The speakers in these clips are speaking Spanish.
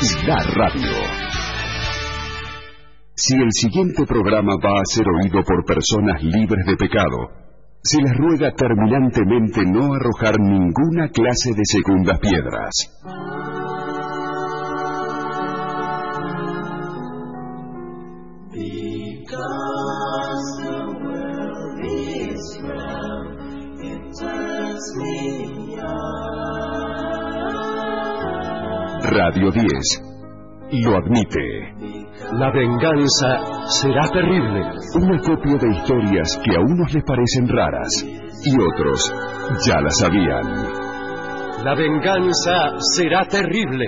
es la radio. Si el siguiente programa va a ser oído por personas libres de pecado, se les ruega terminantemente no arrojar ninguna clase de segundas piedras. Radio 10 lo admite. La venganza será terrible. Un acopio de historias que a unos les parecen raras y otros ya las sabían. La venganza será terrible.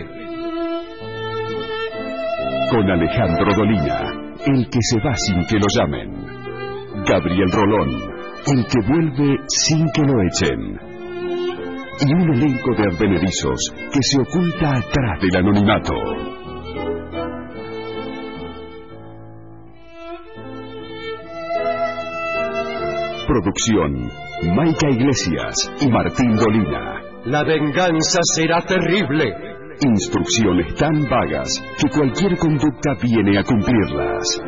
Con Alejandro Dolina, el que se va sin que lo llamen. Gabriel Rolón, el que vuelve sin que lo echen. Y un elenco de advenedizos que se oculta atrás del anonimato. Producción, Maica Iglesias y Martín Dolina. La venganza será terrible. Instrucciones tan vagas que cualquier conducta viene a cumplirlas.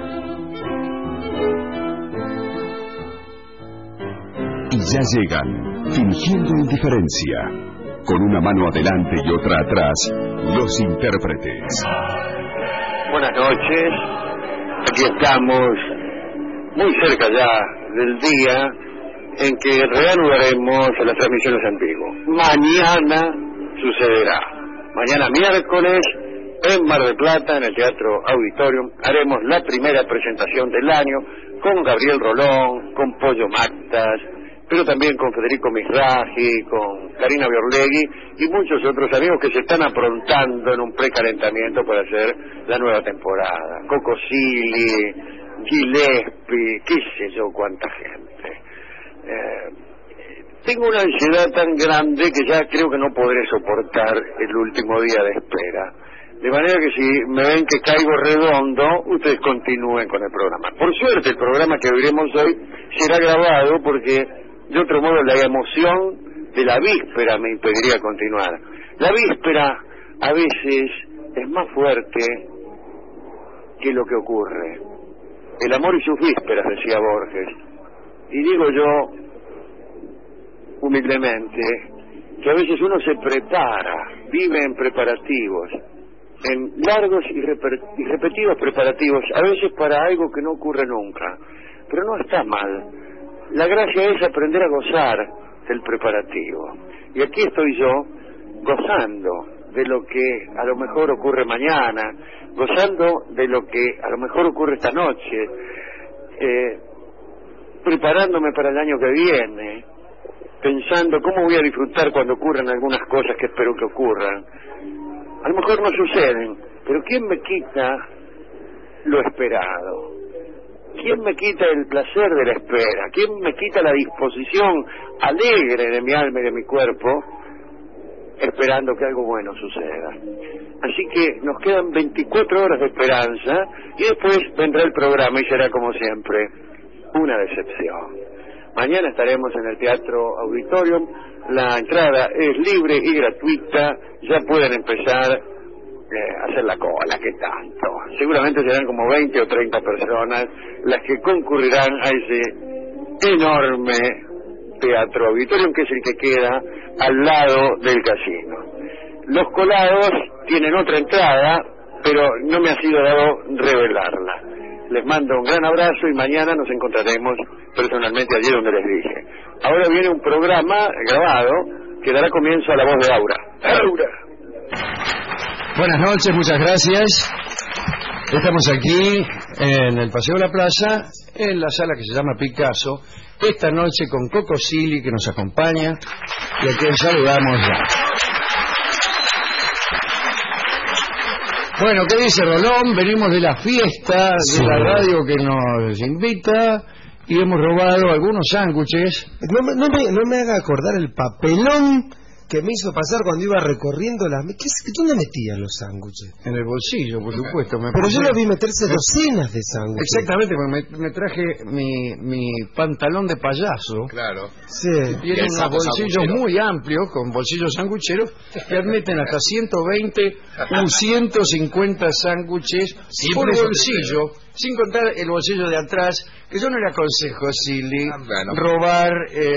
Y ya llegan, fingiendo indiferencia, con una mano adelante y otra atrás, los intérpretes. Buenas noches, aquí estamos, muy cerca ya del día en que reanudaremos las transmisiones en vivo. Mañana sucederá, mañana miércoles, en Mar del Plata, en el Teatro Auditorium, haremos la primera presentación del año con Gabriel Rolón, con Pollo Mactas, pero también con Federico Mizrahi, con Karina Biorlegui y muchos otros amigos que se están aprontando en un precalentamiento para hacer la nueva temporada. Coco Silly, Gillespie, qué sé yo cuánta gente. Tengo una ansiedad tan grande que ya creo que no podré soportar el último día de espera. De manera que si me ven que caigo redondo, ustedes continúen con el programa. Por suerte el programa que oiremos hoy será grabado porque de otro modo la emoción de la víspera me impediría continuar. La víspera a veces es más fuerte que lo que ocurre. El amor y sus vísperas, decía Borges. Y digo yo, humildemente, que a veces uno se prepara, vive en preparativos, en largos y repetidos preparativos, a veces para algo que no ocurre nunca. Pero no está mal. La gracia es aprender a gozar del preparativo. Y aquí estoy yo, gozando de lo que a lo mejor ocurre mañana, gozando de lo que a lo mejor ocurre esta noche, preparándome para el año que viene, pensando cómo voy a disfrutar cuando ocurran algunas cosas que espero que ocurran. A lo mejor no suceden, pero ¿quién me quita lo esperado? ¿Quién me quita el placer de la espera? ¿Quién me quita la disposición alegre de mi alma y de mi cuerpo esperando que algo bueno suceda? Así que nos quedan 24 horas de esperanza y después vendrá el programa y será como siempre una decepción. Mañana estaremos en el Teatro Auditorium, la entrada es libre y gratuita, ya pueden empezar hacer la cola, ¿qué tanto? Seguramente serán como 20 o 30 personas las que concurrirán a ese enorme Teatro Auditorium, que es el que queda al lado del casino. Los colados tienen otra entrada, pero no me ha sido dado revelarla. Les mando un gran abrazo y mañana nos encontraremos personalmente allí donde les dije. Ahora viene un programa grabado que dará comienzo a la voz de Aura. ¡Aura! Buenas noches, muchas gracias. Estamos aquí en el Paseo de la Plaza, en la sala que se llama Picasso, esta noche con Coco Silly, que nos acompaña, y a quien saludamos ya. Bueno, ¿qué dice Rolón? Venimos de la fiesta de la radio que nos invita y hemos robado algunos sándwiches. No me haga acordar el papelón que me hizo pasar cuando iba recorriendo las... ¿Dónde metían los sándwiches? En el bolsillo, por supuesto. Pero yo lo vi meterse docenas de sándwiches. Exactamente, porque me traje mi pantalón de payaso. Claro. Sí. Tiene unos bolsillos muy amplios, con bolsillos sangucheros, que admiten hasta 120 u 150 sándwiches por bolsillo, sin contar el bolsillo de atrás, que yo no le aconsejo, Silly, robar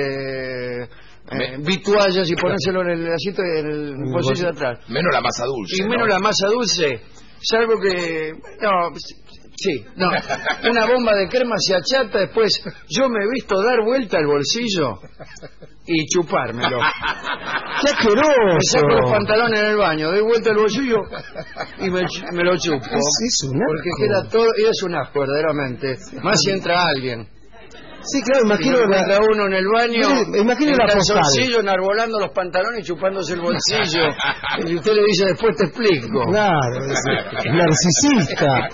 vituallas y ponérselo en el asiento, en el bolsillo de atrás. Menos la masa dulce. Y menos la masa dulce, salvo que... No, una bomba de crema se achata, después yo me he visto dar vuelta al bolsillo y chupármelo. ¡Qué asqueroso! Me saco los pantalones en el baño, doy vuelta al bolsillo y me lo chupo. Es un asco. Porque queda todo, y es un asco, verdaderamente. Más si entra alguien. Sí, claro, imagino cada uno en el baño, imagino la calzoncillo, enarbolando los pantalones y chupándose el bolsillo. Y usted le dice, después te explico. Claro, es narcisista.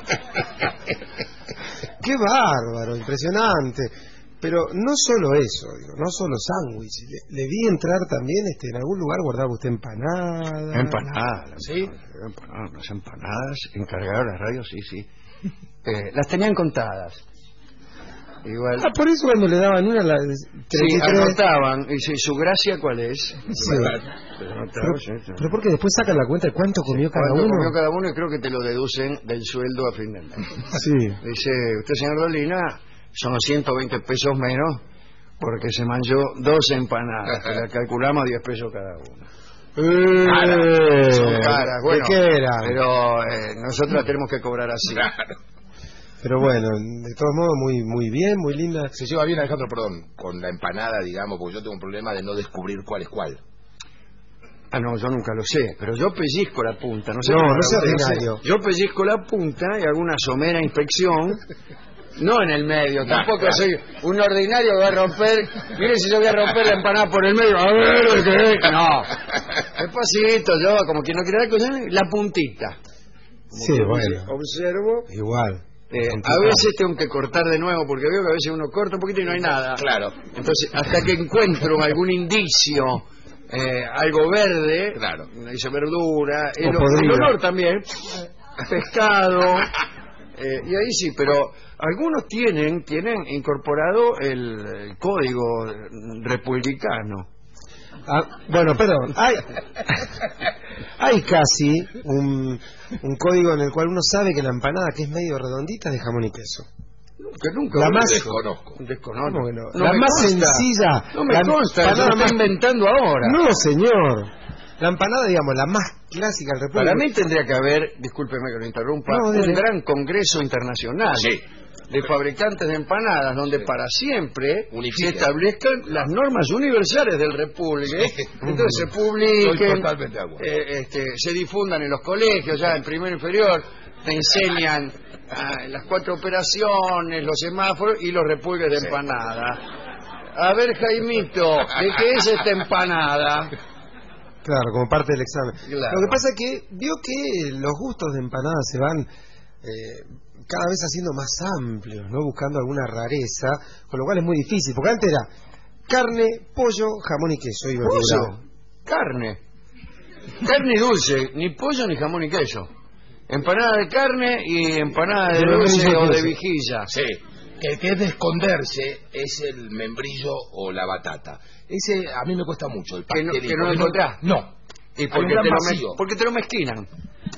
Qué bárbaro, impresionante. Pero no solo eso, digo, no solo sándwich. Le vi entrar también, en algún lugar guardaba usted empanadas. Empanadas, ¿sí? Las empanadas, encargadas de la radio, sí. Las tenían contadas. Igual. Por eso cuando le daban una sí, anotaban. Y su gracia, ¿cuál es? Sí. Pero porque después sacan la cuenta de cuánto comió cada uno. Comió cada uno y creo que te lo deducen del sueldo a fin de mes. Sí. Dice, usted, señor Dolina, son 120 pesos menos porque se manchó 2 empanadas. Que la calculamos a 10 pesos cada una. Son caras. Bueno, ¿de qué era? Pero nosotros tenemos que cobrar así. Claro. Pero bueno, de todos modos, muy bien, muy linda. Se lleva bien, Alejandro, perdón, con la empanada, digamos, porque yo tengo un problema de no descubrir cuál es cuál. No, yo nunca lo sé, pero yo pellizco la punta. No sé, no es ordinario. Yo pellizco la punta y hago una somera inspección. No en el medio, tampoco soy un ordinario que va a romper. Mire si yo voy a romper la empanada por el medio. A ver, ¿qué? No. Despacito, yo, como quien no quiere la cosa, la puntita. Sí, bueno. Observo. Igual. A veces tengo que cortar de nuevo porque veo que a veces uno corta un poquito y no hay nada. Claro. Entonces, hasta que encuentro algún indicio, algo verde, claro, dice verdura, el olor también, pescado, y ahí sí, pero algunos tienen incorporado el código republicano. Bueno, perdón, hay casi un código en el cual uno sabe que la empanada, que es medio redondita, es de jamón y queso. Que nunca la más desconozco. No la más consta. Sencilla. No me consta, lo está inventando ahora. No, señor. La empanada, digamos, la más clásica del República. Para mí tendría que haber, discúlpeme que lo interrumpa, un gran congreso internacional. Sí. De fabricantes de empanadas, donde para siempre se establezcan las normas universales del República. Entonces se publiquen, se difundan en los colegios, ya en primero e inferior, te enseñan las 4 operaciones, los semáforos y los repulgues de empanada. A ver, Jaimito, ¿de qué es esta empanada? Claro, como parte del examen. Claro. Lo que pasa es que vio que los gustos de empanadas se van cada vez haciendo más amplios, ¿no? Buscando alguna rareza, con lo cual es muy difícil, porque antes era carne, pollo, jamón y queso. Carne y dulce, ni pollo ni jamón y queso. Empanada de carne y empanada de dulce o de vijilla. Sí. El que es de esconderse es el membrillo o la batata. Ese a mí me cuesta mucho. El pastel que no lo encontrás. No. Y porque te lo mezquinan.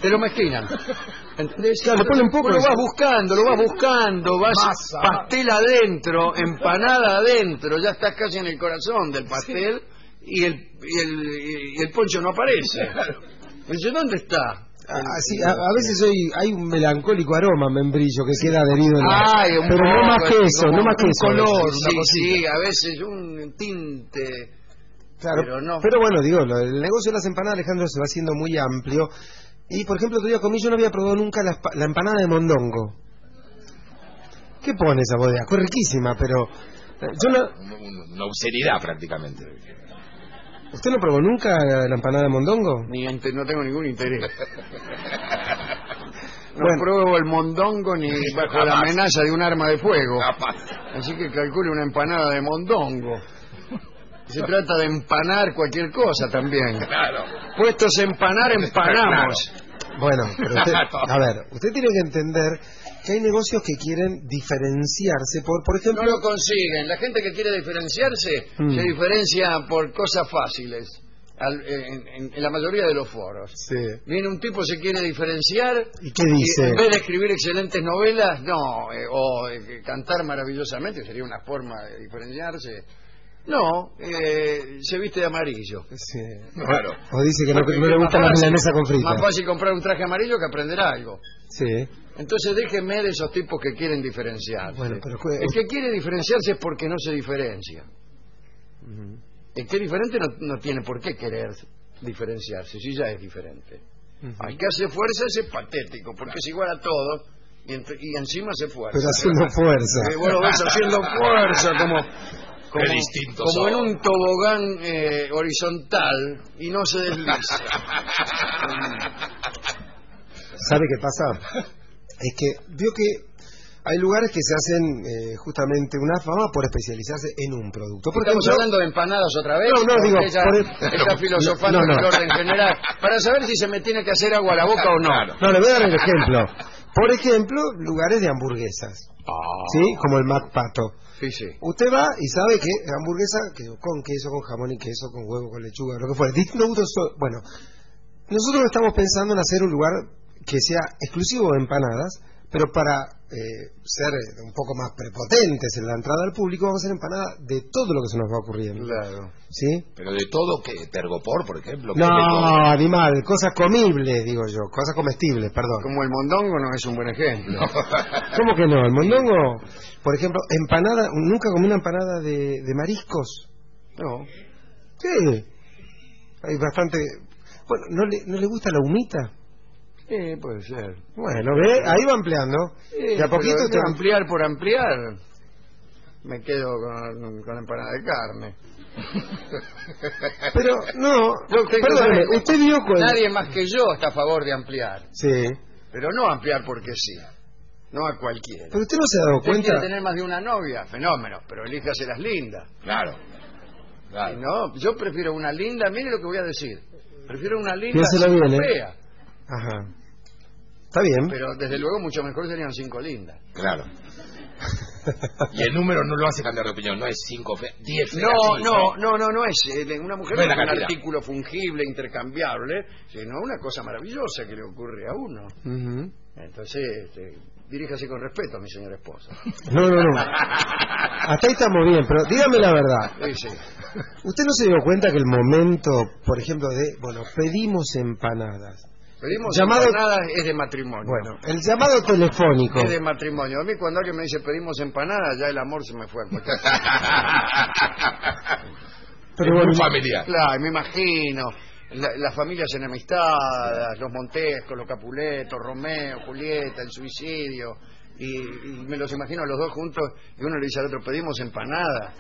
¿Entendés? Claro, le ponen un poco. Lo vas buscando, vas pastel adentro, empanada adentro, ya estás casi en el corazón del pastel, sí. y el poncho no aparece. Dice, ¿dónde está? A veces hay un melancólico aroma membrillo que queda adherido en pero no más que eso, no más que eso. Un color, sí, a veces un tinte. Claro, pero bueno, digo, el negocio de las empanadas, Alejandro, se va haciendo muy amplio. Y, por ejemplo, otro día comí, yo no había probado nunca la empanada de mondongo. ¿Qué pone esa bodega? Fue riquísima, pero... Una obscenidad, prácticamente. ¿Usted no probó nunca la empanada de mondongo? No tengo ningún interés. No pruebo el mondongo ni bajo la amenaza de un arma de fuego. Así que calcule una empanada de mondongo. Se trata de empanar cualquier cosa también. Claro. Puestos a empanar, empanamos. Bueno, pero usted, a ver, usted tiene que entender que hay negocios que quieren diferenciarse por ejemplo... No lo consiguen. La gente que quiere diferenciarse se diferencia por cosas fáciles. En la mayoría de los foros. Sí. Viene un tipo, se quiere diferenciar. ¿Y qué dice? Y en vez de escribir excelentes novelas, no, cantar maravillosamente, sería una forma de diferenciarse. No, se viste de amarillo. Sí. Claro. O dice que no le gusta la milanesa con frita. Más fácil comprar un traje amarillo que aprender algo. Sí. Entonces déjenme de esos tipos que quieren diferenciarse. Bueno, pero el que quiere diferenciarse es porque no se diferencia. El que es diferente no tiene por qué querer diferenciarse, si ya es diferente. Al que hace fuerza es patético, porque es igual a todos y encima hace fuerza. Pero haciendo fuerza. Vos lo ves haciendo fuerza, como en un tobogán horizontal y no se desliza. ¿Sabe qué pasa? Es que vio que hay lugares que se hacen justamente una fama por especializarse en un producto. ¿Estamos hablando de empanadas otra vez? No, digo... Está filosofando en el orden general. Para saber si se me tiene que hacer agua a la boca o no. No, le voy a dar el ejemplo. Por ejemplo, lugares de hamburguesas. ¿Sí? Como el McPato. Sí, sí. Usted va y sabe que hamburguesa con queso, con jamón y queso, con huevo, con lechuga, lo que fuera. Distintos gustos. Bueno, nosotros estamos pensando en hacer un lugar que sea exclusivo de empanadas, pero para ser un poco más prepotentes en la entrada al público, vamos a hacer empanadas de todo lo que se nos va ocurriendo. Claro. ¿Sí? Pero de todo, ¿qué? ¿Tergopor, por ejemplo? No, animal, cosas comibles, digo yo, cosas comestibles, perdón. Como el mondongo no es un buen ejemplo. ¿Cómo que no? El mondongo, por ejemplo, empanada, ¿nunca comí una empanada de mariscos? No. Sí. Hay bastante... Bueno, ¿no le gusta la humita? Puede ser. Bueno, ¿ve? Ahí va ampliando. De a poquito te ampliar por ampliar. Me quedo con empanada de carne. Pero, no, perdóneme, usted vio con... Nadie más que yo está a favor de ampliar. Sí. Pero no ampliar porque sí. No a cualquiera. Pero usted no se ha dado cuenta... quiere tener más de una novia, fenómeno, pero elíjase las lindas. Claro. No, yo prefiero una linda, mire lo que voy a decir. Prefiero una linda fea. Ajá. Está bien. Pero desde luego mucho mejor serían 5 lindas. Claro. Y el número no lo hace cambiar de opinión, no es 5 feas, 10 feas. No es. Una mujer no es un artículo fungible, intercambiable, sino una cosa maravillosa que le ocurre a uno. Entonces, diríjase con respeto a mi señora esposa. No. Hasta ahí estamos bien, pero dígame la verdad. Sí. ¿Usted no se dio cuenta que el momento, por ejemplo, pedimos empanadas? Empanadas es de matrimonio. Bueno, el llamado telefónico. Es de matrimonio. A mí cuando alguien me dice pedimos empanadas, ya el amor se me fue. Pero es muy familiar. Claro, me imagino. Las familias enemistadas, los Montescos, los Capuletos, Romeo, Julieta, el suicidio. Y me los imagino a los dos juntos y uno le dice al otro, pedimos empanadas.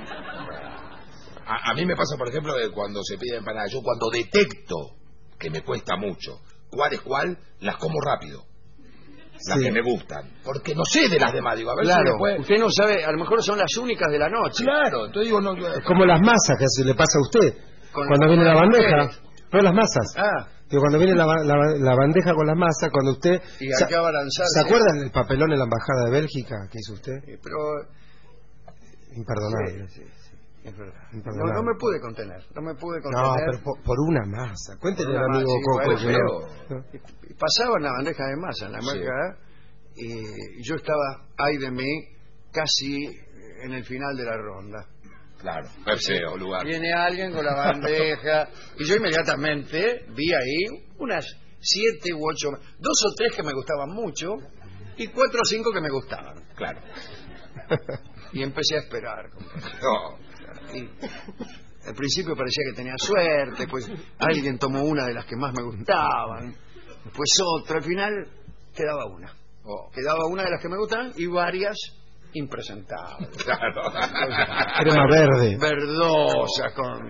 A mí me pasa, por ejemplo, de cuando se pide empanadas. Yo cuando detecto que me cuesta mucho cuál es cuál, las como rápido. Las que me gustan. Porque no sé de las demás. Digo, a ver claro, si después... usted no sabe, a lo mejor son las únicas de la noche. Claro, entonces digo... no. Es como las masas que se le pasa a usted. Cuando viene la bandeja. No, las masas. Digo, cuando viene la bandeja con las masas, cuando usted... Y acaba de lanzarse. ¿Se acuerdan del papelón en la Embajada de Bélgica que hizo usted? Pero... Imperdonable. Sí. Es verdad. No me pude contener. No, pero por una masa. Cuéntele al amigo Coco. Pasaba en la bandeja de masa, en la marca, y yo estaba, ay de mí, casi en el final de la ronda. Claro, perseo, lugar. Viene alguien con la bandeja, y yo inmediatamente vi ahí unas 7 u 8, 2 o 3 que me gustaban mucho, y 4 o 5 que me gustaban. Claro. Y empecé a esperar. Y al principio parecía que tenía suerte, pues alguien tomó una de las que más me gustaban, después otra, al final quedaba una. Quedaba una de las que me gustaban y varias impresentables. Claro. Crema verde. Verdosas, con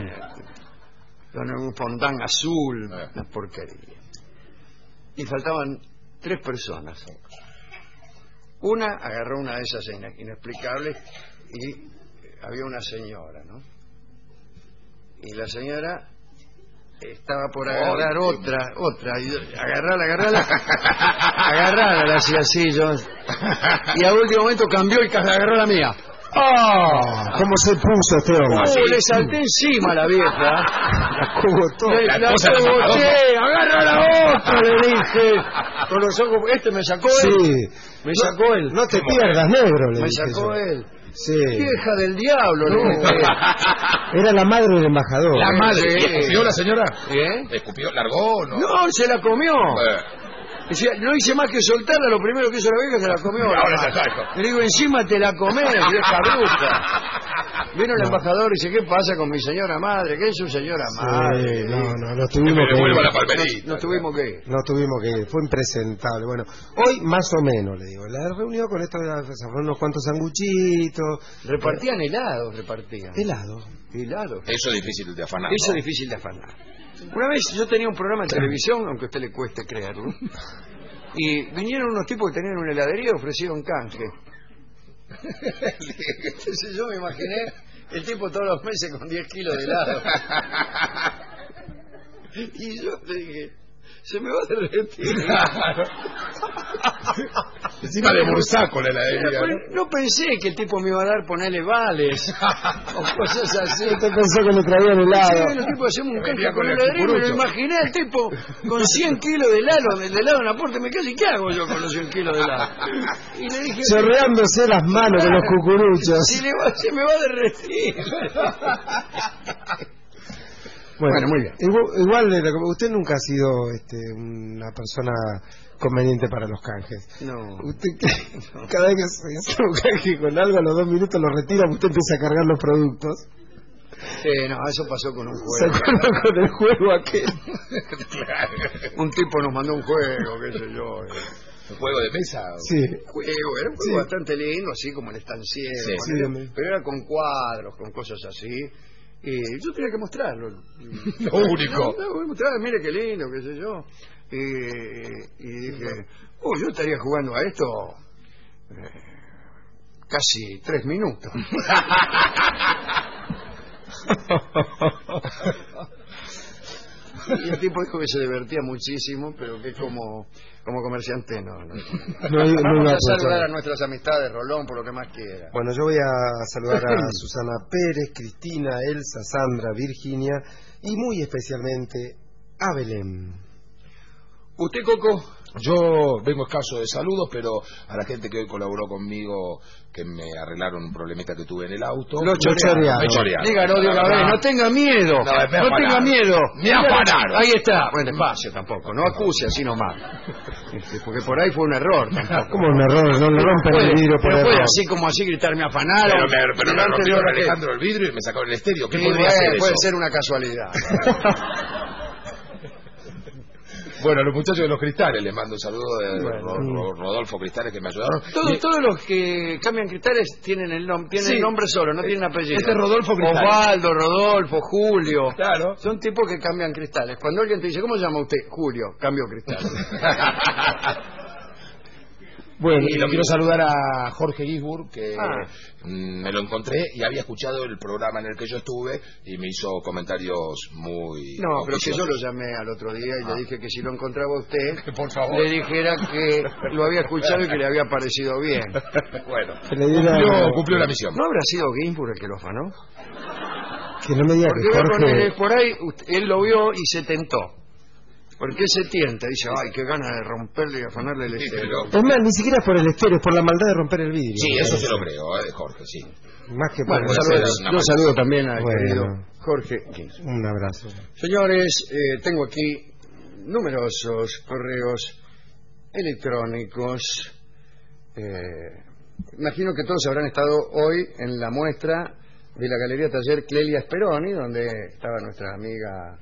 un fondant azul, una porquería. Y faltaban 3 personas. Una agarró una de esas inexplicables y había una señora, ¿no? Y la señora estaba por agarrar otra, y agarrarla, la hacía así yo. Y a último momento cambió y agarró la mía. ¡Ah! ¿Cómo se puso este hombre? Le salté encima a la vieja. La cogotó. La cogoté, agarra la otra, le dije. Con los ojos, me sacó él. Sí. Me sacó él. No te pierdas, negro, le Me dije sacó yo. él. Sí. Vieja del diablo, ¿no? Era la madre del embajador. La madre. Sí. ¿Escupió la señora? ¿Eh? ¿Escupió? ¿Largó? No. No, se la comió. Decía, no hice más que soltarla, lo primero que hizo la vieja se la comió. Ahora se saca. Le digo, encima te la comés, vieja bruja. Vino el embajador y dice, ¿qué pasa con mi señora madre? ¿Qué es su señora madre? No tuvimos que ir. La palmerita. No tuvimos que ir. No tuvimos que ir, fue impresentable. Bueno, hoy más o menos, le digo, la reunión con esto, unos cuantos sanguchitos. Repartían helados, repartían. Helado. Eso es difícil de afanar. Eso ¿no? es difícil de afanar. Una vez yo tenía un programa en televisión, aunque a usted le cueste creerlo, y vinieron unos tipos que tenían una heladería y ofrecieron canje. Entonces yo me imaginé el tipo todos los meses con 10 kilos de helado. Y yo le dije, se me va a derretir. Encima de bursaco la heladería. No pensé que el tipo me iba a dar ponerle vales o cosas así. Usted pensó que le traían helado. Sí, el tipo hacemos un canje Venía con con el heladería, me lo cucurucho. imaginé el tipo con 100 kilos de helado en la puerta, me quedé, ¿qué hago yo con los 100 kilos de helado? Y le dije, Chorreándose las manos con los cucuruchos. si se me va a derretir. Bueno, muy bien. Igual, usted nunca ha sido una persona conveniente para los canjes. No. Usted cada vez que se hace un canje con algo, a los 2 minutos lo retira, usted empieza a cargar los productos. No, eso pasó con un ¿Se juego. acuerda con el juego aquel? Un tipo nos mandó un juego, qué sé yo. ¿Un juego de mesa? Sí. Era un juego bastante lindo, así como el estanciero, Sí, ponele, sí. pero era con cuadros, con cosas así. Y yo tenía que mostrarlo. Lo único. No, voy a mostrar, mire qué lindo, qué sé yo. Y dije, yo estaría jugando a esto casi 3 minutos. Y el tipo dijo que se divertía muchísimo, pero que como comerciante no. Vamos a saludar a nuestras amistades, Rolón, por lo que más quiera. Bueno, yo voy a saludar a Susana Pérez, Cristina, Elsa, Sandra, Virginia y muy especialmente a Belén. ¿Usted, Coco? Yo vengo escaso de saludos, pero a la gente que hoy colaboró conmigo, que me arreglaron un problemita que tuve en el auto. Lo chorearon. Me chorearon. Dígalo de una vez, no tenga miedo. No tenga miedo. Me afanaron. Ahí está. Bueno, despacio tampoco. No acuse así nomás. Porque por ahí fue un error. Tampoco. ¿Cómo un error? No le rompen el vidrio por pero puede error. así como así gritarme afanaron. Pero me rompieron Alejandro el vidrio y me sacaron el estéreo. ¿Qué Sí, podría ser eso? puede ser una casualidad. Bueno, a los muchachos de los cristales les mando un saludo de Rodolfo Cristales, que me ayudaron. Todos los que cambian cristales tienen el nombre solo, no tienen apellido. Este es Rodolfo Cristales. Osvaldo, Rodolfo, Julio. Claro. Son tipos que cambian cristales. Cuando alguien te dice, ¿cómo se llama usted? Julio, cambio cristales. Bueno, y lo quiero saludar a Jorge Gisburg, que me lo encontré y había escuchado el programa en el que yo estuve y me hizo comentarios muy... No, pero que yo lo llamé al otro día y le dije que si lo encontraba usted, por favor, le dijera que lo había escuchado y que le había parecido bien. Bueno, Que le diera... cumplió la misión. ¿No habrá sido Gisburg el que lo afanó? Que no me diga Porque que veo con él Jorge... por ahí, él lo vio y se tentó. Porque él se tienta, dice, ay, qué ganas de romperle y afanarle el estéreo. Es más, ni siquiera es por el estéreo, es por la maldad de romper el vidrio. Sí, eso se lo creo, Jorge, sí. Más que por Bueno, el... yo saludo también al Bueno. querido Jorge Gisburg. Un abrazo. Señores, tengo aquí numerosos correos electrónicos. Imagino que todos habrán estado hoy en la muestra de la Galería Taller Clelia Speroni, donde estaba nuestra amiga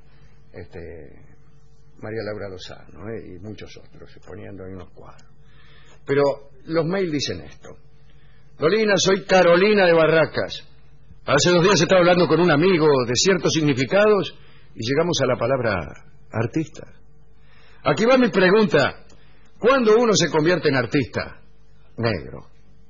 María Laura Lozano y muchos otros exponiendo ahí unos cuadros. Pero los mails dicen esto: Dolina, soy Carolina de Barracas. Hace 2 días estaba hablando con un amigo de ciertos significados y llegamos a la palabra artista. Aquí va mi pregunta: ¿cuándo uno se convierte en artista? Negro.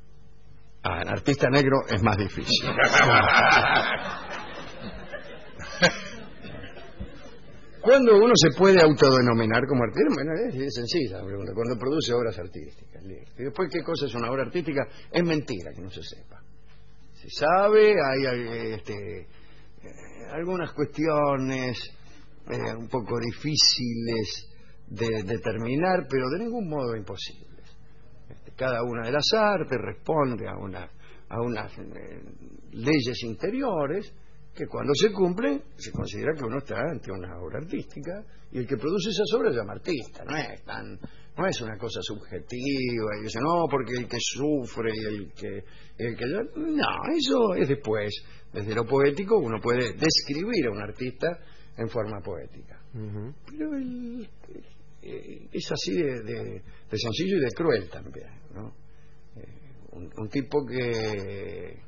En artista negro es más difícil. ¿Cuándo uno se puede autodenominar como artista? Bueno, es sencilla la pregunta. Cuando produce obras artísticas. Listo. Y después, ¿qué cosa es una obra artística? Es mentira que no se sepa. Se sabe, hay algunas cuestiones un poco difíciles de determinar, pero de ningún modo imposibles. Cada una de las artes responde a unas leyes interiores que cuando se cumplen se considera que uno está ante una obra artística, y el que produce esas obras se llama artista. No es una cosa subjetiva y dice no porque el que sufre y el que no, eso es después. Desde lo poético uno puede describir a un artista en forma poética. Pero es así de sencillo y de cruel también, ¿no? Un tipo que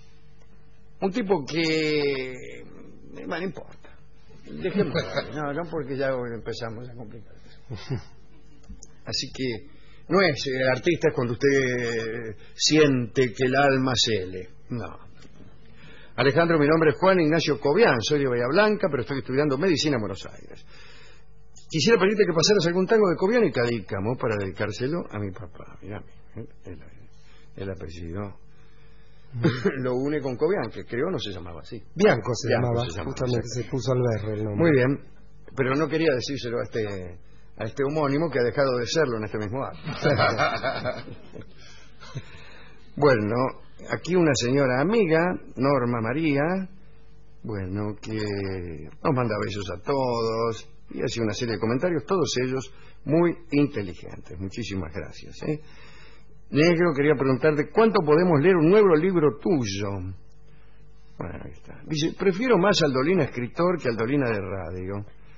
bueno, no importa, dejémoslo, no porque ya empezamos a complicar. Así que no es artista es cuando usted siente que el alma cele, no. Alejandro, mi nombre es Juan Ignacio Cobian, soy de Bahía Blanca, pero estoy estudiando medicina en Buenos Aires. Quisiera pedirte que pasaras algún tango de Cobian y Cadícamo para dedicárselo a mi papá. Mirá, el apellido lo une con Cobian, que creo no se llamaba así. Bianco se llamaba, justamente se puso al verlo el nombre. Muy bien, pero no quería decírselo a este homónimo que ha dejado de serlo en este mismo acto. Bueno, aquí una señora amiga, Norma María, bueno, que nos manda besos a todos y hace una serie de comentarios, todos ellos muy inteligentes. Muchísimas gracias. Negro, quería preguntarte, ¿cuánto podemos leer un nuevo libro tuyo? Bueno, ahí está. Dice, prefiero más al Dolina escritor que al Dolina de radio.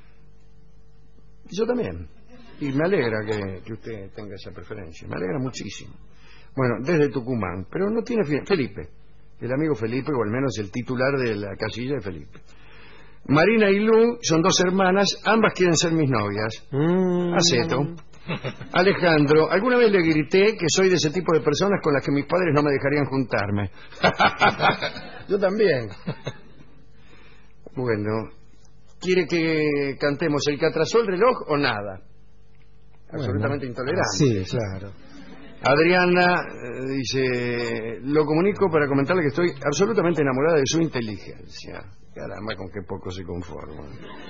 Yo también. Y me alegra que usted tenga esa preferencia. Me alegra muchísimo. Bueno, desde Tucumán, pero no tiene Felipe, el amigo Felipe, o al menos el titular de la casilla de Felipe. Marina y Lu son dos hermanas, ambas quieren ser mis novias. Aceto. Alejandro, alguna vez le grité que soy de ese tipo de personas con las que mis padres no me dejarían juntarme. Yo también. Bueno, ¿quiere que cantemos el que atrasó el reloj o nada? Absolutamente intolerante. Sí, claro. Adriana dice, lo comunico para comentarle que estoy absolutamente enamorada de su inteligencia. Caramba, con qué poco se conforman.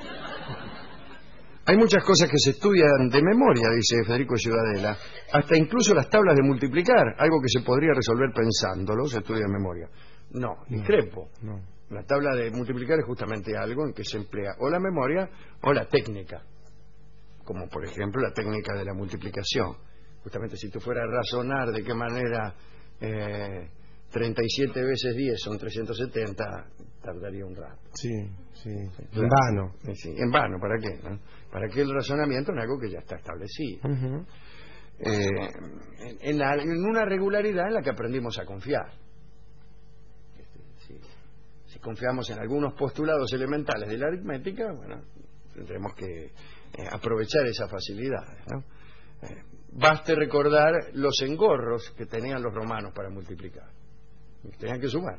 Hay muchas cosas que se estudian de memoria, dice Federico Ciudadela. Hasta incluso las tablas de multiplicar, algo que se podría resolver pensándolo, se estudia de memoria. No, discrepo. No. La tabla de multiplicar es justamente algo en que se emplea o la memoria o la técnica. Como por ejemplo la técnica de la multiplicación. Justamente si tú fueras a razonar de qué manera 37 veces 10 son 370, tardaría un rato. Sí, sí. En vano. Sí, en vano, ¿para qué? ¿No? ¿Para qué el razonamiento en algo que ya está establecido? En una regularidad en la que aprendimos a confiar. Si confiamos en algunos postulados elementales de la aritmética, bueno, tendremos que aprovechar esa facilidad, ¿no? Baste recordar los engorros que tenían los romanos para multiplicar. Tenían que sumar.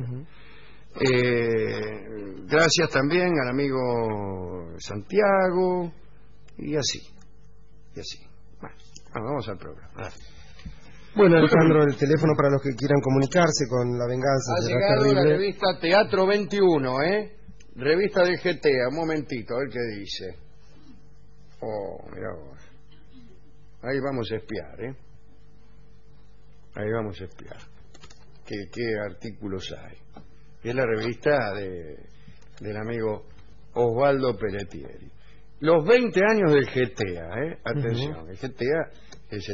Gracias también al amigo Santiago y así. Bueno, vamos al programa. Bueno, Alejandro, el teléfono para los que quieran comunicarse con La Venganza ha será llegado terrible. La revista Teatro 21, revista del GTA. Un momentito, a ver qué dice. Oh, mira vos. Ahí vamos a espiar, Ahí vamos a espiar. ¿Qué artículos hay? Es la revista del amigo Osvaldo Pelletieri. Los 20 años del GTA, Atención, el GTA es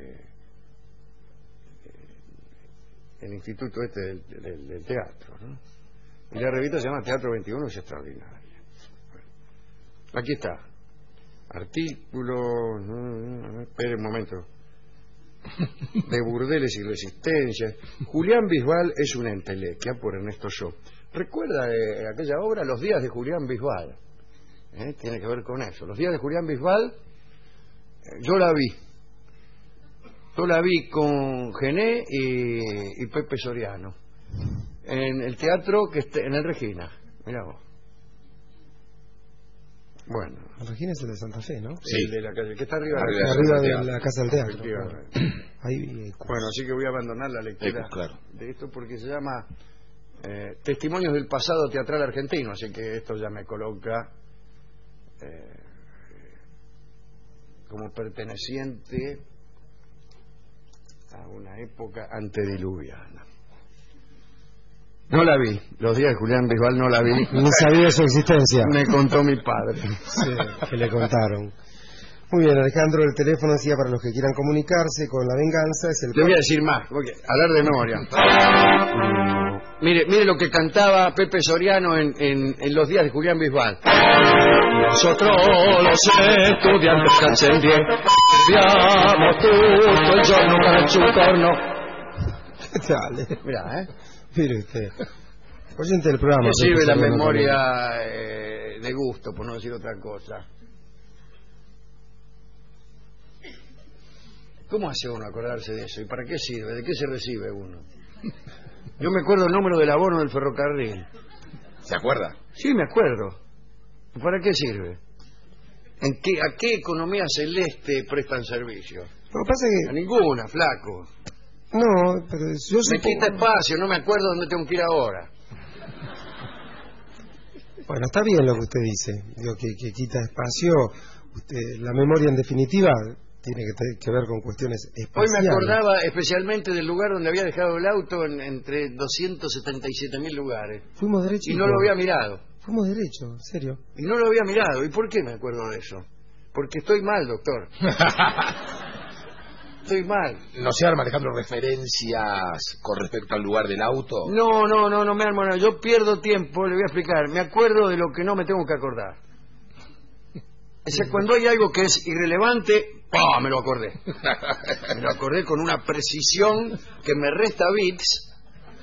el instituto del teatro, ¿no? Y la revista se llama Teatro 21, es extraordinaria. Bueno, aquí está. Artículos, espere un momento, de burdeles y resistencias. Julián Bisbal es una entelequia, por Ernesto Shaw. ¿Recuerda aquella obra, Los días de Julián Bisbal? Tiene que ver con eso. Los días de Julián Bisbal, yo la vi con Gené y Pepe Soriano en el teatro que está en el Regina. Mirá vos. Bueno. El Regina es el de Santa Fe, ¿no? Sí. El de la calle, que está arriba, Arriba de la Casa del Teatro. Efectivamente. Ahí, Bueno, así que voy a abandonar la lectura claro. de esto porque se llama Testimonios del pasado teatral argentino, así que esto ya me coloca como perteneciente a una época antediluviana. No la vi, los días de Julián Bisbal no la vi. ni sabía su existencia. Me contó mi padre. Sí, que le contaron. Muy bien, Alejandro, el teléfono decía para los que quieran comunicarse con La Venganza es el... Le voy a decir más, porque hablar de memoria. Mire lo que cantaba Pepe Soriano en los días de Julián Bisbal. Nosotros los estudiantes cancendier viamos tutto il giorno para Chucorno. Dale. Mirá, Mire usted. Oyente del programa. me sirve la Pepe Soriano memoria de gusto, por no decir otra cosa. ¿Cómo hace uno acordarse de eso? ¿Y para qué sirve? ¿De qué se recibe uno? Yo me acuerdo el número del abono del ferrocarril. ¿Se acuerda? Sí, me acuerdo. ¿Para qué sirve? ¿A qué economía celeste prestan servicio? Lo que pasa es A que... ninguna, flaco. No, pero yo Me quita espacio, no me acuerdo dónde tengo que ir ahora. Bueno, está bien lo que usted dice. Digo, que quita espacio. La memoria, en definitiva, tiene que ver con cuestiones Hoy espaciales. me acordaba especialmente del lugar donde había dejado el auto entre 277.000 lugares. Fuimos derechos. Y no lo había mirado. Fuimos derechos, en serio. Y no lo había mirado. ¿Y por qué me acuerdo de eso? Porque estoy mal, doctor. Estoy mal. ¿No se arma, Alejandro, referencias con respecto al lugar del auto? No me armo nada. Yo pierdo tiempo, le voy a explicar. Me acuerdo de lo que no me tengo que acordar. O sea, cuando hay algo que es irrelevante, ¡pah! Me lo acordé. Me lo acordé con una precisión que me resta bits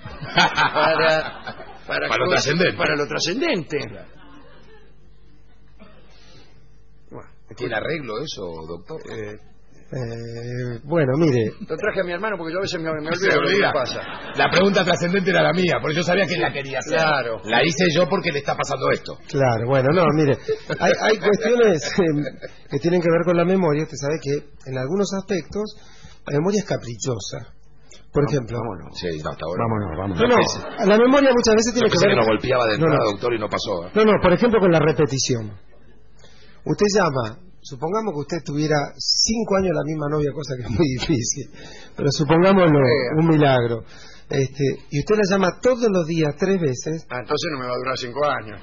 para lo trascendente. Para lo trascendente. Bueno, ¿Tiene arreglo eso, doctor? Bueno, mire. lo traje a mi hermano porque yo a veces me olvido Se de lo olvida. que pasa. La pregunta trascendente era la mía, porque yo sabía que la quería hacer. Claro. La hice yo porque le está pasando esto. Claro, bueno, no, mire. Hay cuestiones que tienen que ver con la memoria. Usted sabe que en algunos aspectos la memoria es caprichosa. Por ejemplo... Vámonos. Sí, no, hasta ahora. Vámonos. No, la memoria muchas veces tiene Yo que pensé ver... que nos golpeaba de entrada, No. doctor, y no pasó. No, por ejemplo con la repetición. Usted llama, supongamos que usted tuviera 5 años la misma novia, cosa que es muy difícil, pero supongámoslo, un milagro. Y usted la llama todos los días 3 veces. Entonces no me va a durar 5 años.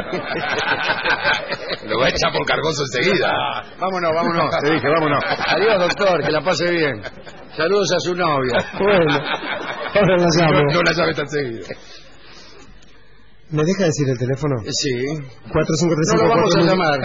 Lo va a echar por cargoso enseguida. Vámonos, te dije, vámonos. Adiós, doctor, que la pase bien. Saludos a su novia. Bueno, ahora la llamo. No la llave tan seguida. ¿Me deja decir el teléfono? Sí. 4535 No lo vamos a 4000. llamar.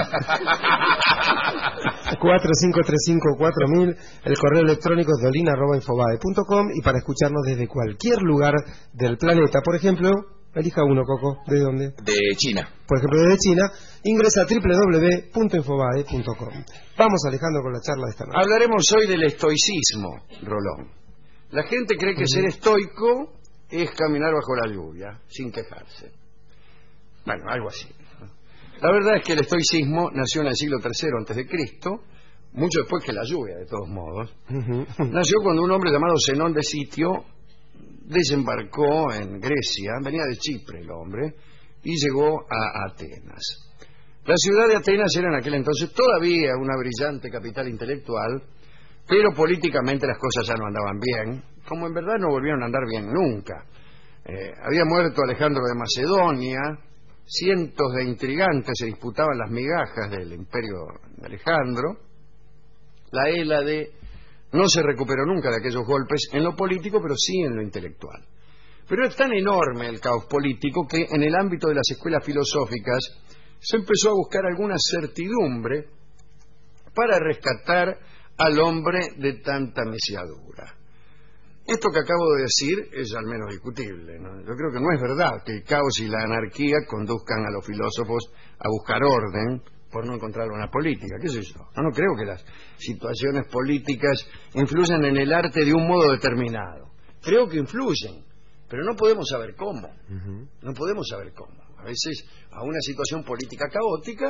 4535-4000, el correo electrónico es dolina@infobae.com, y para escucharnos desde cualquier lugar del planeta, por ejemplo, elija uno, Coco, ¿de dónde? De China. Por ejemplo, desde China, ingresa a www.infobae.com. Vamos, Alejandro, con la charla de esta noche. Hablaremos hoy del estoicismo, Rolón. La gente cree que ser estoico es caminar bajo la lluvia, sin quejarse. Bueno, algo así. La verdad es que el estoicismo nació en el siglo III a.C., mucho después que la lluvia, de todos modos. Nació cuando un hombre llamado Zenón de Sitio desembarcó en Grecia, venía de Chipre el hombre, y llegó a Atenas. La ciudad de Atenas era en aquel entonces todavía una brillante capital intelectual, pero políticamente las cosas ya no andaban bien, como en verdad no volvieron a andar bien nunca. Había muerto Alejandro de Macedonia, cientos de intrigantes se disputaban las migajas del imperio de Alejandro, la Hélade no se recuperó nunca de aquellos golpes en lo político, pero sí en lo intelectual. Pero es tan enorme el caos político que en el ámbito de las escuelas filosóficas se empezó a buscar alguna certidumbre para rescatar al hombre de tanta mesiadura. Esto que acabo de decir es al menos discutible, ¿no? Yo creo que no es verdad que el caos y la anarquía conduzcan a los filósofos a buscar orden por no encontrarlo en la política, qué sé yo. No creo que las situaciones políticas influyan en el arte de un modo determinado. Creo que influyen, pero no podemos saber cómo. No podemos saber cómo. A veces a una situación política caótica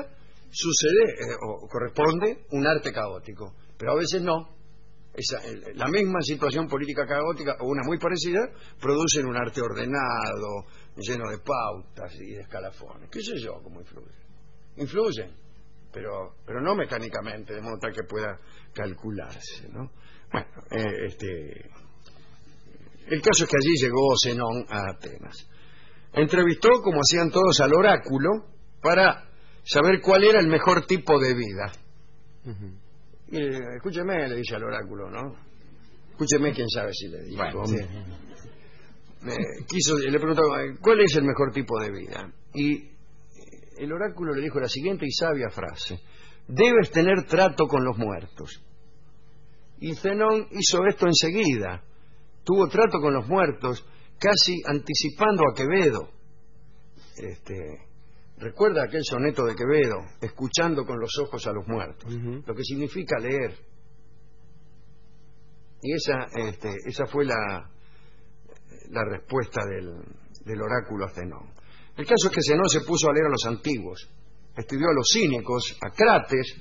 sucede o corresponde un arte caótico, pero a veces no. La misma situación política caótica o una muy parecida producen un arte ordenado, lleno de pautas y de escalafones. ¿Qué sé yo cómo influye? Influyen, pero no mecánicamente, de modo tal que pueda calcularse, ¿no? Bueno, el caso es que allí llegó Zenón a Atenas. Entrevistó, como hacían todos, al oráculo para saber cuál era el mejor tipo de vida. Escúcheme, le dice al oráculo, ¿no? Escúcheme, quién sabe si le dijo. Bueno, sí. Le preguntó, ¿cuál es el mejor tipo de vida? Y el oráculo le dijo la siguiente y sabia frase: debes tener trato con los muertos. Y Zenón hizo esto enseguida. Tuvo trato con los muertos, casi anticipando a Quevedo. Recuerda aquel soneto de Quevedo, escuchando con los ojos a los muertos, lo que significa leer. Y esa fue la respuesta del oráculo a Zenón. El caso es que Zenón se puso a leer a los antiguos, estudió a los cínicos, a Crates,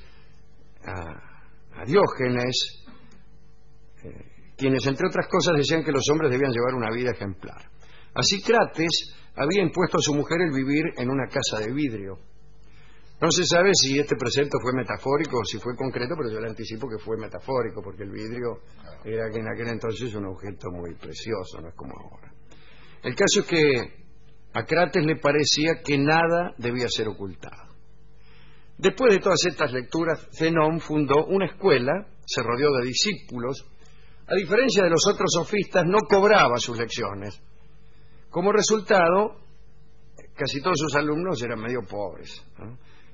a Diógenes, quienes entre otras cosas decían que los hombres debían llevar una vida ejemplar. Así Crates había impuesto a su mujer el vivir en una casa de vidrio. No se sabe si este precepto fue metafórico o si fue concreto, pero yo le anticipo que fue metafórico, porque el vidrio era en aquel entonces un objeto muy precioso, no es como ahora. El caso es que a Crates le parecía que nada debía ser ocultado. Después de todas estas lecturas, Zenón fundó una escuela, se rodeó de discípulos. A diferencia de los otros sofistas, no cobraba sus lecciones. Como resultado, casi todos sus alumnos eran medio pobres, ¿no?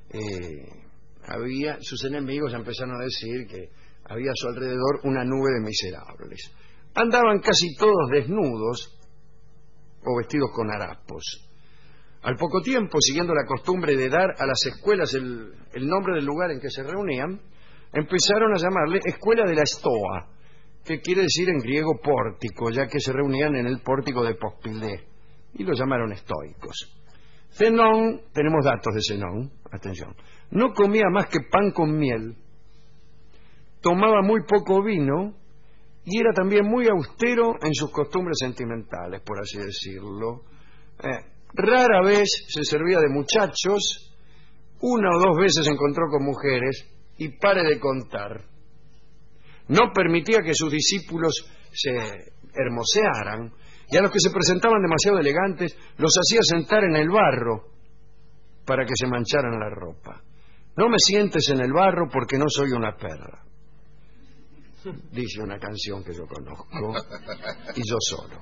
Sus enemigos empezaron a decir que había a su alrededor una nube de miserables. Andaban casi todos desnudos o vestidos con harapos. Al poco tiempo, siguiendo la costumbre de dar a las escuelas el nombre del lugar en que se reunían, empezaron a llamarle Escuela de la Estoa, que quiere decir en griego pórtico, ya que se reunían en el pórtico de Pospilé, y lo llamaron estoicos. Zenón, tenemos datos de Zenón, atención, no comía más que pan con miel, tomaba muy poco vino y era también muy austero en sus costumbres sentimentales, por así decirlo. Rara vez se servía de muchachos, una o dos veces se encontró con mujeres, y pare de contar. No permitía que sus discípulos se hermosearan, y a los que se presentaban demasiado elegantes los hacía sentar en el barro para que se mancharan la ropa. No me sientes en el barro porque no soy una perra, dice una canción que yo conozco, y yo solo.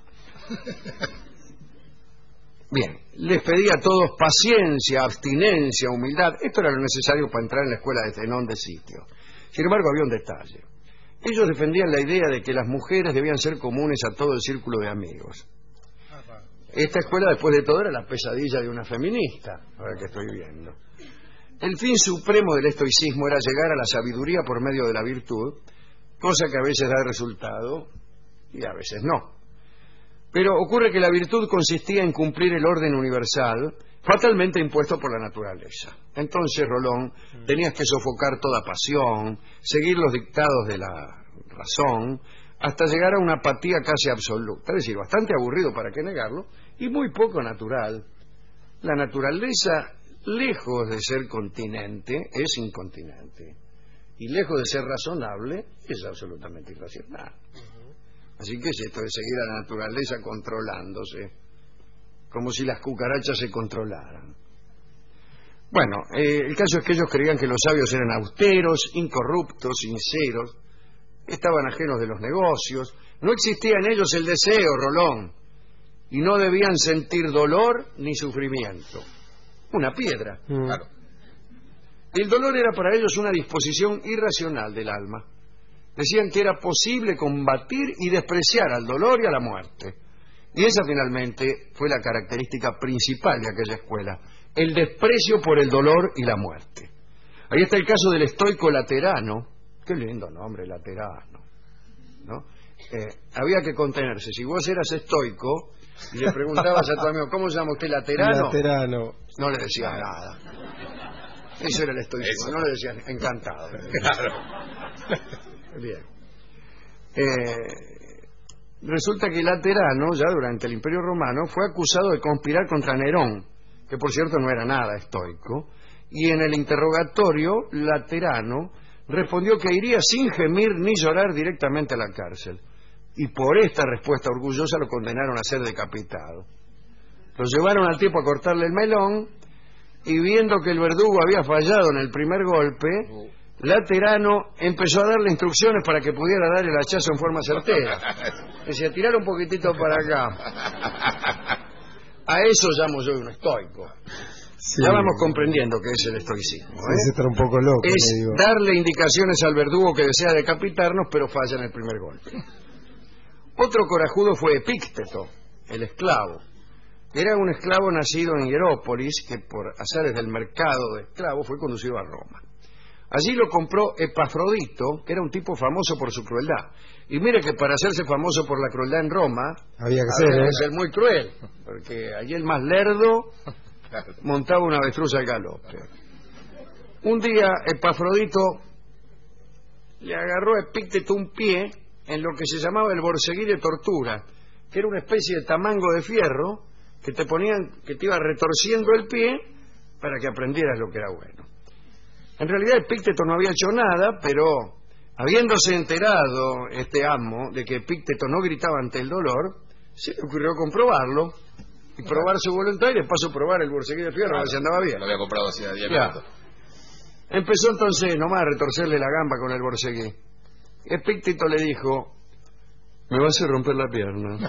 Bien, les pedía a todos paciencia, abstinencia, humildad. Esto era lo necesario para entrar en la escuela de Zenón de sitio. Sin embargo, había un detalle. Ellos defendían la idea de que las mujeres debían ser comunes a todo el círculo de amigos. Esta escuela, después de todo, era la pesadilla de una feminista, ahora que estoy viendo. El fin supremo del estoicismo era llegar a la sabiduría por medio de la virtud, cosa que a veces da resultado y a veces no. Pero ocurre que la virtud consistía en cumplir el orden universal, fatalmente impuesto por la naturaleza. Entonces, Rolón, tenías que sofocar toda pasión, seguir los dictados de la razón, hasta llegar a una apatía casi absoluta. Es decir, bastante aburrido, para qué negarlo, y muy poco natural. La naturaleza, lejos de ser continente, es incontinente. Y lejos de ser razonable, es absolutamente irracional. Así que es esto de seguir a la naturaleza controlándose, como si las cucarachas se controlaran. Bueno, el caso es que ellos creían que los sabios eran austeros, incorruptos, sinceros, estaban ajenos de los negocios, no existía en ellos el deseo, Rolón, y no debían sentir dolor ni sufrimiento. Una piedra. Claro. El dolor era para ellos una disposición irracional del alma. Decían que era posible combatir y despreciar al dolor y a la muerte. Y esa finalmente fue la característica principal de aquella escuela, el desprecio por el dolor y la muerte. Ahí está el caso del estoico Laterano. Qué lindo nombre, Laterano, ¿no? Había que contenerse. Si vos eras estoico y le preguntabas a tu amigo, ¿cómo se llama usted, Laterano? Laterano. No le decías nada. Eso era el estoicismo, no le decían encantado. Claro. Bien. Resulta que Laterano, ya durante el Imperio Romano, fue acusado de conspirar contra Nerón, que por cierto no era nada estoico, y en el interrogatorio Laterano respondió que iría sin gemir ni llorar directamente a la cárcel. Y por esta respuesta orgullosa lo condenaron a ser decapitado. Lo llevaron al tipo a cortarle el melón, y viendo que el verdugo había fallado en el primer golpe, Laterano empezó a darle instrucciones para que pudiera dar el hachazo en forma certera. Decía, tirar un poquitito para acá. A eso llamo yo un estoico. Sí. Ya vamos comprendiendo que es el estoicismo. Ese está un poco loco. Es darle indicaciones al verdugo que desea decapitarnos, pero falla en el primer golpe. Otro corajudo fue Epícteto, el esclavo. Era un esclavo nacido en Hierópolis, que por azares del mercado de esclavos fue conducido a Roma. Allí lo compró Epafrodito, que era un tipo famoso por su crueldad. Y mire que para hacerse famoso por la crueldad en Roma, había que ser muy cruel, porque allí el más lerdo montaba una avestruz al galope. Un día Epafrodito le agarró a Epícteto un pie en lo que se llamaba el borceguí de tortura, que era una especie de tamango de fierro que te iba retorciendo el pie para que aprendieras lo que era bueno. En realidad Epícteto no había hecho nada, pero habiéndose enterado este amo de que Epícteto no gritaba ante el dolor, se le ocurrió comprobarlo y probar su voluntad y de paso probar el borceguí de fierro, a ver si andaba bien. Lo había comprado hacía 10 minutos. Empezó entonces nomás a retorcerle la gamba con el borceguí. Epícteto le dijo, me vas a romper la pierna.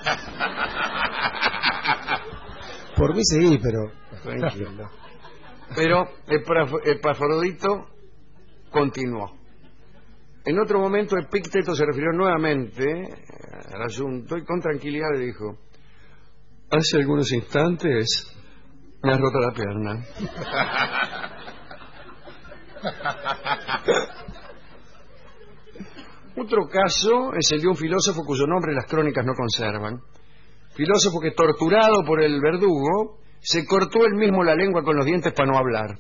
Por mí seguí, pero... Tranquilo. Pero Epafrodito continuó. En otro momento Epícteto se refirió nuevamente al asunto y con tranquilidad le dijo, hace algunos instantes me has roto la pierna. Otro caso es el de un filósofo cuyo nombre las crónicas no conservan. Filósofo que, torturado por el verdugo, se cortó él mismo la lengua con los dientes para no hablar.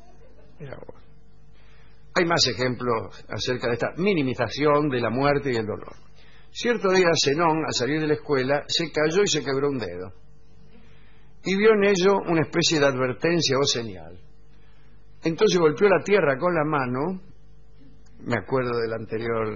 Hay más ejemplos acerca de esta minimización de la muerte y el dolor. Cierto día Zenón, al salir de la escuela, se cayó y se quebró un dedo. Y vio en ello una especie de advertencia o señal. Entonces golpeó la tierra con la mano, me acuerdo del anterior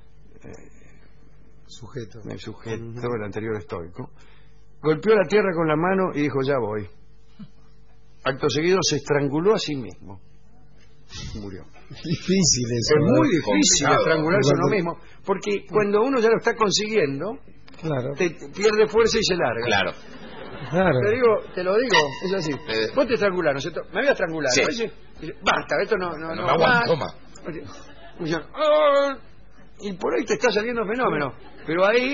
sujeto, el anterior estoico, golpeó la tierra con la mano y dijo, ya voy. Acto seguido se estranguló a sí mismo. Murió. Difícil eso. Es muy difícil estrangularse a uno mismo, porque cuando uno ya lo está consiguiendo, claro, te pierde fuerza y se larga. Claro. Te lo digo, es así. Vos te estrangularon, ¿cierto? Me voy a estrangular. Sí. Basta, esto no me aguanto más. Y por ahí te está saliendo fenómeno, pero ahí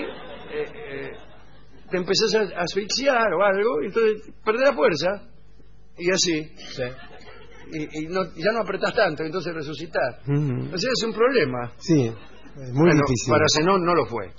te empezás a asfixiar o algo, y entonces perdés la fuerza, y así. Sí. Y ya no apretás tanto, entonces resucitás. O sea, es un problema. Sí, es muy difícil. Para Zenón no lo fue.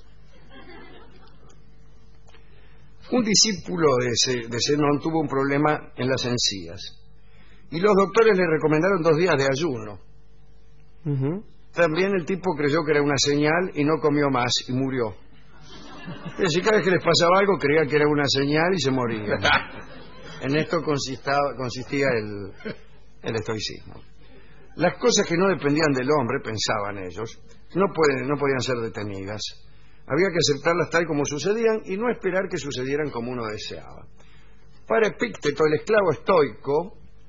Un discípulo de Zenón tuvo un problema en las encías y los doctores le recomendaron 2 días de ayuno. También el tipo creyó que era una señal y no comió más y murió. Es decir, cada vez que les pasaba algo creía que era una señal y se moría. En esto consistía el estoicismo. Las cosas que no dependían del hombre, pensaban ellos, no podían ser detenidas. Había que aceptarlas tal como sucedían y no esperar que sucedieran como uno deseaba. Para Epícteto, el esclavo estoico,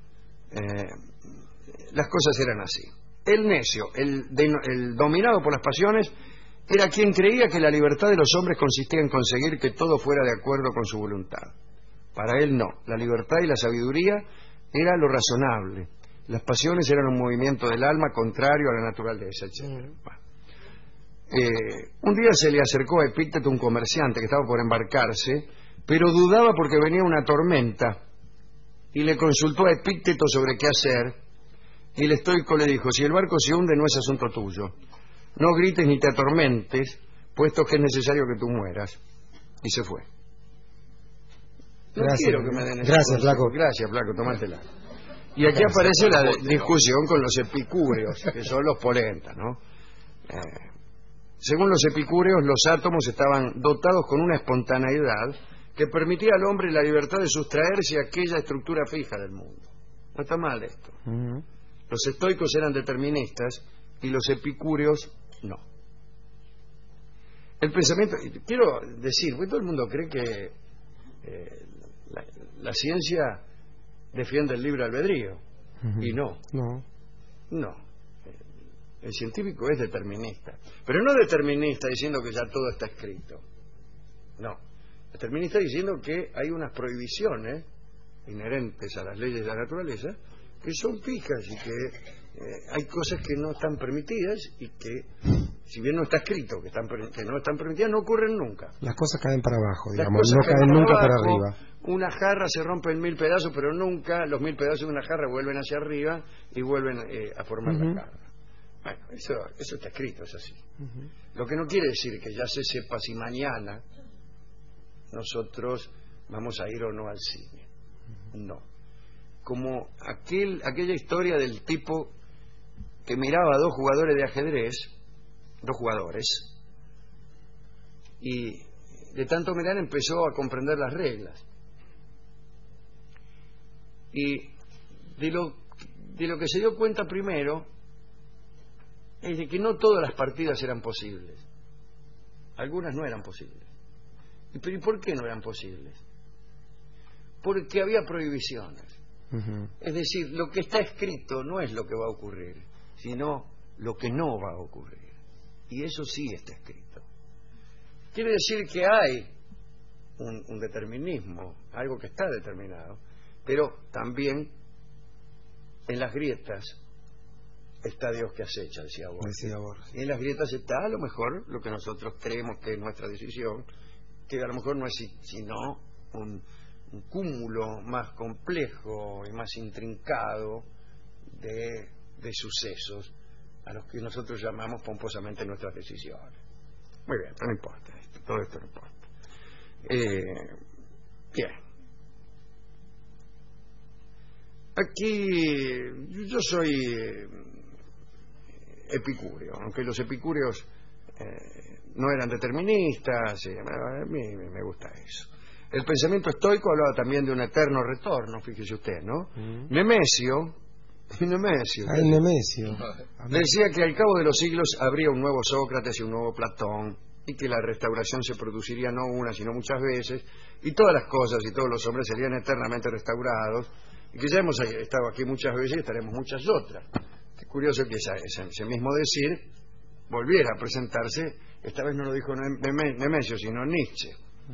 las cosas eran así. El necio, el dominado por las pasiones, era quien creía que la libertad de los hombres consistía en conseguir que todo fuera de acuerdo con su voluntad. Para él no. La libertad y la sabiduría era lo razonable. Las pasiones eran un movimiento del alma contrario a la naturaleza, etc. Un día se le acercó a Epícteto un comerciante que estaba por embarcarse, pero dudaba porque venía una tormenta, y le consultó a Epícteto sobre qué hacer, y el estoico le dijo, si el barco se hunde no es asunto tuyo, no grites ni te atormentes, puesto que es necesario que tú mueras. Y se fue. No quiero que me den eso. Gracias, flaco. Gracias, flaco, tomátela. Y aquí aparece la discusión con los epicúreos, que son los polentas, ¿no? Según los epicúreos, los átomos estaban dotados con una espontaneidad que permitía al hombre la libertad de sustraerse a aquella estructura fija del mundo. No está mal esto. Los estoicos eran deterministas y los epicúreos no. El pensamiento, quiero decir, porque todo el mundo cree que la ciencia defiende el libre albedrío, y no. El científico es determinista, pero no determinista diciendo que ya todo está escrito, no, determinista diciendo que hay unas prohibiciones inherentes a las leyes de la naturaleza que son fijas y que hay cosas que no están permitidas y que, si bien no está escrito que no están permitidas, no ocurren nunca. Las cosas caen para abajo, digamos, no caen nunca para arriba. Una jarra se rompe en 1000 pedazos, pero nunca los 1000 pedazos de una jarra vuelven hacia arriba y vuelven a formar la jarra. Bueno, eso está escrito, es así. Lo que no quiere decir que ya se sepa si mañana nosotros vamos a ir o no al cine. No. Como aquella historia del tipo que miraba a dos jugadores de ajedrez, y de tanto mirar empezó a comprender las reglas. Y de lo que se dio cuenta primero es de que no todas las partidas eran posibles. Algunas no eran posibles. ¿Y por qué no eran posibles? Porque había prohibiciones. Es decir, lo que está escrito no es lo que va a ocurrir, sino lo que no va a ocurrir. Y eso sí está escrito. Quiere decir que hay un determinismo, algo que está determinado, pero también en las grietas está Dios que acecha, decía Borges. Y en las grietas está a lo mejor lo que nosotros creemos que es nuestra decisión, que a lo mejor no es sino un cúmulo más complejo y más intrincado de sucesos a los que nosotros llamamos pomposamente nuestras decisiones. Muy bien, pero no importa todo esto no importa. Bien. Aquí yo soy epicúreo, aunque los epicúreos no eran deterministas, a mí me gusta eso. El pensamiento estoico hablaba también de un eterno retorno, fíjese usted, ¿no? Nemesio decía que al cabo de los siglos habría un nuevo Sócrates y un nuevo Platón, y que la restauración se produciría no una, sino muchas veces, y todas las cosas y todos los hombres serían eternamente restaurados, y que ya hemos estado aquí muchas veces y estaremos muchas otras. Es curioso que ese mismo decir volviera a presentarse, esta vez no lo dijo Nemesio, sino Nietzsche.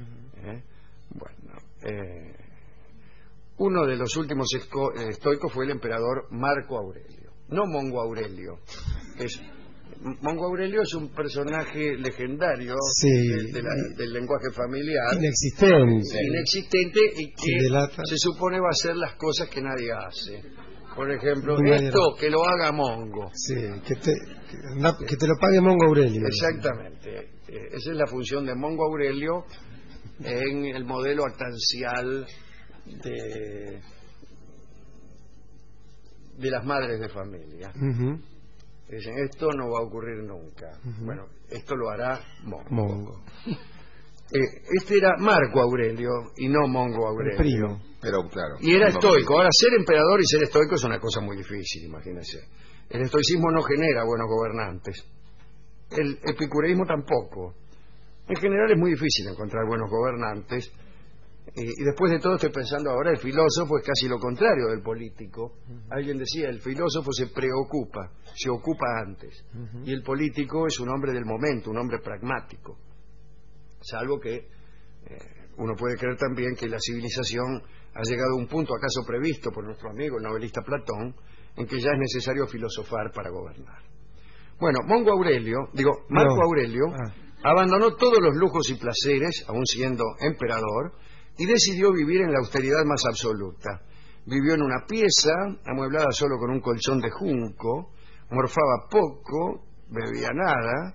Uno de los últimos estoicos fue el emperador Marco Aurelio, no Mongo Aurelio. Mongo Aurelio es un personaje legendario del lenguaje familiar, inexistente y que se supone va a hacer las cosas que nadie hace. Por ejemplo, que lo haga Mongo. Que te lo pague Mongo Aurelio. Exactamente. Esa es la función de Mongo Aurelio en el modelo actancial de las madres de familia. Dicen, esto no va a ocurrir nunca. Bueno, esto lo hará Mongo. Este era Marco Aurelio y no Mongo Aurelio. El primo. Pero claro. Y era estoico. Ahora, ser emperador y ser estoico es una cosa muy difícil, imagínense. El estoicismo no genera buenos gobernantes. El epicureísmo tampoco. En general es muy difícil encontrar buenos gobernantes. Y después de todo estoy pensando ahora, el filósofo es casi lo contrario del político. Alguien decía, el filósofo se preocupa, se ocupa antes. Y el político es un hombre del momento, un hombre pragmático. Salvo que uno puede creer también que la civilización ha llegado a un punto acaso previsto por nuestro amigo el novelista Platón, en que ya es necesario filosofar para gobernar. Bueno, Marco Aurelio abandonó todos los lujos y placeres, aun siendo emperador, y decidió vivir en la austeridad más absoluta. Vivió en una pieza amueblada solo con un colchón de junco, morfaba poco, bebía nada,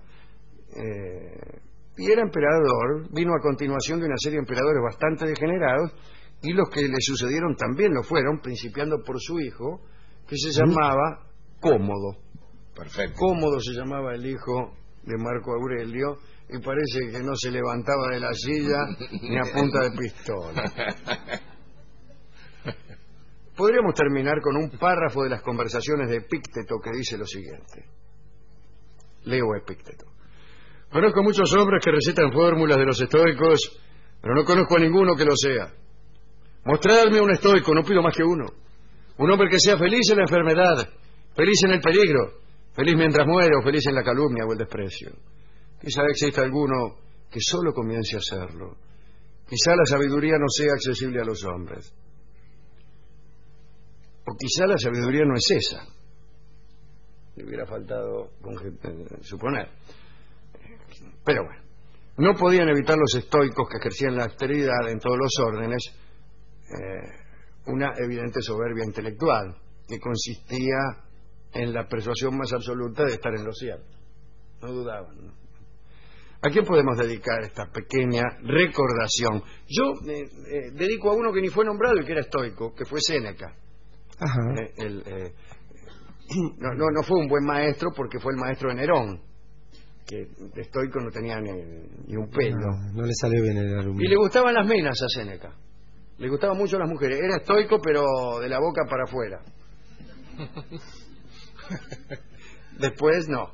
y era emperador. Vino a continuación de una serie de emperadores bastante degenerados y los que le sucedieron también lo fueron, principiando por su hijo, que se llamaba Cómodo. Perfecto. Cómodo se llamaba el hijo de Marco Aurelio, y parece que no se levantaba de la silla ni a punta de pistola. Podríamos terminar con un párrafo de las conversaciones de Epícteto que dice lo siguiente. Leo a Epícteto. Conozco muchos hombres que recetan fórmulas de los estoicos, pero no conozco a ninguno que lo sea. Mostradme un estoico, no pido más que uno. Un hombre que sea feliz en la enfermedad, feliz en el peligro, feliz mientras muere o feliz en la calumnia o el desprecio. Quizá exista alguno que solo comience a hacerlo. Quizá la sabiduría no sea accesible a los hombres. O quizá la sabiduría no es esa. Le hubiera faltado suponer. Pero bueno, no podían evitar los estoicos, que ejercían la austeridad en todos los órdenes, una evidente soberbia intelectual que consistía en la persuasión más absoluta de estar en lo cierto. No dudaban, ¿no? ¿A quién podemos dedicar esta pequeña recordación? Yo dedico a uno que ni fue nombrado y que era estoico, que fue Séneca. Ajá. No fue un buen maestro porque fue el maestro de Nerón, que de estoico no tenía ni un pelo. No le salió bien el alumno. Y le gustaban las minas a Séneca. Le gustaban mucho las mujeres. Era estoico, pero de la boca para afuera. Después no.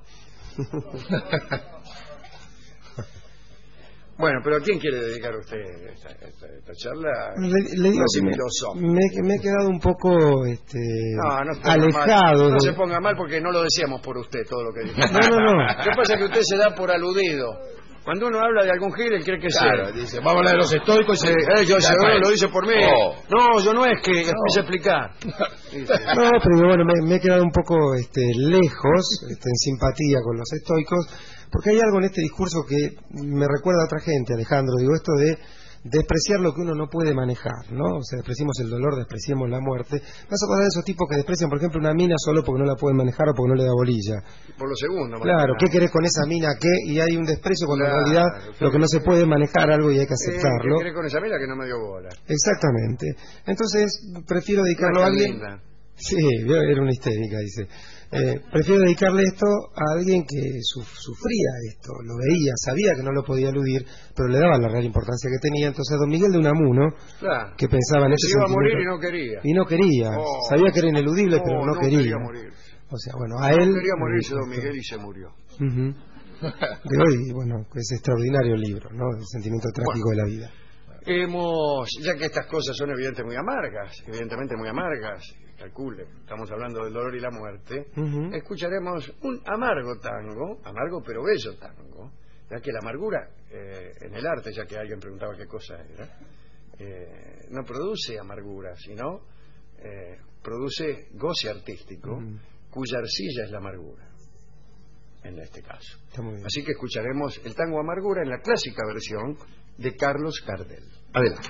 Bueno, pero ¿a quién quiere dedicar usted esta charla? Le digo que me he quedado un poco no alejado. No se ponga mal porque no lo decíamos por usted todo lo que dijo. No. Lo que pasa es que usted se da por aludido. Cuando uno habla de algún gil, él cree que claro, sea. dice, vamos a hablar de los estoicos y yo lo dice por mí. Oh. No, yo no es que empiece a explicar. No, pero bueno, me he quedado un poco lejos, en simpatía con los estoicos, porque hay algo en este discurso que me recuerda a otra gente, Alejandro, digo, esto de despreciar lo que uno no puede manejar, ¿no? O sea, despreciemos el dolor, despreciemos la muerte. Vas a acordar de esos tipos que desprecian, por ejemplo, una mina solo porque no la pueden manejar o porque no le da bolilla. Por lo segundo. Claro, ¿qué querés con esa mina? ¿Qué? Y hay un desprecio cuando en realidad lo que no se puede manejar algo y hay que aceptarlo. ¿Qué querés con esa mina que no me dio bola? Exactamente. Entonces, prefiero dedicarlo a alguien... Linda. Sí, era una histérica, dice. Prefiero dedicarle esto a alguien que sufría esto, lo veía, sabía que no lo podía eludir, pero le daba la real importancia que tenía. Entonces, don Miguel de Unamuno, claro, que pensaba en ese iba a sentimiento, morir y no quería. Y no quería. Sabía que era ineludible, pero no quería. Morir. O sea, bueno, a él... No quería morirse don Miguel y se murió. De hoy, bueno, es extraordinario el libro, ¿no? El sentimiento trágico de la vida. Ya que estas cosas son evidentemente muy amargas, calcule, estamos hablando del dolor y la muerte, escucharemos un amargo tango, amargo pero bello tango, ya que la amargura en el arte, ya que alguien preguntaba qué cosa era, no produce amargura, sino produce goce artístico, cuya arcilla es la amargura, en este caso. Así que escucharemos el tango Amargura en la clásica versión de Carlos Gardel. Adelante.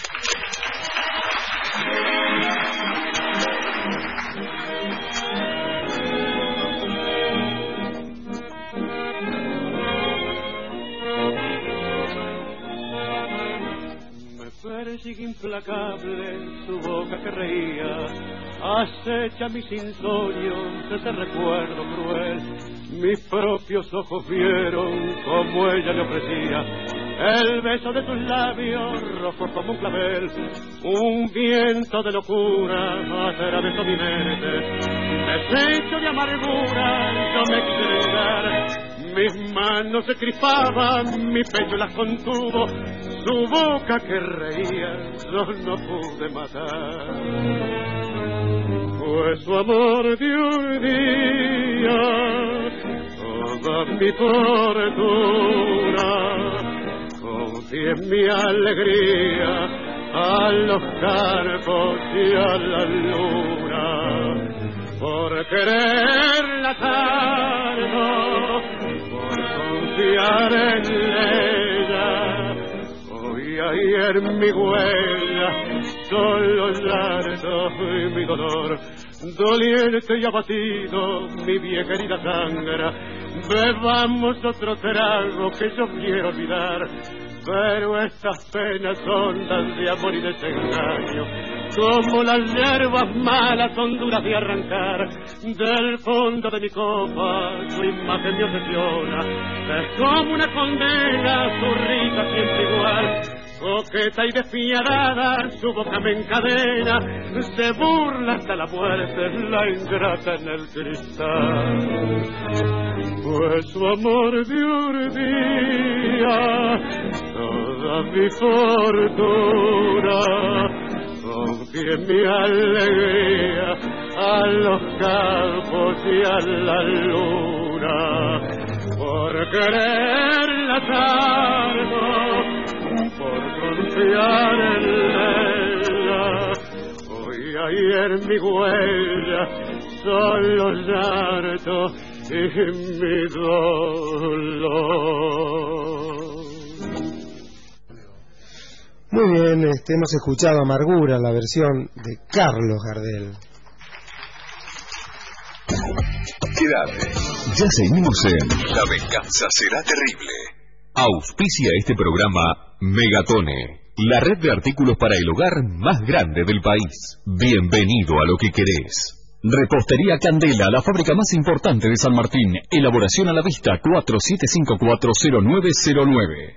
Me persigue implacable su boca que reía, acecha mis insomnios, ese recuerdo cruel. Mis propios ojos vieron como ella le ofrecía el beso de tus labios, rojos como un clavel. Un viento de locura atravesó mi mente, deshecho de amargura, yo me quise vengar. Mis manos se crispaban, mi pecho las contuvo, su boca que reía, yo no pude matar. Fue su amor de un día, toda mi fortuna, confié en mi alegría a los campos y a la luna, por quererla tanto, por confiar en ella. Hoy ayer mi huella, solo llanto y mi dolor, doliente y abatido, mi bien querida sangra. Bebamos otro trago que yo quiero olvidar, pero estas penas hondas de amor y desengaño, como las hierbas malas son duras de arrancar. Del fondo de mi copa su imagen me obsesiona, es como una condena su risa siempre igual. Coqueta y despiadada, su boca me encadena, se burla hasta la muerte, la ingrata en el cristal. Pues su amor de urdía toda mi fortuna, confíe mi alegría a los campos y a la luna. Por quererla tanto, por confiar en ella, hoy ayer mi huella, solo llanto y mi dolor. Muy bien, hemos escuchado Amargura, la versión de Carlos Gardel. Quédate. Ya seguimos en La venganza será terrible. Auspicia este programa Megatone, la red de artículos para el hogar más grande del país. Bienvenido a lo que querés. Repostería Candela, la fábrica más importante de San Martín. Elaboración a la vista, 47540909.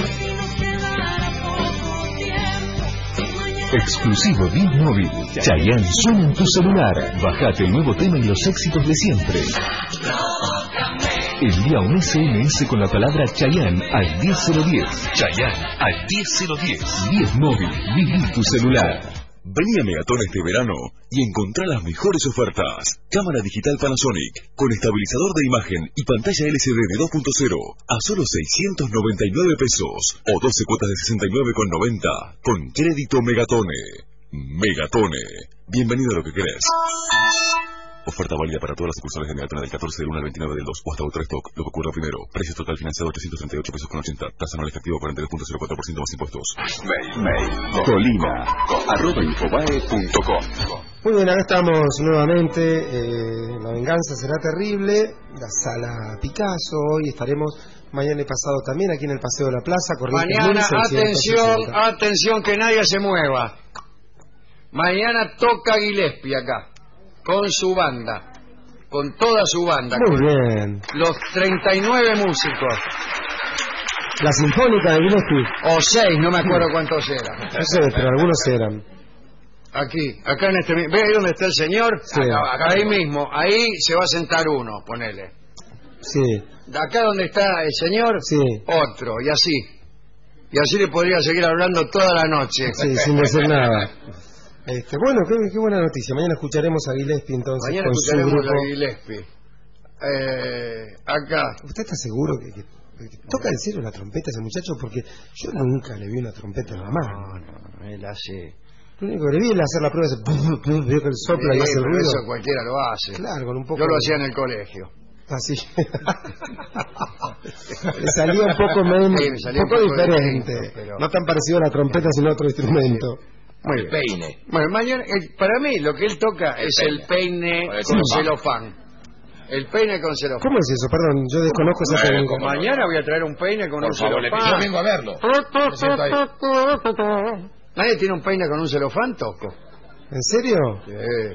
Exclusivo Bit Móvil. Chayanne suena en tu celular. Bajate el nuevo tema y los éxitos de siempre. Envía un SMS con la palabra Chayanne al 10010. Chayanne al 10010. 10 Móvil. Viví tu celular. Vení a Megatón este verano y encontrá las mejores ofertas. Cámara digital Panasonic con estabilizador de imagen y pantalla LCD de 2.0 a solo 699 pesos o 12 cuotas de 69,90 con crédito Megatone. Megatone. Bienvenido a lo que querés. Oferta válida para todas las sucursales de Megatone del 14 del 1 al 29 del 2 o hasta otro stock, lo que ocurra primero. Precio total financiado 338 pesos con 80. Tasa anual efectivo 42.04% más impuestos. Mail. colina@infobae.com. Muy bien, acá estamos nuevamente. La venganza será terrible. La sala Picasso. Hoy estaremos mañana y pasado también aquí en el Paseo de la Plaza. Mañana, atención, que nadie se mueva. Mañana toca Gillespie acá, con su banda, con toda su banda. Muy bien. Los 39 músicos. La Sinfónica de Gillespie. O 6, no me acuerdo cuántos eran. No sé, pero algunos eran. Aquí, acá en este... ¿Ve ahí donde está el señor? Sí. Acá, ahí mismo, ahí se va a sentar uno, ponele. Sí. De acá donde está el señor, sí, otro, y así. Y así le podría seguir hablando toda la noche. Sí, sin decir nada. Bueno, qué buena noticia. Mañana escucharemos a Gillespie entonces. Mañana escucharemos a Gillespie. Acá. ¿Usted está seguro que toca en serio la trompeta ese muchacho? Porque yo nunca le vi una trompeta en la mano. No, él hace... Lo único que le vi es hacer la prueba de veo que él sopla y hace el ruido. Eso cualquiera lo hace. Claro, con un poco. Yo lo hacía en el colegio. Así. Le salía un poco menos, un poco diferente. Pero... no tan parecido a la trompeta, sino a otro instrumento. Muy bien. Peine. Bueno, mañana, para mí lo que él toca es el peine con celofán. El peine con celofán. ¿Cómo es eso? Perdón, yo desconozco esa técnica. Mañana voy a traer un peine con un celofán. Yo vengo a verlo. ¿Nadie tiene un peine con un celofán, Toco? ¿En serio? Sí.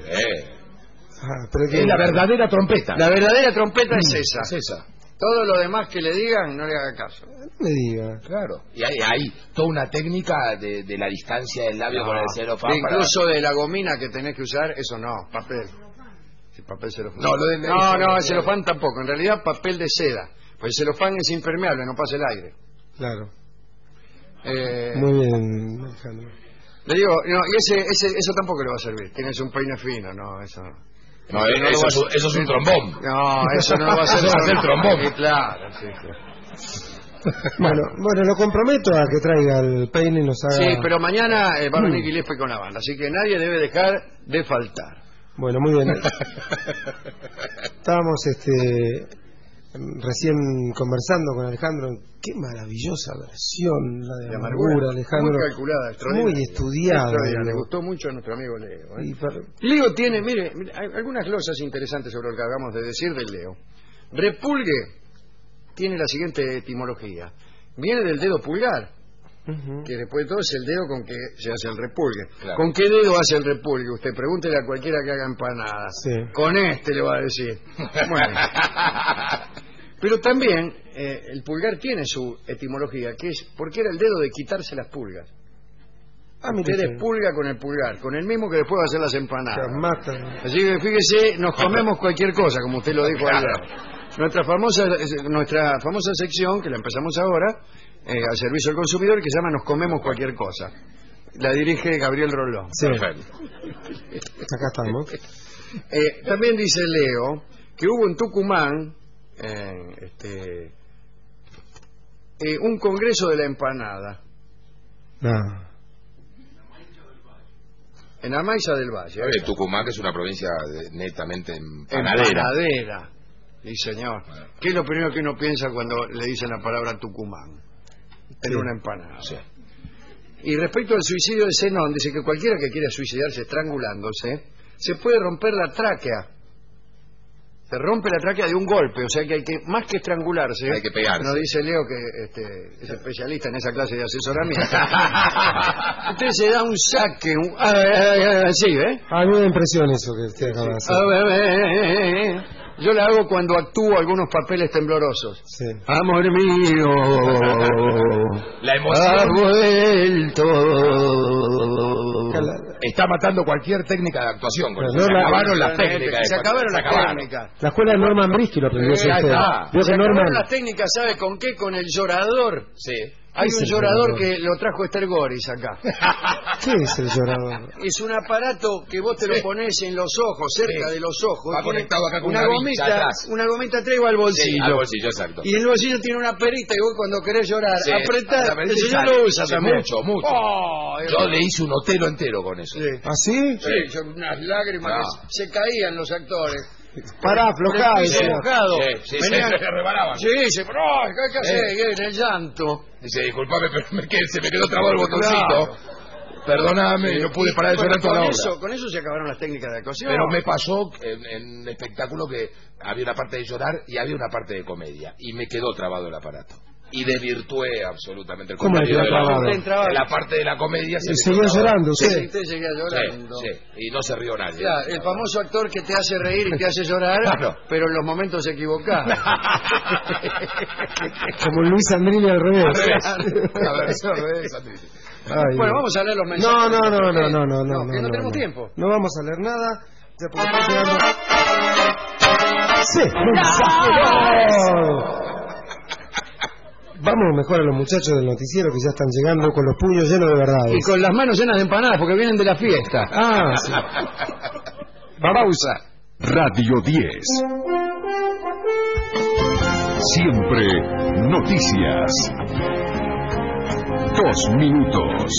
Pero es la verdadera trompeta. La verdadera trompeta es esa. Es esa. Todo lo demás que le digan, no le haga caso. No me diga. Claro. Y hay toda una técnica de la distancia del labio con el celofán. Incluso de la gomina que tenés que usar, eso no, papel. Sí, papel celofán. No, el celofán tampoco. En realidad, papel de seda. Pues el celofán es impermeable, no pasa el aire. Claro. Muy bien, Alejandro. Le digo, no, y eso tampoco le va a servir. Tienes un peine fino, no, eso no. No, eso es un trombón. No, eso no va a ser. Eso va a ser trombón. Sí, claro, sí. Bueno, lo comprometo a que traiga el peine y nos haga... Sí, pero mañana va a venir Gillespie con la banda, así que nadie debe dejar de faltar. Bueno, muy bien. Estábamos recién conversando con Alejandro, qué maravillosa versión la de Amargura, Alejandro. Muy calculada, muy estudiada. Le gustó mucho a nuestro amigo Leo. Leo tiene, mire, hay algunas glosas interesantes sobre lo que acabamos de decir del Leo. Repulgue tiene la siguiente etimología. Viene del dedo pulgar, que después de todo es el dedo con que se hace el repulgue. Claro. ¿Con qué dedo hace el repulgue? Usted pregúntele a cualquiera que haga empanadas. Sí. Con este le va a decir. Bueno. Pero también el pulgar tiene su etimología, que es porque era el dedo de quitarse las pulgas. Usted despulga con el pulgar, con el mismo que después va a hacer las empanadas. Así que fíjese, nos comemos cualquier cosa, como usted lo dijo ayer. Nuestra famosa sección, que la empezamos ahora, al servicio del consumidor, que se llama Nos comemos cualquier cosa. La dirige Gabriel Rolón. Sí. Perfecto. Acá estamos. También dice Leo que hubo en Tucumán un congreso de la empanada. En Amaiza del Valle. Tucumán, que es una provincia netamente empanadera. Sí, señor. ¿Qué es lo primero que uno piensa cuando le dicen la palabra Tucumán? En una empanada. Sí. Y respecto al suicidio de Zenón, dice que cualquiera que quiera suicidarse estrangulándose, se puede romper la tráquea. Se rompe la tráquea de un golpe, o sea que hay que, más que estrangularse, hay que pegarse. Nos dice Leo que es especialista en esa clase de asesoramiento. Usted se da un saque, sí, ¿eh? A mí me impresiona eso que usted acaba de hacer. Yo la hago cuando actúo algunos papeles temblorosos. Sí. Amor mío, la emoción ha vuelto. Está matando cualquier técnica de actuación. Se acabaron las técnicas. Se acabaron las técnicas. La escuela de Norman Brisky lo aprendió usted. Se acabaron las técnicas, ¿sabe con qué? Con el llorador. Sí. Hay un llorador que lo trajo Esther Goris acá. ¿Qué es el llorador? Es un aparato que vos te lo pones en los ojos, cerca de los ojos. Va conectado acá con una gomita traigo al bolsillo. Sí, al bolsillo, exacto. Y en el bolsillo tiene una perita y vos cuando querés llorar, apretás, el señor lo usa también. Mucho. Oh, yo le hice un Otelo entero con eso. Sí. ¿Ah, sí? Sí, unas lágrimas que se caían los actores. Pará, aflojado. Sí, se rebalaban. Sí, ¿qué hace? En el llanto. Dice, disculpame, pero se me quedó trabado el botoncito. Claro. Perdóname, no pude parar de llorar toda la obra. Con eso se acabaron las técnicas de actuación. Pero me pasó en espectáculo que había una parte de llorar y había una parte de comedia. Y me quedó trabado el aparato. Y desvirtué absolutamente el contenido de la obra. En la parte de la comedia se seguía llorando, usted seguía llorando. Sí, y no se rió nadie. Ya, el famoso actor que te hace reír y te hace llorar, claro, pero en los momentos equivocados. Como Luis Andrini al revés. Al revés, Ay, bueno, vamos a leer los mensajes. No, no tenemos tiempo. No vamos a leer nada. Ya porque está llegando. ¡Sí! ¡Mensajero! Vamos mejor a los muchachos del noticiero que ya están llegando con los puños llenos de verdades. Y con las manos llenas de empanadas porque vienen de la fiesta. Sí. Pausa. Radio 10. Siempre noticias. 2 minutos.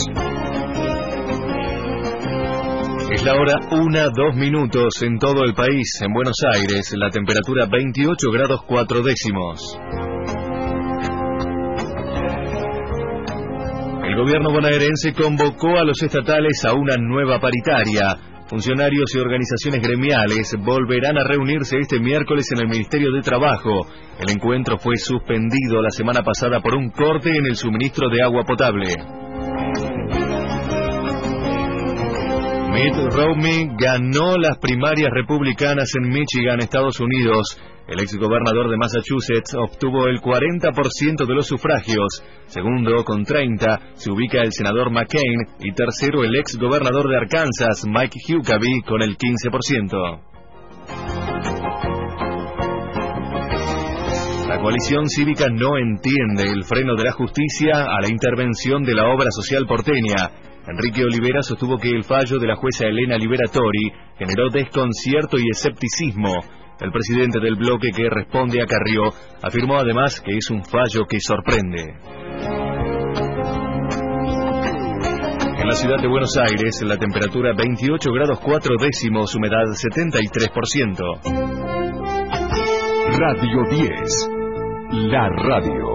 Es la hora 1:02 en todo el país. En Buenos Aires, la temperatura 28 grados 4 décimos. El gobierno bonaerense convocó a los estatales a una nueva paritaria. Funcionarios y organizaciones gremiales volverán a reunirse este miércoles en el Ministerio de Trabajo. El encuentro fue suspendido la semana pasada por un corte en el suministro de agua potable. Mitt Romney ganó las primarias republicanas en Michigan, Estados Unidos. El exgobernador de Massachusetts obtuvo el 40% de los sufragios. Segundo, con 30, se ubica el senador McCain y tercero el exgobernador de Arkansas, Mike Huckabee, con el 15%. La coalición cívica no entiende el freno de la justicia a la intervención de la obra social porteña. Enrique Olivera sostuvo que el fallo de la jueza Elena Liberatori generó desconcierto y escepticismo. El presidente del bloque que responde a Carrió afirmó además que es un fallo que sorprende. En la ciudad de Buenos Aires, la temperatura 28 grados 4 décimos, humedad 73%. Radio 10. La radio.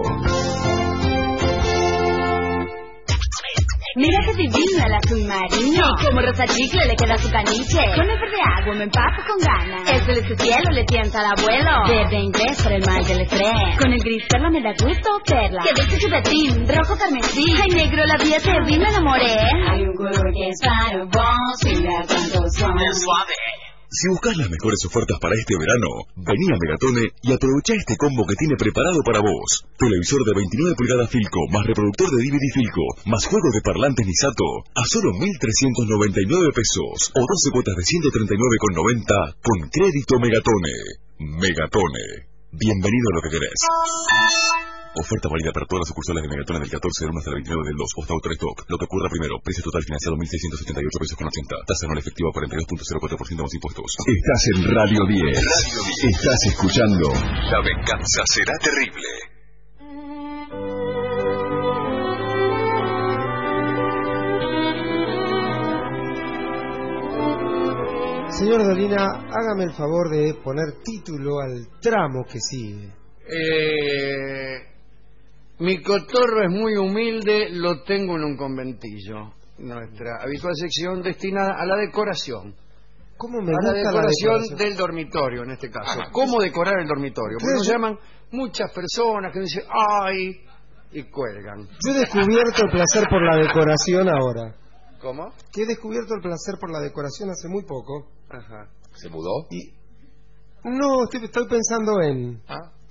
Mira qué divino el azul marino. Como rosa chicle le queda su caniche. Con el verde agua me empapo con ganas. El celeste cielo le tienta al abuelo. Verde inglés por el mal del estrés. Con el gris perla me da gusto perla. Que dulce chupetín, rojo carmesí. Ay, negro la vida te vi, me enamoré. Hay un color que es para vos. Mira cuántos son. Suave. Si buscas las mejores ofertas para este verano, vení a Megatone y aprovecha este combo que tiene preparado para vos. Televisor de 29 pulgadas Philco, más reproductor de DVD Philco, más juegos de parlantes Nisato, a solo 1.399 pesos, o 12 cuotas de 139,90 con crédito Megatone. Megatone. Bienvenido a lo que querés. Oferta válida para todas las sucursales de Megatone del 14 del 1 hasta el 29 del 2. Hasta autor stock. Lo que ocurra primero. Precio total financiado 1.678 pesos con 80. Tasa anual efectiva 42.04% más impuestos. Estás en Radio 10. Radio 10. Estás escuchando La venganza será terrible. Señor Dolina, hágame el favor de poner título al tramo que sigue. Mi cotorro es muy humilde, lo tengo en un conventillo. Nuestra habitual sección destinada a la decoración. ¿Cómo me a gusta la decoración del dormitorio, en este caso. ¿Cómo decorar el dormitorio? Porque nos llaman muchas personas que dicen, ¡ay! Y cuelgan. Yo he descubierto el placer por la decoración ahora. ¿Cómo? Que he descubierto el placer por la decoración hace muy poco. Ajá. ¿Se mudó? Y no, estoy pensando en...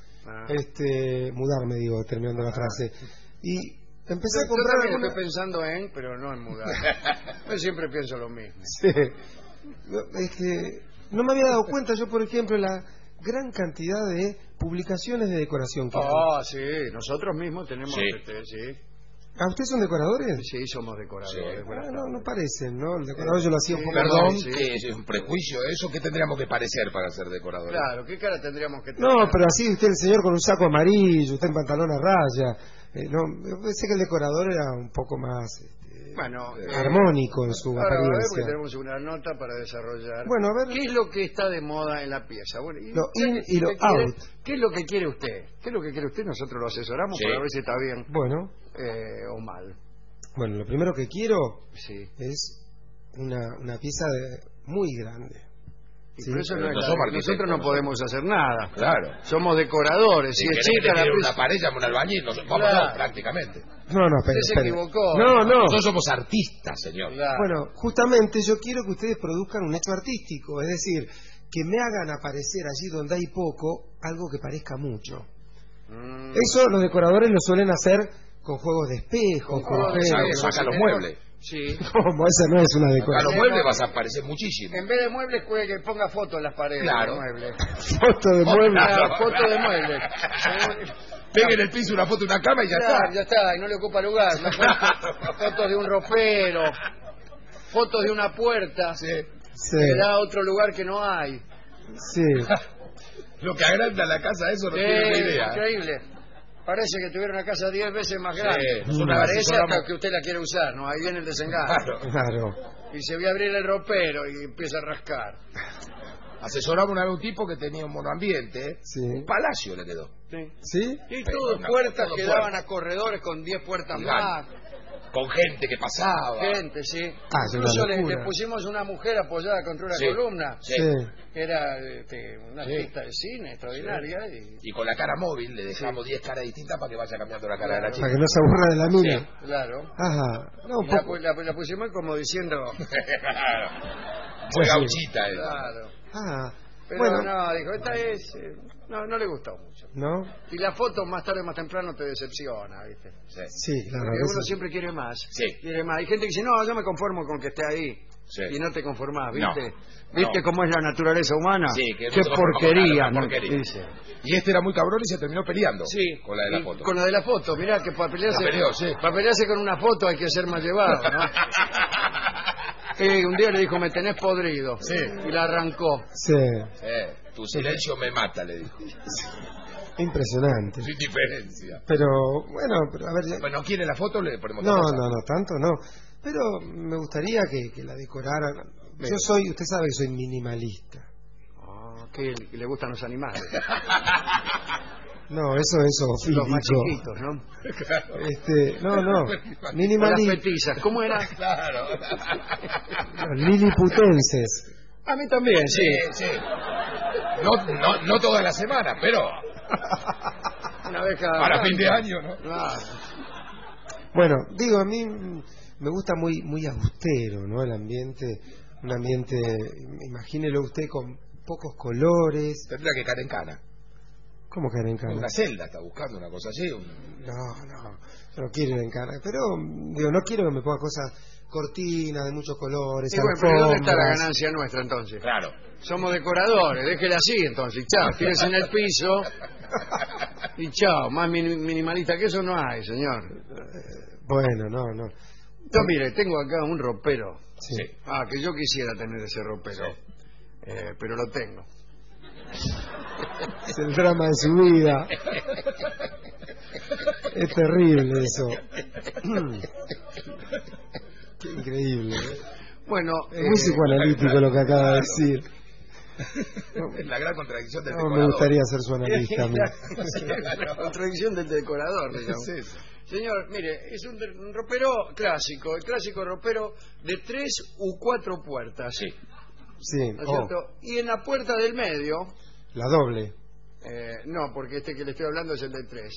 mudarme, digo, terminando la frase. Y empecé a comprar... Yo estoy pensando en, pero no en mudar. Yo siempre pienso lo mismo. Sí. Es que no me había dado cuenta yo, por ejemplo, la gran cantidad de publicaciones de decoración que hay. Sí, nosotros mismos tenemos... Sí. ¿Ah, ustedes son decoradores? Sí, somos decoradores. Sí. No parecen, ¿no? El decorador yo lo hacía un poco... Perdón, que es un prejuicio eso. ¿Qué tendríamos que parecer para ser decoradores? Claro, ¿qué cara tendríamos que tener? No, pero así usted, el señor con un saco amarillo, usted en pantalón a raya. Yo pensé que el decorador era un poco más armónico en su apariencia. Porque tenemos una nota para desarrollar. Bueno, a ver. ¿Qué es lo que está de moda en la pieza? Bueno, lo in y lo out. ¿Qué es lo que quiere usted? ¿Qué es lo que quiere usted? Nosotros lo asesoramos para ver si está bien o mal. Bueno, lo primero que quiero es una pieza muy grande. Sí, por eso nosotros no podemos hacer nada. Claro. Somos decoradores. Si es chica la una pared, llama un albañil. Vamos prácticamente. No, usted se equivocó. No. Nosotros somos artistas, señor. Claro. Bueno, justamente yo quiero que ustedes produzcan un hecho artístico. Es decir, que me hagan aparecer allí donde hay poco, algo que parezca mucho. Eso los decoradores lo suelen hacer con juegos de espejos, saca los muebles. Sí. ¿Cómo? Esa no es una decoración. A los muebles vas a aparecer muchísimo. En vez de muebles, que ponga fotos en las paredes. Claro. De muebles. Foto de muebles. Foto de muebles. Pegue en el piso una foto de una cama y ya está. Ya está, y no le ocupa lugar. Fotos de un ropero. Fotos de una puerta. Que da a otro lugar que no hay. Sí. Lo que agranda la casa, eso no tiene ni idea. Increíble. Parece que tuviera una casa 10 veces más grande. Sí, parece hasta que usted la quiere usar, ¿no? Ahí viene el desengaño. Claro. Y se ve abrir el ropero y empieza a rascar. Asesoramos a un tipo que tenía un monoambiente. Sí. Un palacio le quedó. ¿Sí? Y todo puertas que daban a corredores con 10 puertas más. Con gente que pasaba. Gente, sí. Incluso le pusimos una mujer apoyada contra una columna. Sí. Que era una artista de cine extraordinaria. Y con la cara móvil le dejamos 10 caras distintas para que vaya cambiando la cara de la chica. Para que no se aburra de la mina. Sí, claro. Ajá. No, la pusimos como diciendo... Fue gauchita. Claro. Pero no, dijo, esta es... No le gustó mucho. ¿No? Y la foto más tarde o más temprano te decepciona, ¿viste? Sí, claro. Porque uno siempre quiere más. Sí. Quiere más. Hay gente que dice, no, yo me conformo con que esté ahí. Sí. Y no te conformás, ¿viste? No. ¿Viste cómo es la naturaleza humana? Sí, que qué porquería, ¿no? Dice. Y este era muy cabrón y se terminó peleando. Sí. Con la de la foto. Con la de la foto. Mirá que para pelearse con una foto hay que ser más llevado, ¿no? Un día le dijo, me tenés podrido. Sí. Y la arrancó. Sí. Tu silencio me mata, le dijo. Impresionante. Sin diferencia. Pero, bueno, a ver... Bueno, ¿no quiere la foto? Le ponemos no, tanto no. Pero me gustaría que la decoraran. Usted sabe que soy minimalista. que le gustan los animales. No, eso es zoofílico. Los más chiquitos, ¿no? No. Las petizas, ¿cómo era? Claro. Los liliputenses. A mí también, sí. No toda la semana, pero una vez cada para fin de año, ¿no? Claro. Bueno, digo, a mí me gusta muy austero, ¿no? El ambiente, un ambiente, imagínelo usted con pocos colores. Tendría que caer en cana. ¿Cómo caer en cana? Una celda, está buscando una cosa así. No, yo no quiero ir en cana. Pero, digo, no quiero que me ponga cosas, cortinas de muchos colores. Y bueno, pero ¿dónde está la ganancia nuestra entonces? Claro. Somos decoradores, déjela así entonces. Chao, tienes en el piso. Y chao, más minimalista que eso no hay, señor. Bueno, no. Yo, mire, tengo acá un ropero. Sí. Que yo quisiera tener ese ropero. Sí. Pero lo tengo. Es el drama de su vida. Es terrible eso. Qué increíble. Bueno, es muy psicoanalítico lo que acaba de decir. La gran contradicción del decorador. Me gustaría ser su analista a mí. La contradicción del decorador, digamos. Sí. Señor, mire, es un ropero clásico, el clásico ropero de 3 u 4 puertas. Sí. Sí. ¿No es cierto? Y en la puerta del medio... La doble. No, porque este que le estoy hablando es el de 3.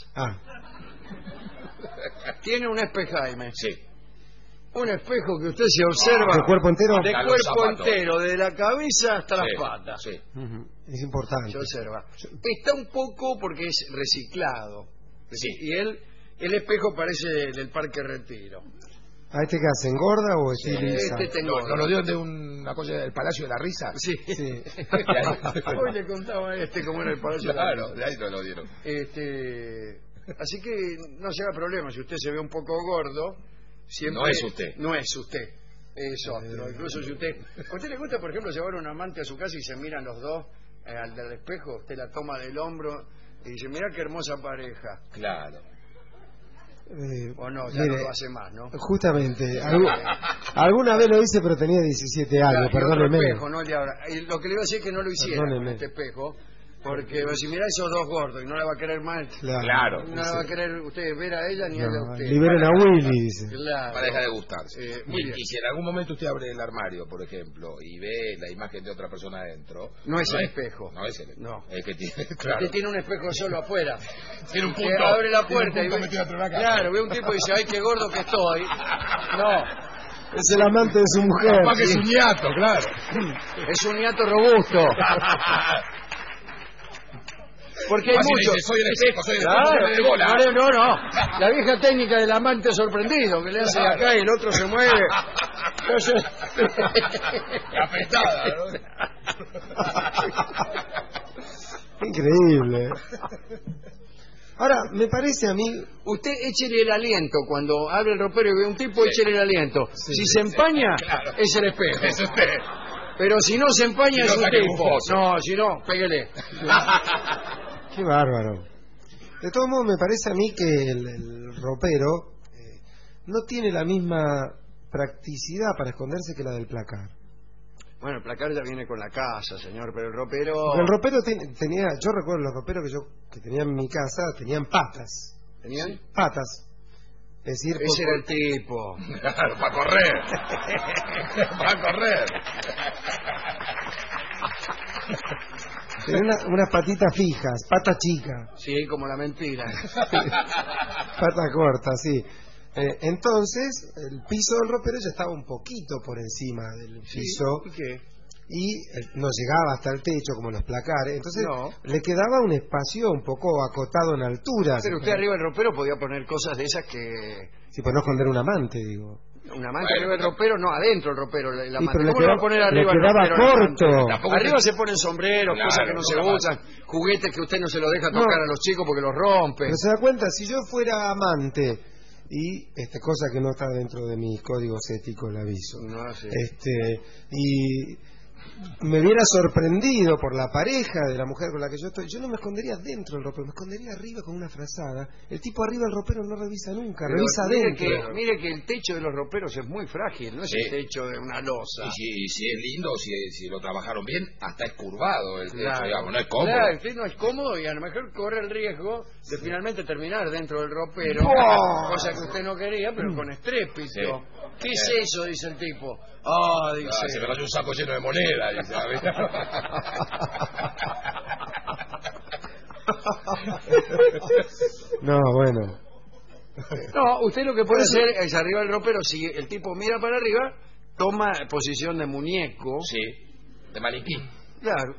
Tiene un espejaime. Sí. Un espejo que usted se observa... ¿De cuerpo entero? De cuerpo entero, de la cabeza hasta las patas. Sí. Es importante. Se observa. Está un poco porque es reciclado. Sí. Y el espejo parece del Parque Retiro. ¿A este qué hace? ¿Engorda o estiliza? ¿No lo dio de una cosa del Palacio de la Risa? Sí. Hoy le contaba a cómo era el Palacio de la Risa. Claro, de ahí no lo dieron. Así que no se haga problema si usted se ve un poco gordo. Siempre no es usted. No es usted. Es otro. Incluso si usted... ¿A usted le gusta, por ejemplo, llevar un amante a su casa y se miran los dos al del espejo? Usted la toma del hombro y dice, mira qué hermosa pareja. Claro. O no, ya no lo hace más, ¿no? Justamente. Alguna vez lo hice, pero tenía 17 años, perdóneme. Espejo, no de ahora. Y lo que le iba a decir es que no lo hiciera con este espejo. Porque si mira esos dos gordos y no la va a querer mal, claro, no la va a querer usted ver a ella ni a ella a usted. Liberen a Willy, dice. Claro. Para dejar de gustarse. Y si en algún momento usted abre el armario, por ejemplo, y ve la imagen de otra persona adentro, no es el espejo. No es el espejo. No. El que tiene, claro. Usted tiene un espejo solo afuera. Tiene un punto. Que abre la puerta y ve, claro, ve un tipo y dice, ay, qué gordo que estoy. No. Es el amante de su mujer. Capaz que es un ñato, claro. Es un ñato robusto. Porque hay muchos. Soy el espejo, soy el espejo, claro, no. La vieja técnica del amante sorprendido, que le hace acá y el otro se mueve. Entonces... Afectada, ¿no? Increíble. Ahora, me parece a mí... Usted échele el aliento cuando abre el ropero y ve un tipo, échele el aliento. Si se empaña, claro, es el espejo. Es usted. Pero si no se empaña, es un tipo. No, si no, péguele. Qué bárbaro. De todos modos, me parece a mí que el ropero no tiene la misma practicidad para esconderse que la del placar. Bueno, el placar ya viene con la casa, señor, pero el ropero... Porque el ropero tenía... Yo recuerdo los roperos que tenía en mi casa, tenían patas. ¿Tenían? Patas. Es decir, ese era el tipo. Claro, para correr. Para correr. Tenía unas patitas fijas, pata chica. Sí, como la mentira. Pata corta, sí. Entonces, el piso del ropero ya estaba un poquito por encima del piso. ¿Y qué? Y no llegaba hasta el techo como los placares. Entonces, no, le quedaba un espacio un poco acotado en altura. Pero usted arriba del ropero podía poner cosas de esas que... Sí, pues no esconder un amante, digo. Un amante arriba del ropero, no, adentro del ropero. El amante. Sí, ¿Cómo lo va a poner arriba le quedaba el ropero? corto. Arriba se ponen sombreros, claro, cosas que no se usan, juguetes que usted no se los deja tocar a los chicos porque los rompe. Pero se da cuenta, si yo fuera amante... Y cosa que no está dentro de mis códigos éticos, le aviso. No, sí. Y me viera sorprendido por la pareja de la mujer con la que yo estoy, yo no me escondería dentro del ropero, me escondería arriba con una frazada. El tipo arriba del ropero no revisa nunca, Pero revisa adentro. Mire que el techo de los roperos es muy frágil, no es el techo de una losa. Y si es lindo, si lo trabajaron bien, hasta es curvado el techo, digamos, no es cómodo. Claro, el no es cómodo y a lo mejor corre el riesgo de finalmente terminar dentro del ropero, cosa que usted no quería, pero con estrépito. Sí. ¿Qué es eso? Dice el tipo. Ah, dice. Se me cayó un saco lleno de moneda, dice. No, bueno. No, usted lo que puede hacer es arriba del ropero, si el tipo mira para arriba, toma posición de muñeco. Sí, de maniquí. Claro.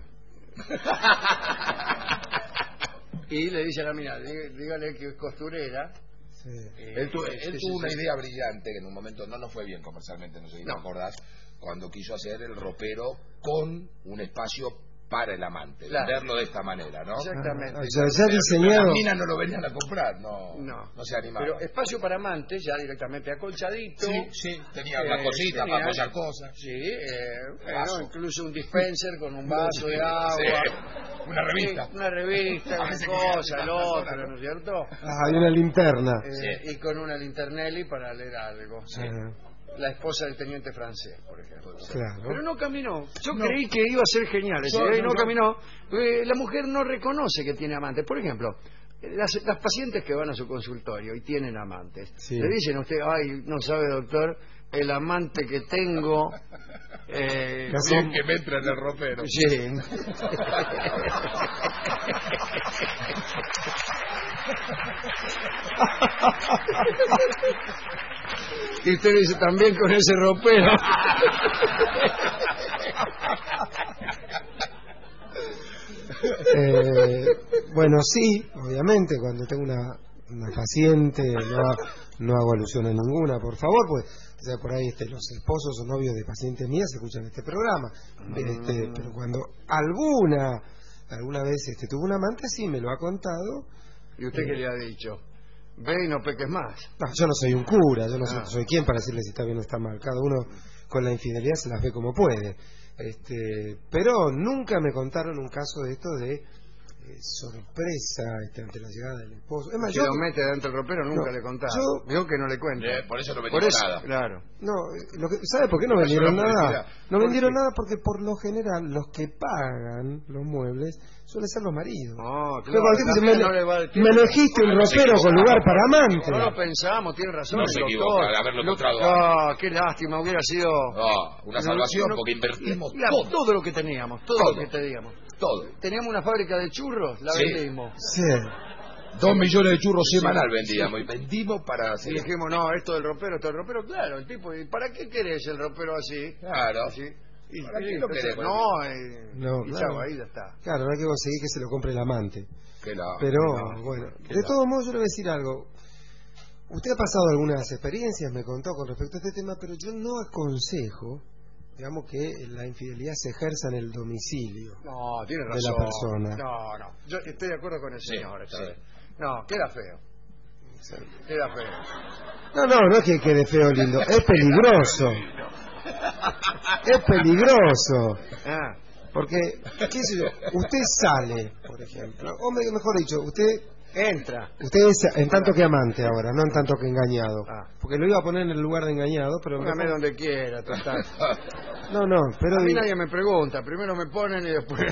Y le dice a la mina, dígale que es costurera. Sí. Él tuvo una idea brillante que en un momento no nos fue bien comercialmente, no sé si te acordás, cuando quiso hacer el ropero con un espacio para el amante, venderlo de esta manera, ¿no? Exactamente. Ya diseñado. Las minas no lo venían a comprar, no se animaban. Pero espacio para amantes, ya directamente acolchadito. Sí, tenía una cosita para apoyar cosas. Sí, bueno, incluso un dispenser con un vaso de agua. Sí, una revista. Una revista, una cosa, el otro, ¿no es cierto? Hay una linterna. Y con una linternelli para leer algo. Sí. La esposa del teniente francés, por ejemplo. Claro. Pero no caminó. Yo creí que iba a ser genial ese día y no caminó. La mujer no reconoce que tiene amantes. Por ejemplo, las pacientes que van a su consultorio y tienen amantes, le dicen a usted, ay, no sabe, doctor, el amante que tengo... que me entra en el ropero. Sí. Y usted dice, también con ese ropero. Bueno, sí, obviamente, cuando tengo una paciente, no hago alusión a ninguna, por favor, pues, o sea, por ahí los esposos o novios de pacientes mías escuchan este programa. Pero cuando alguna vez tuvo un amante, sí me lo ha contado. ¿Y usted qué le ha dicho? Ve y no peques más. No, yo no soy un cura, yo no soy quien para decirle si está bien o está mal. Cada uno con la infidelidad se las ve como puede. Pero nunca me contaron un caso de esto de sorpresa ante la llegada del esposo. Es más, si lo mete dentro del ropero nunca le contaron. Digo que no le cuento. Por eso no vendieron nada. Claro. No, ¿sabe por qué no vendieron nada? No vendieron nada porque por lo general los que pagan los muebles suelen ser los maridos. Claro, me elegiste un ropero con lugar para amantes. No lo pensamos, tiene razón. No se equivoca de haberlo encontrado. Qué lástima, hubiera sido una salvación porque invertimos todo lo que teníamos, todo lo que teníamos. Todo. Teníamos una fábrica de churros, la vendimos. Sí. 2 millones de churros semanal vendíamos y vendimos para hacer. Y dijimos, no, esto del ropero, claro, el tipo, ¿y para qué querés el ropero así? Claro. Así. ¿Y ¿Para qué lo querés? No, claro. Ahí ya está. Claro, no hay que conseguir que se lo compre el amante. Pero, bueno, de todos modos yo le voy a decir algo. Usted ha pasado algunas experiencias, me contó con respecto a este tema, pero yo no aconsejo, digamos, que la infidelidad se ejerza en el domicilio. No, tiene razón. De la persona. No. Yo estoy de acuerdo con el señor esta vez. No, queda feo. Queda feo. No es que quede feo o lindo, es peligroso. Es peligroso. Porque, qué sé yo, usted sale, por ejemplo, o mejor dicho, usted entra. Usted es en tanto que amante ahora, no en tanto que engañado. Porque lo iba a poner en el lugar de engañado, pero... Póngame donde quiera, total. No, pero... A mí nadie me pregunta, primero me ponen y después...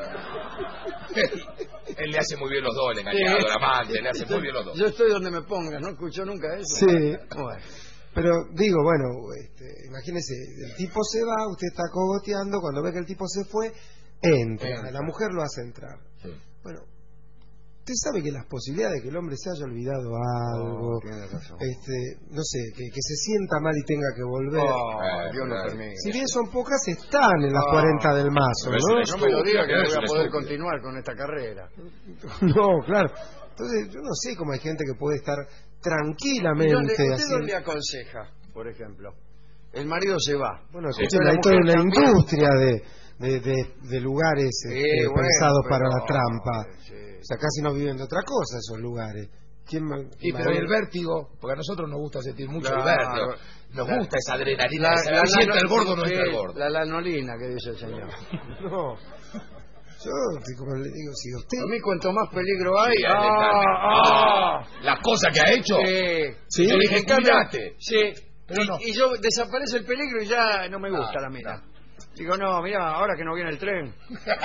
Él le hace muy bien los dos, el engañado, el amante, le hace muy bien los dos. Yo estoy donde me pongas, ¿no escuchó nunca eso? Sí. Bueno. Pero digo, bueno, imagínese, el tipo se va, usted está cogoteando, cuando ve que el tipo se fue, entra. La mujer lo hace entrar. Sí. Bueno, usted sabe que las posibilidades de que el hombre se haya olvidado algo, no sé, que se sienta mal y tenga que volver, Dios no permite. Si bien son pocas, están en las 40 del mazo, ¿no? No me lo diga que no voy a poder continuar con esta carrera. No, claro. Entonces, yo no sé cómo hay gente que puede estar tranquilamente ¿Usted dónde aconseja, por ejemplo? El marido se va. Bueno, hay toda una industria de lugares pensados para la trampa. O sea, casi no viven de otra cosa esos lugares. Pero ¿y el vértigo? Porque a nosotros nos gusta sentir mucho el vértigo. Nos gusta esa adrenalina. Si entra el gordo, no entra el gordo. La lanolina que dice el señor. No. Yo, como le digo, si usted... A mí cuanto más peligro hay... Las cosas que ha hecho. Sí. Yo dije, cuídate. Sí. Pero no. Y yo desaparece el peligro y ya no me gusta la mina. Digo, no, mira, ahora que no viene el tren.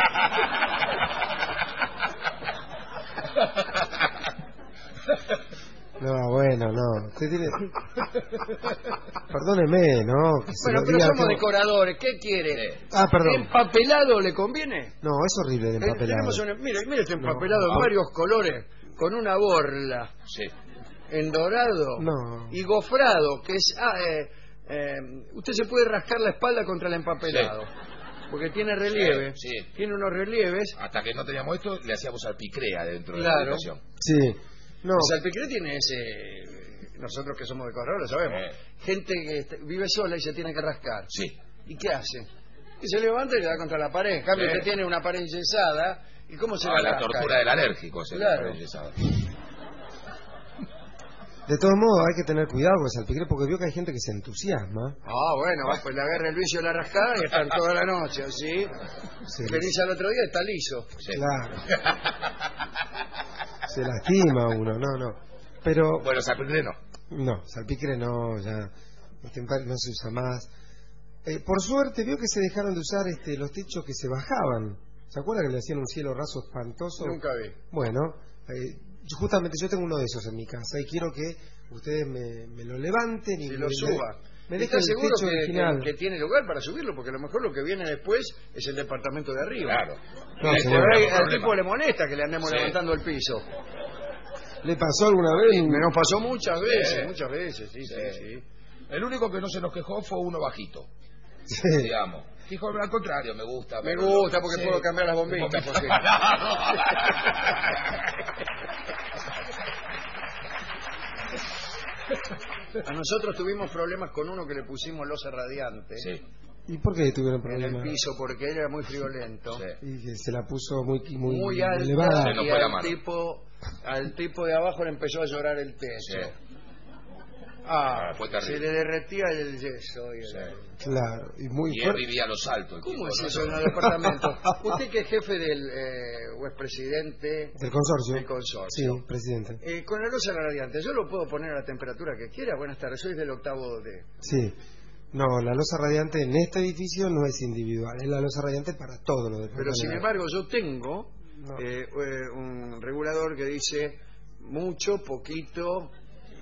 No, bueno, no. Usted tiene... Perdóneme, ¿no? Bueno, pero somos decoradores, ¿qué quiere? Perdón. ¿Empapelado le conviene? No, es horrible el empapelado. Mire este empapelado en varios colores, con una borla. Sí. En dorado. No. Y gofrado, que es... usted se puede rascar la espalda contra el empapelado. Sí. Porque tiene relieve. Sí. Tiene unos relieves. Hasta que no teníamos esto, le hacíamos salpicrea dentro de la habitación. Sí. No. El salpicrea tiene ese... Nosotros que somos decoradores lo sabemos. Gente que vive sola y se tiene que rascar. Sí. ¿Y qué hace? Y se levanta y le da contra la pared. En cambio, usted tiene una pared enyesada. ¿Y cómo se la rasca? La tortura del alérgico es la pared enyesada. De todos modos, hay que tener cuidado con el salpicrea porque veo que hay gente que se entusiasma. Bueno, pues le agarra el vicio de la rascada y están toda la noche, ¿sí? Venís al otro día y está liso. Sí. Claro. Se lastima uno, no. Pero... Bueno, salpicrea no. No, salpicrea no, ya. No se usa más. Por suerte, veo que se dejaron de usar los techos que se bajaban. ¿Se acuerdan que le hacían un cielo raso espantoso? Nunca vi. Bueno, justamente yo tengo uno de esos en mi casa y quiero que ustedes me lo levanten y lo suba. ¿Está seguro que tiene lugar para subirlo? Porque a lo mejor lo que viene después es el departamento de arriba. Claro. No, al tipo le molesta que le andemos levantando el piso. ¿Le pasó alguna vez? Me nos pasó muchas veces, sí. El único que no se nos quejó fue uno bajito. Digamos. Dijo, al contrario, me gusta. Me gusta porque puedo cambiar las bombitas. A nosotros tuvimos problemas con uno que le pusimos losa radiante. Sí. ¿Y por qué tuvieron problemas? En el piso, porque él era muy friolento. Sí. Y que se la puso muy alta elevada. Y al tipo de abajo le empezó a llorar el techo. Sí. Se le derretía el yeso. Claro, y muy él vivía a los altos. ¿Cómo es eso en el departamento? Usted que es jefe del o es presidente del consorcio. Sí, presidente. Con la losa radiante, ¿yo lo puedo poner a la temperatura que quiera? Buenas tardes, soy del 8º D. Sí. No, la losa radiante en este edificio no es individual, es la losa radiante para todos los departamentos. Pero sin embargo yo tengo un regulador que dice mucho, poquito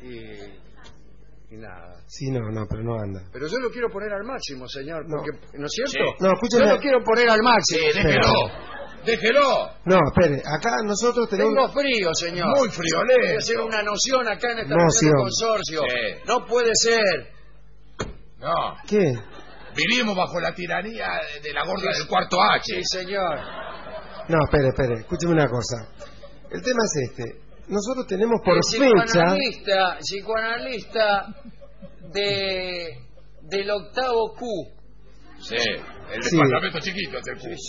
y nada. Sí, no, pero no anda. Pero yo lo quiero poner al máximo, señor, porque ¿no es cierto? Sí. No, escúchame. Yo lo quiero poner al máximo. Sí, déjelo. No, espere, acá nosotros tenemos... Tengo frío, señor. Muy friolento. Voy a hacer una noción acá en esta reunión del consorcio. Sí. No puede ser. No. ¿Qué? Vivimos bajo la tiranía de la gorda del cuarto H. Sí, señor. No, espere, escúcheme una cosa. El tema es este. Nosotros tenemos por fecha... Psicoanalista del 8º Q. Sí, el departamento chiquito del Q.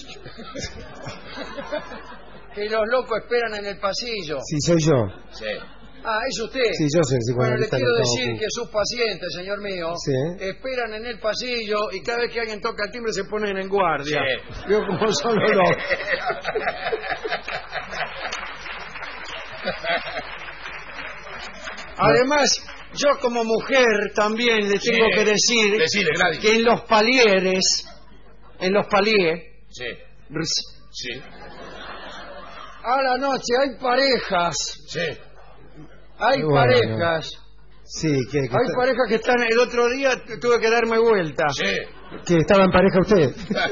Que los locos esperan en el pasillo. Sí, soy yo. Sí. ¿Es usted? Sí, yo soy el psicoanalista. Bueno, le quiero decir que sus pacientes, señor mío, esperan en el pasillo y cada vez que alguien toca el timbre se ponen en guardia. Sí. Veo como son los dos. Además, yo como mujer también le tengo que decir que en los palieres, sí. A la noche hay parejas. Sí. Hay parejas. Sí, hay parejas que están... El otro día tuve que darme vuelta. Sí. ¿Que estaba en pareja usted?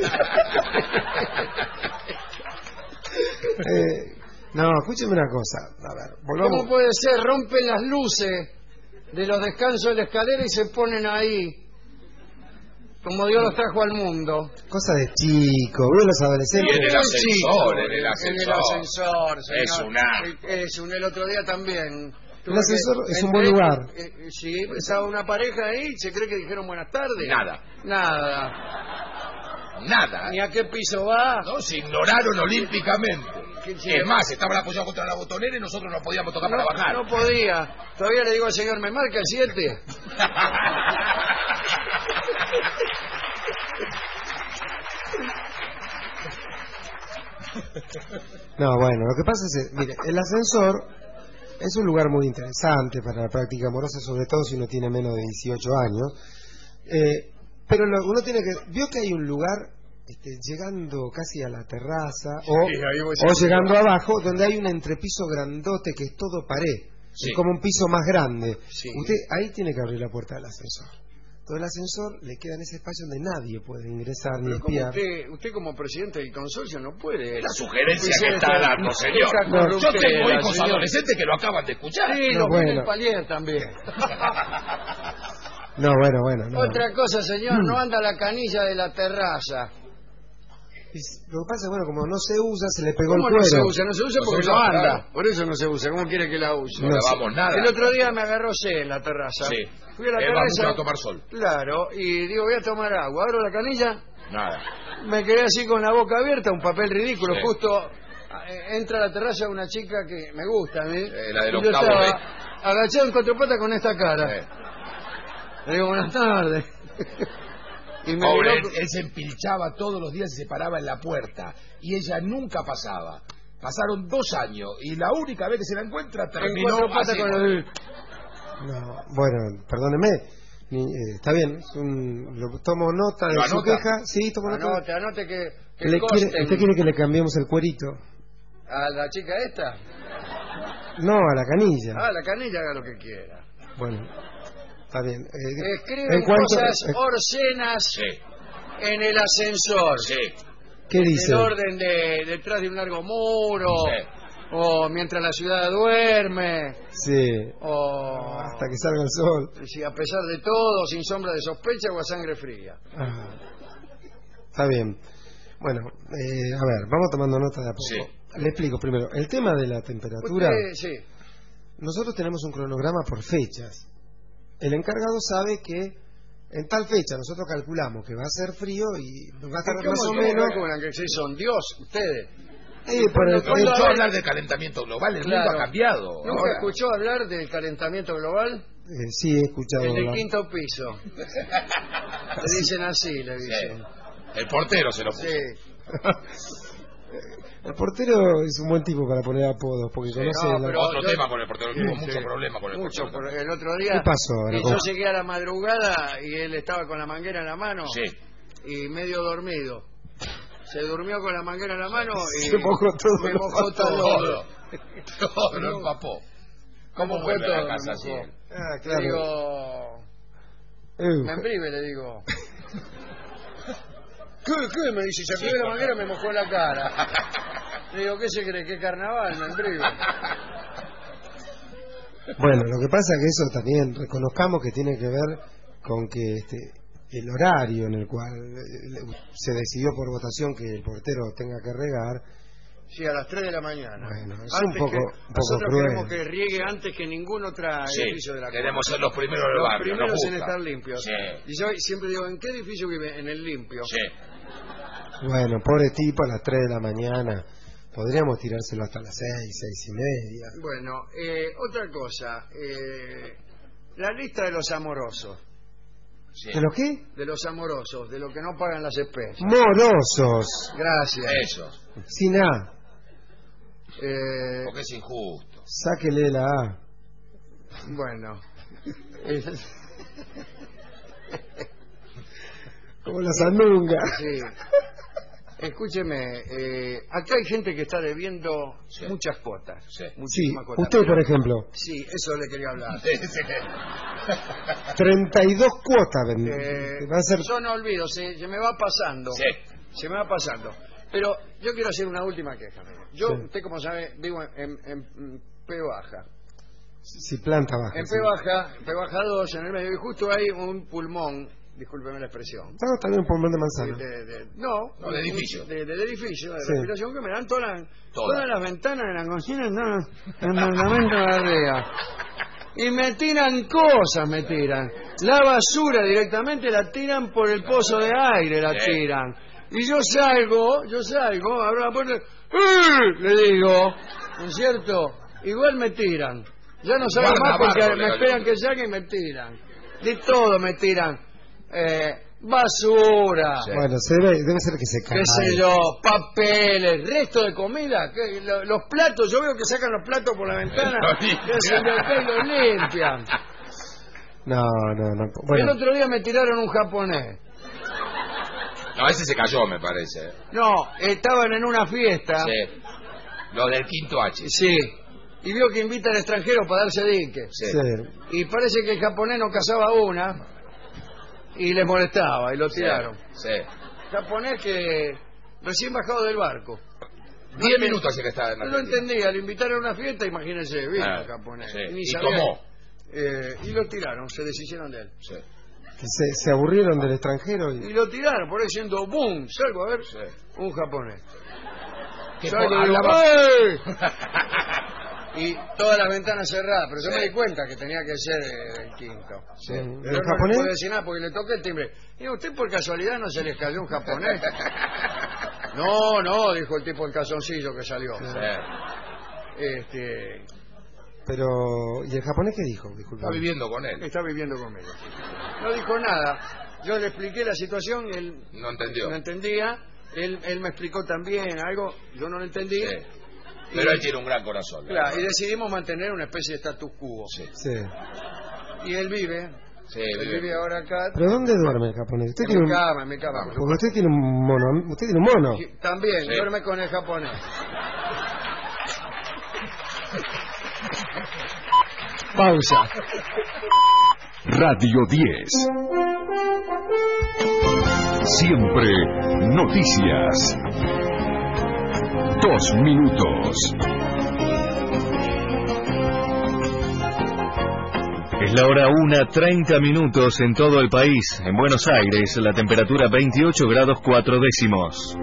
No, escúcheme una cosa. A ver, volvamos. ¿Cómo puede ser? Rompen las luces de los descansos de la escalera y se ponen ahí. Como Dios los trajo al mundo. Cosa de chico, veo los adolescentes. En el ascensor, Es un el otro día también. El ascensor es un buen lugar. Sí, estaba una pareja ahí, ¿se cree que dijeron buenas tardes? Nada. ¿Ni a qué piso va? No, se ignoraron olímpicamente. Es más, estaban apoyados contra la botonera y nosotros no podíamos tocar para bajar. No podía. Todavía le digo al señor, ¿me marca el 7? No, bueno, lo que pasa es, mire, el ascensor es un lugar muy interesante para la práctica amorosa, sobre todo si uno tiene menos de 18 años. Pero uno tiene que... Vio que hay un lugar llegando casi a la terraza o llegando abajo, donde hay un entrepiso grandote que es todo pared. Sí. Es como un piso más grande. Sí. Usted ahí tiene que abrir la puerta del ascensor. Todo el ascensor le queda en ese espacio donde nadie puede ingresar ni espiar. Usted como presidente del consorcio no puede... La sugerencia que está dando, señor. No, yo tengo hijos adolescentes que lo acaban de escuchar. Sí, No, lo bueno. pone el palier también. No, bueno. No. Otra cosa, señor, no anda la canilla de la terraza. Lo que pasa es, bueno, como no se usa, se le pegó el ¿Cómo cuero. no se usa? No se usa porque No no se usa, anda. claro. Por eso no se usa. ¿Cómo quiere que la use? No lavamos nada. El otro día me agarró sed en la terraza. Sí. Fui a la Él va mucho terraza. a tomar sol. Claro, y digo, voy a tomar agua. Abro la canilla, Nada. me quedé así con la boca abierta, un papel ridículo. Sí. Justo entra a la terraza una chica que me gusta a mí. La del Y yo octavo estaba B. agachado en cuatro patas con esta cara. Le digo, buenas tardes. Y me Pobre, miró- él se empilchaba todos los días y se paraba en la puerta. Y ella nunca pasaba. Pasaron 2 años y la única vez que se la encuentra en terminó cuatro patas así. con el... No, bueno, perdóneme. Está bien, tomo nota de ¿Lo su anota? queja. Sí, tomo nota. Anote que ¿Usted quiere que le cambiemos el cuerito? ¿A la chica esta? No, a la canilla. Ah, la canilla haga lo que quiera. Bueno, está bien. Escriben cosas obscenas en el ascensor. ¿Qué dice? El orden de detrás de un largo muro, Sí. o mientras la ciudad duerme, Sí, o hasta que salga el sol. si a pesar de todo, sin sombra de sospecha o a sangre fría. Ah, está bien. Bueno, a ver, vamos tomando nota de a poco. Sí. Le explico primero. El tema de la temperatura. Sí. Nosotros tenemos un cronograma por fechas. El encargado sabe que en tal fecha nosotros calculamos que va a ser frío y va a estar más o menos. ¿Cómo que son Dios, ustedes? Por el- No escuchó hablar del calentamiento global, el mundo Claro. ha cambiado. ¿Nunca Ahora. escuchó hablar del calentamiento global? sí, he escuchado El del hablar. quinto piso. Le dicen así, le dicen. El portero se lo puso. Sí. El portero es un buen tipo para poner apodos porque conoce no, la- pero- Otro tema con el portero, tuvo mucho problema con el Mucho, portero. porque el otro día ¿Qué pasó ahora? que yo llegué a la madrugada y él estaba con la manguera en la mano Sí. y medio dormido. Se durmió con la manguera en la mano y Se mojó todo. me mojó todo. Todo lo empapó. ¿Cómo Mojó vuelve a todo, la casa me así? mojó. Ah, Le claro. digo, me embrive, le digo. ¿Qué? Me dice, se la manguera me mojó la cara. Le digo, ¿qué se cree? ¿Qué carnaval? Me embrive. Bueno, lo que pasa es que eso también reconozcamos que tiene que ver con que el horario en el cual se decidió por votación que el portero tenga que regar. Sí, a las 3 de la mañana. Bueno, es Antes un poco nosotros cruel. queremos que riegue antes que ningún otro Sí, edificio de la queremos casa. ser los primeros del Los barrio. primeros nos en gusta. estar limpios. Sí. Y yo siempre digo, ¿en qué edificio vive? En el limpio. Sí. Bueno, pobre tipo, a las 3 de la mañana. Podríamos tirárselo hasta las 6, 6:30. Bueno, otra cosa. La lista de los amorosos. Sí. ¿De lo qué? De los amorosos, de los que no pagan las espesas. Morosos. Gracias. Esos. Sin A. Porque es injusto. Sáquele la A. Bueno. Como la sandunga. Sí. Escúcheme, acá hay gente que está debiendo muchas cuotas. Sí. Sí, Muchísimas cuotas. usted, por ejemplo. Sí, eso le quería hablar. 32 cuotas va a ser. Yo no olvido, se me va pasando. Sí. Se me va pasando. Pero yo quiero hacer una última queja. Yo, Sí. usted como sabe, vivo en P baja. Si planta baja. En sí. P baja 2, en el medio, y justo hay un pulmón, discúlpeme la expresión. No, también un pulmón de manzana. No, de edificio. Del edificio, de Sí. respiración, que me dan todas las ventanas de la cocina, no, el mandamento de arriba. Y me tiran cosas, me tiran. La basura directamente la tiran por el pozo de aire, la Sí. tiran. Y yo salgo, abro la puerta, Le digo, ¿no es cierto? Igual me tiran. Ya no saben más porque me esperan que salga y me tiran. De todo me tiran. Basura. Sí. Bueno, debe ser que se cae. Qué sé yo, papeles, resto de comida. Los platos, yo veo que sacan los platos por la ventana y los limpian. No. Bueno. El otro día me tiraron un japonés. No, ese se cayó, me parece. No, estaban en una fiesta. Sí. Lo del quinto H. Sí. Y vio que invitan extranjeros para darse dique. Sí. Y parece que el japonés no cazaba una y les molestaba y lo tiraron. Sí. Japonés que recién bajado del barco. 10 minutos así que estaba en la No entendía, le invitaron a una fiesta, imagínense, vino el japonés. Sí. Ni ¿Y sabía. tomó? Y lo tiraron, se deshicieron de él. Sí. Se aburrieron del extranjero y lo tiraron, por ahí diciendo boom, salgo a ver, un japonés. ¿Qué salgo y digo, ¡ay! Y todas las ventanas cerradas, pero yo me di cuenta que tenía que ser el quinto. Sí. Yo ¿El no japonés? le pude decir nada porque le toqué el timbre. Y ¿usted por casualidad no se les cayó un japonés? No, dijo el tipo en calzoncillo que salió. Pero, ¿y el japonés qué dijo? Disculpa. Está viviendo con él. Está viviendo con él. No dijo nada. Yo le expliqué la situación y él no entendió. No entendía. Él me explicó también algo, yo no lo entendí. Sí. Pero él tiene un gran corazón. Claro, y decidimos mantener una especie de status quo. Sí. Y él vive. Sí, él vive ahora acá. ¿Pero dónde duerme el japonés? ¿Usted en mi cama. Porque usted tiene un mono. ¿Usted tiene un mono? Sí, también, duerme con el japonés. Pausa. Radio 10. Siempre noticias. 2 minutos. Es la hora 1:30 minutos en todo el país. En Buenos Aires, la temperatura 28 grados 4 décimos.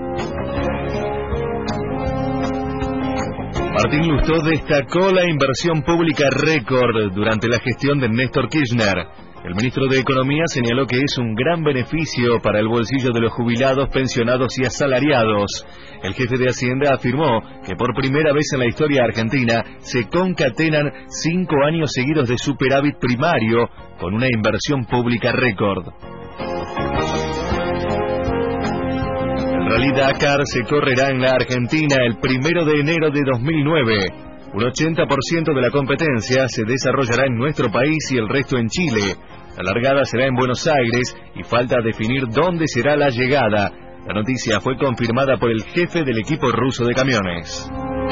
Martín Lustó destacó la inversión pública récord durante la gestión de Néstor Kirchner. El ministro de Economía señaló que es un gran beneficio para el bolsillo de los jubilados, pensionados y asalariados. El jefe de Hacienda afirmó que por primera vez en la historia argentina se concatenan 5 años seguidos de superávit primario con una inversión pública récord. El Rally Dakar se correrá en la Argentina el 1 de enero de 2009. Un 80% de la competencia se desarrollará en nuestro país y el resto en Chile. La largada será en Buenos Aires y falta definir dónde será la llegada. La noticia fue confirmada por el jefe del equipo ruso de camiones.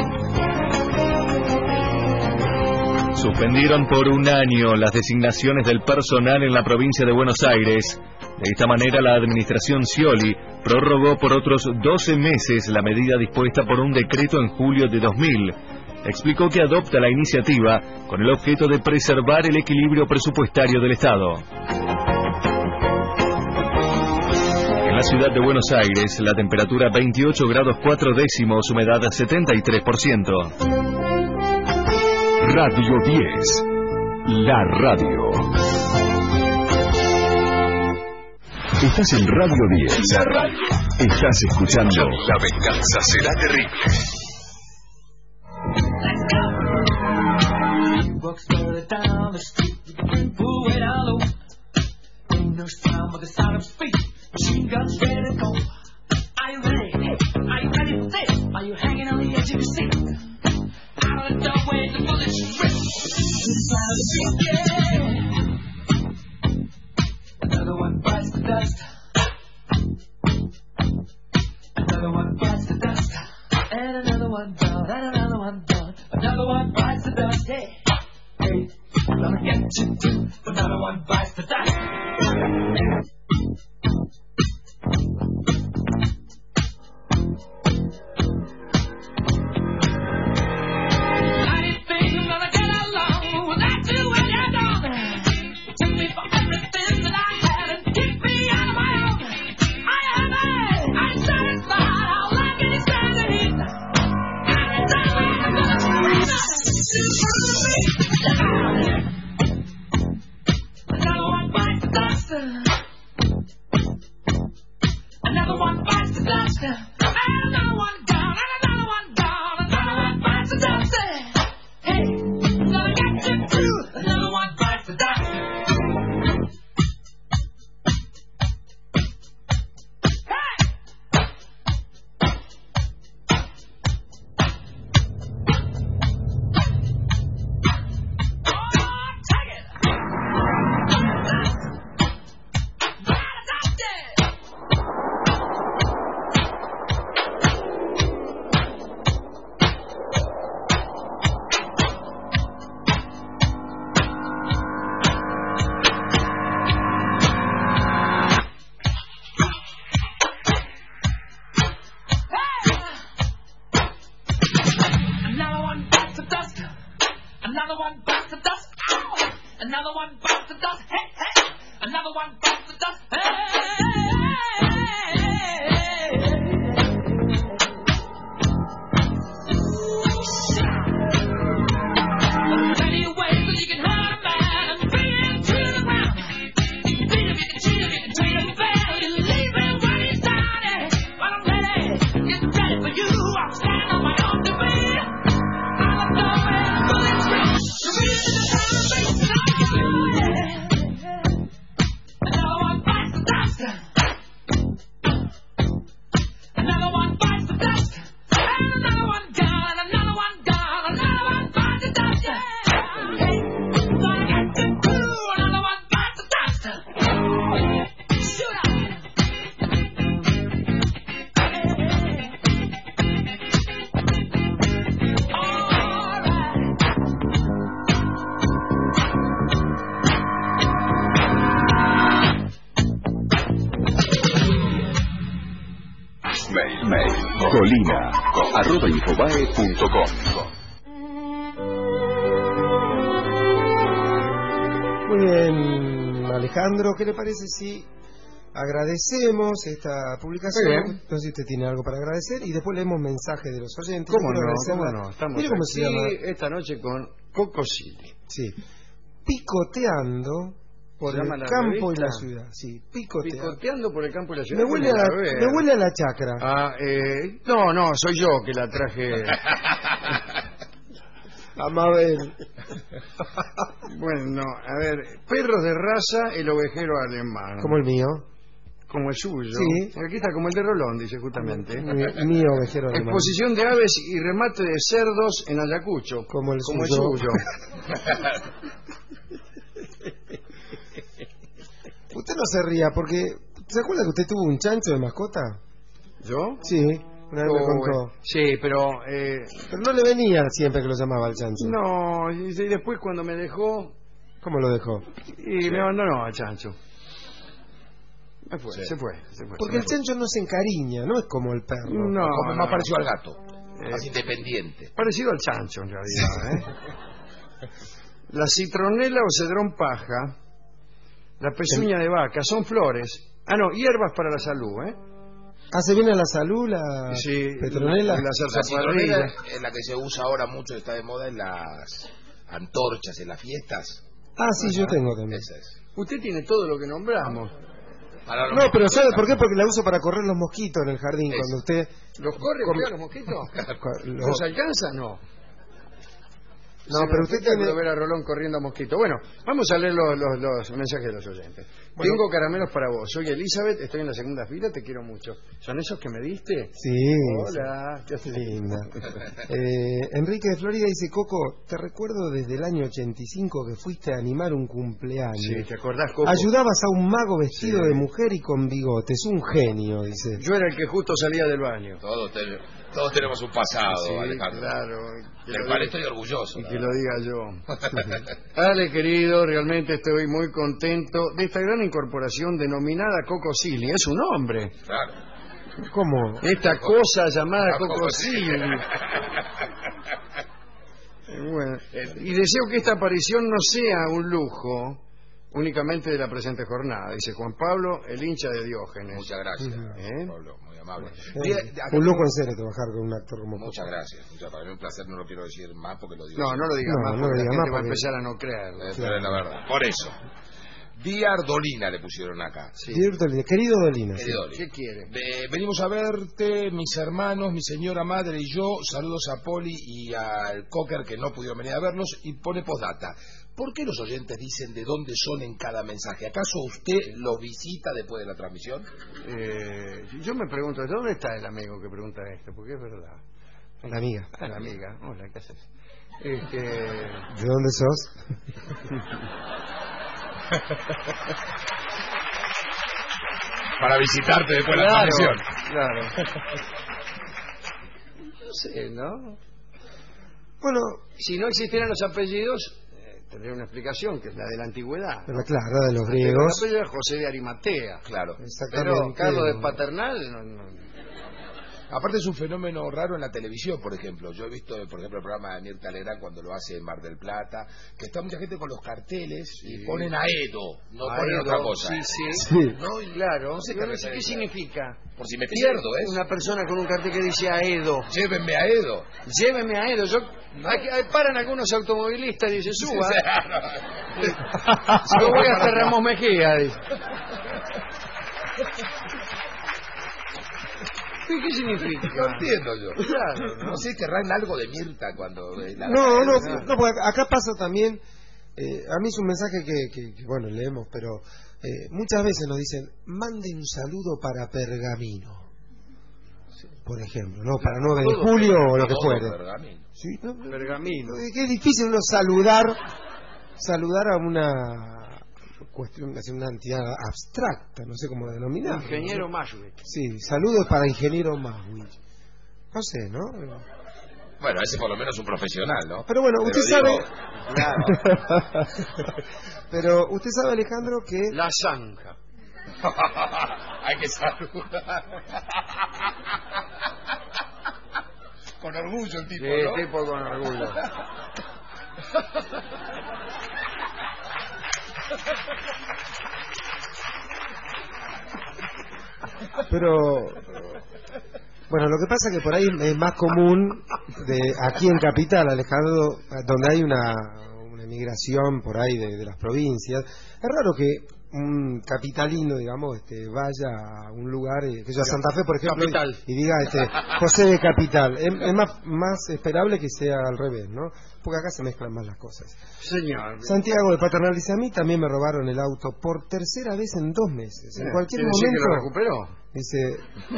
Suspendieron por 1 año las designaciones del personal en la provincia de Buenos Aires. De esta manera, la administración Scioli prorrogó por otros 12 meses la medida dispuesta por un decreto en julio de 2000. Explicó que adopta la iniciativa con el objeto de preservar el equilibrio presupuestario del Estado. En la ciudad de Buenos Aires, la temperatura 28 grados 4 décimos, humedad 73%. Radio 10. La radio. Estás en Radio 10. La radio. Estás escuchando La venganza será terrible. Walks further down the street, pull it all over. Ain't no sound but the sound of speed. Machine guns ready to go. Are you ready? Are you ready for this? Are you hanging on the edge of your seat? Out of the doorway, the bullets rip. Inside the street, yeah. Another one bites the dust. Another one bites the dust. And another one down, and another one down. Another one bites the dust, hey. Hey, gonna get you too. Another one bites the dust. I didn't think I'm gonna get along without you when you're gone. You took me for everything that I had and kicked me out of my own. I'm satisfied. All I can is stand the heat. Every time I'm gonna scream out. Another one bites the dust. Another one bites the dust. And another one down. And another one Hey, hey, another one bites the dust. Hey, many ways that you can hurt a man and bring him to the ground. You can beat him, you can cheat him, you can treat him fair, you leave him when he's down. But I'm ready, get ready for you. I'm standing on my own defeat. I'm a dumb man, bullet free. The reason is I'm a big star. Another one bites the dust. Another one bites the dust. And another one gone, another one gone, another one bites the dust. Hey, what I got to do? Another one bites the dust. Shoot up. Mail. colina@infobae.com. Muy bien, Alejandro, ¿qué le parece si agradecemos esta publicación? Muy bien. No sé si usted tiene algo para agradecer y después leemos mensajes de los oyentes. ¿Cómo Yo quiero no? agradecer ¿Cómo la- no? Estamos Mire cómo se aquí llama. esta noche con Coco Silly. Sí. Picoteando por ¿Se el llama la campo y revista? la ciudad. Sí, picoteando. Picoteando por el campo y la ciudad. Me huele a la chacra. No, soy yo que la traje. Amabel. Bueno, a ver, perros de raza, el ovejero alemán. Como el mío. Como el suyo. Sí. Aquí está, como el de Rolón, dice justamente. Mi ovejero alemán. Exposición de aves y remate de cerdos en Ayacucho. Como el Como suyo. el suyo. Usted no se ría porque... ¿Se acuerda que usted tuvo un chancho de mascota? ¿Yo? Sí, una vez me contó. Sí, pero... Pero no le venía siempre que lo llamaba el chancho. no, y después cuando me dejó... ¿Cómo lo dejó? Y me abandonó al chancho. Se fue. Porque el chancho no se encariña, no es como el perro. No, Como más no. parecido al gato. Más independiente. Parecido al chancho, en realidad. La citronela o cedrón paja, la pezuña de vaca, son flores. Ah, no, hierbas para la salud, ¿eh? ¿Hace bien a la salud la Sí, petronela? la La zarzaparrilla. citronela es la que se usa ahora mucho, está de moda en las antorchas, en las fiestas. Ah, sí, yo tengo también. Esa es. Usted tiene todo lo que nombramos. Para los No, pero ¿sabe mosquitos por qué? también. Porque la uso para correr los mosquitos en el jardín. Es. Cuando usted... ¿Los corre Come- usted a los mosquitos? Lo- ¿Los alcanza? No. No, pero usted tiene... ver a Rolón corriendo a mosquito. Bueno, vamos a leer los mensajes de los oyentes. Bueno. Tengo caramelos para vos. Soy Elizabeth, estoy en la segunda fila, te quiero mucho. ¿Son esos que me diste? Sí. Hola. ¿Qué haces? Linda. Enrique de Florida dice, Coco, te recuerdo desde el año 85 que fuiste a animar un cumpleaños. Sí, ¿te acordás, Coco? Ayudabas a un mago vestido Sí. de mujer y con bigotes. Un genio, dice. Yo era el que justo salía del baño. Todos tenemos un pasado, Sí, Alejandro. claro. Del cual estoy orgulloso. Y la que verdad. lo diga yo. Ale, querido, realmente estoy muy contento de esta gran incorporación denominada Coco Silly. Es un hombre. Claro. ¿Cómo? Esta cosa llamada Coco Coco Silly. Bueno, y deseo que esta aparición no sea un lujo únicamente de la presente jornada, dice Juan Pablo, el hincha de Diógenes. Muchas gracias, ¿Eh? Pablo, muy amable. Eh, Mira, acá un lujo tengo- en serio trabajar con un actor como Muchas gracias. Para mí un placer, no lo quiero decir más porque lo digo. No, no lo digas No, más, no lo porque la diga gente más va a porque- empezar a no creerlo. Pero es la verdad. Por eso. Diardolina le pusieron acá. Sí. Querido Dolina. sí. Querido Oli. ¿Qué quiere? Venimos a verte, mis hermanos, mi señora madre y yo. Saludos a Poli y al Cocker que no pudieron venir a vernos. Y pone postdata. ¿Por qué los oyentes dicen de dónde son en cada mensaje? ¿Acaso usted los visita después de la transmisión? Yo me pregunto, ¿de dónde está el amigo que pregunta esto? Porque es verdad. La amiga. Ah, la amiga. Hola, ¿qué haces? ¿De dónde sos? Para visitarte después de la transmisión. Claro. No sé, ¿no? Bueno, Si no existieran los apellidos, tendría una explicación, que es la de la antigüedad. pero claro, de los Pero el griegos. apellido era José de Arimatea. Claro. Exactamente. Pero Carlos de Paternal, no. Aparte es un fenómeno raro en la televisión, por ejemplo. Yo he visto, por ejemplo, el programa de Mirta Legrand cuando lo hace en Mar del Plata, que está mucha gente con los carteles y ponen Aedo, no ponen otra cosa. Sí. ¿No? Y Claro. no sé Yo no sé qué significa. por si me pierdo, ¿eh? Una persona con un cartel que dice Aedo. Llévenme a Aedo. Lléveme a Aedo. Paran algunos automovilistas y dicen, suba. Yo voy hasta Ramos Mejía. Dice. ¿Qué significa? No entiendo yo. Claro, No sé, querrán algo de Mirta cuando... No, porque acá pasa también, a mí es un mensaje que bueno, leemos, pero muchas veces nos dicen, mande un saludo para Pergamino, por ejemplo, ¿no? Para 9 de julio o lo que fuere. Pergamino. Sí, ¿no? Pergamino. Que es difícil uno saludar a una cuestión, a una entidad abstracta, no sé cómo denominarlo. Ingeniero ¿no? Maswich. Sí, saludos para ingeniero Maswich. No sé, ¿no? Bueno, ese por lo menos es un profesional, ¿no? Pero bueno, usted digo, sabe... Claro. Pero usted sabe, Alejandro, que... La zanja. Hay que saludar. Con orgullo el tipo, Sí, ¿no? tipo con orgullo. Pero... Bueno, lo que pasa es que por ahí es más común aquí en Capital, Alejandro, donde hay una emigración por ahí de las provincias. Es raro que un capitalino, digamos, vaya a un lugar, que yo a Santa Fe, por ejemplo, y diga José de Capital. Es más esperable que sea al revés, ¿no? Porque acá se mezclan más las cosas. Señor. Santiago de Paternal dice, a mí también me robaron el auto por tercera vez en 2 meses. En cualquier momento... que lo recuperó? Dice,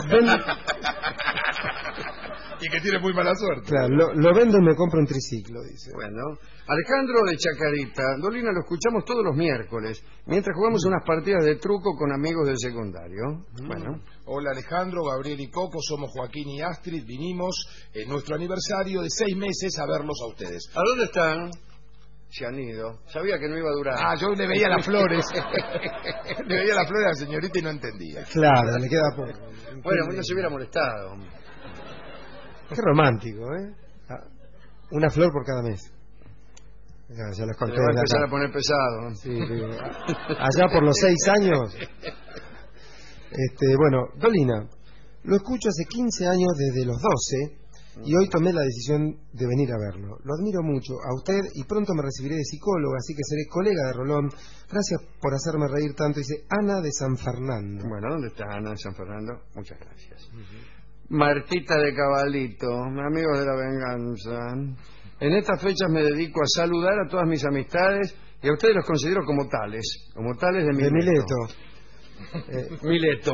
Y que tiene muy mala suerte. claro, lo vendo y me compro un triciclo, dice. Bueno, Alejandro de Chacarita. Dolina, lo escuchamos todos los miércoles, mientras jugamos unas partidas de truco con amigos del secundario. Bueno. Hola Alejandro, Gabriel y Coco, somos Joaquín y Astrid, vinimos en nuestro aniversario de 6 meses a verlos a ustedes. ¿A dónde están? Se han ido. Sabía que no iba a durar. Ah, yo le veía las flores. Le veía las flores a la señorita y no entendía. Claro, le queda poco. Bueno, no se hubiera molestado. Qué romántico, ¿eh? Una flor por cada mes. Ya les Se conté. le va a de empezar acá. a poner pesado. Sí. Allá por los 6 años. Bueno, Dolina, lo escucho hace 15 años desde los 12 y hoy tomé la decisión de venir a verlo. Lo admiro mucho a usted y pronto me recibiré de psicóloga, así que seré colega de Rolón. Gracias por hacerme reír tanto. Dice Ana de San Fernando. Bueno, ¿dónde está Ana de San Fernando? Muchas gracias. Martita de Cabalito, amigos de la venganza. En estas fechas me dedico a saludar a todas mis amistades y a ustedes los considero como tales de Mileto. Mileto.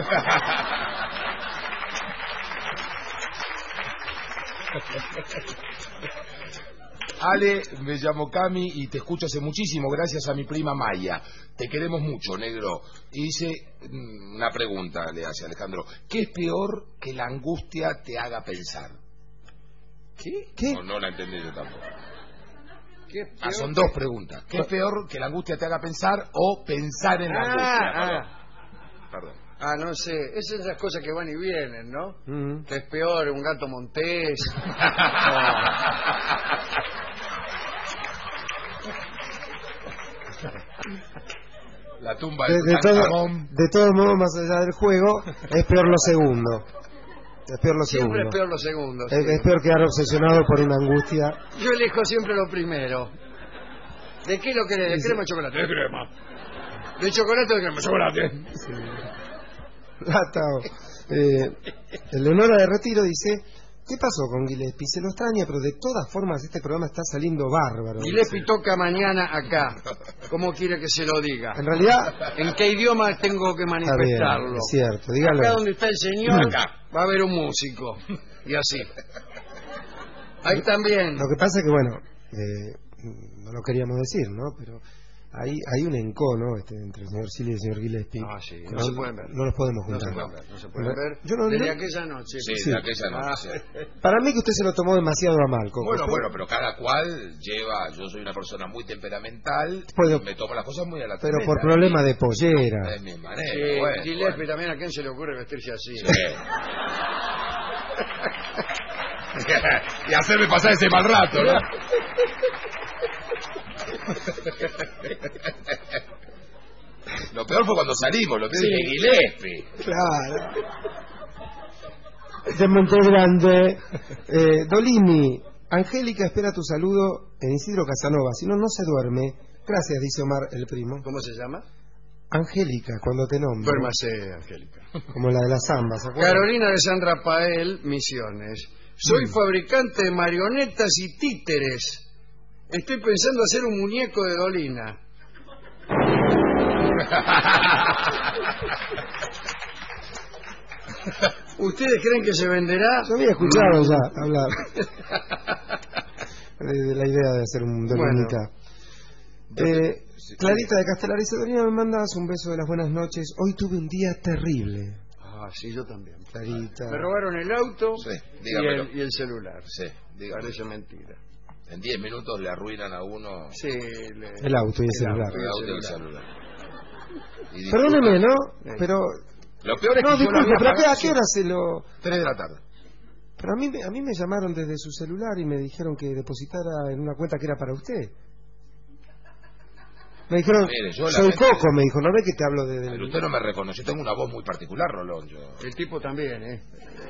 Ale, me llamo Cami y te escucho hace muchísimo gracias a mi prima Maya. Te queremos mucho, negro. Y dice, una pregunta le hace Alejandro. ¿Qué es peor que la angustia te haga pensar? ¿Qué? No la entendí yo tampoco. ¿Qué es peor? Son 2 preguntas. ¿Qué es peor que la angustia te haga pensar o pensar en la angustia? Perdón. No sé, esas son esas cosas que van y vienen, ¿no? Que es peor, un gato montés. La tumba de todos modos, más allá del juego, es peor lo segundo. Es peor lo segundo. Siempre es peor lo segundo. Es peor quedar obsesionado por una angustia. Yo elijo siempre lo primero. ¿De qué lo querés? ¿De crema o chocolate? De crema. ¿De chocolate o de crema? Chocolate. Sí. Leonora de Retiro dice, ¿qué pasó con Gillespie? Se lo extraña, pero de todas formas este programa está saliendo bárbaro. Gillespie toca mañana acá. ¿Cómo quiere que se lo diga? En realidad... ¿En qué idioma tengo que manifestarlo? Bien, es cierto, dígalo. Acá donde está el señor, va a haber un músico. Y así. Ahí también. Lo que pasa es que, bueno, no lo queríamos decir, ¿no? Pero hay un encono entre el señor Silva y el señor Gillespie. Sí, no se pueden ver. No los podemos juntar. No se pueden ver. Desde aquella noche. Sí, de aquella noche. Para mí que usted se lo tomó demasiado a mal, Coco. Bueno, pero cada cual lleva... Yo soy una persona muy temperamental y me tomo las cosas muy a la Pero tremenda. por problema de pollera. Es mi manera. Sí, Gillespie también, ¿a quién se le ocurre vestirse así? Sí. Y hacerme pasar ese mal rato, ¿no? Lo peor fue cuando salimos, lo peor Sí. de Gillespie. Claro. De Monte Grande. Dolini, Angélica espera tu saludo en Isidro Casanova. Si no, no se duerme. Gracias, dice Omar, el primo. ¿Cómo se llama? Angélica, cuando te nombro. Duérmase, Angélica. Como la de las zambas, ¿se acuerdan? Carolina de San Rafael, Misiones. Soy fabricante de marionetas y títeres. Estoy pensando hacer un muñeco de Dolina. ¿Ustedes creen que se venderá? Yo había escuchado ya hablar de la idea de hacer un Dolinita. Clarita de Castelar dice: Dolina, me mandas un beso de las buenas noches. Hoy tuve un día terrible. Ah, sí, yo también. Clarita. Me robaron el auto dígamelo. y el celular. Sí, dígame. Parece mentira. En 10 minutos le arruinan a uno Sí, El auto y el celular. el auto y el celular. Y Perdóneme, ¿no? Pero... Lo peor es que No, yo lo disculpe, había pero pagado. ¿a qué hora se lo...? 3 de la tarde. Pero a mí me llamaron desde su celular y me dijeron que depositara en una cuenta que era para usted. Me dijeron, Mire, yo soy lamento- Coco, me dijo, ¿no ve que te hablo de...? Pero usted no me reconoció, tengo una voz muy particular, Rolón. El tipo también, ¿eh?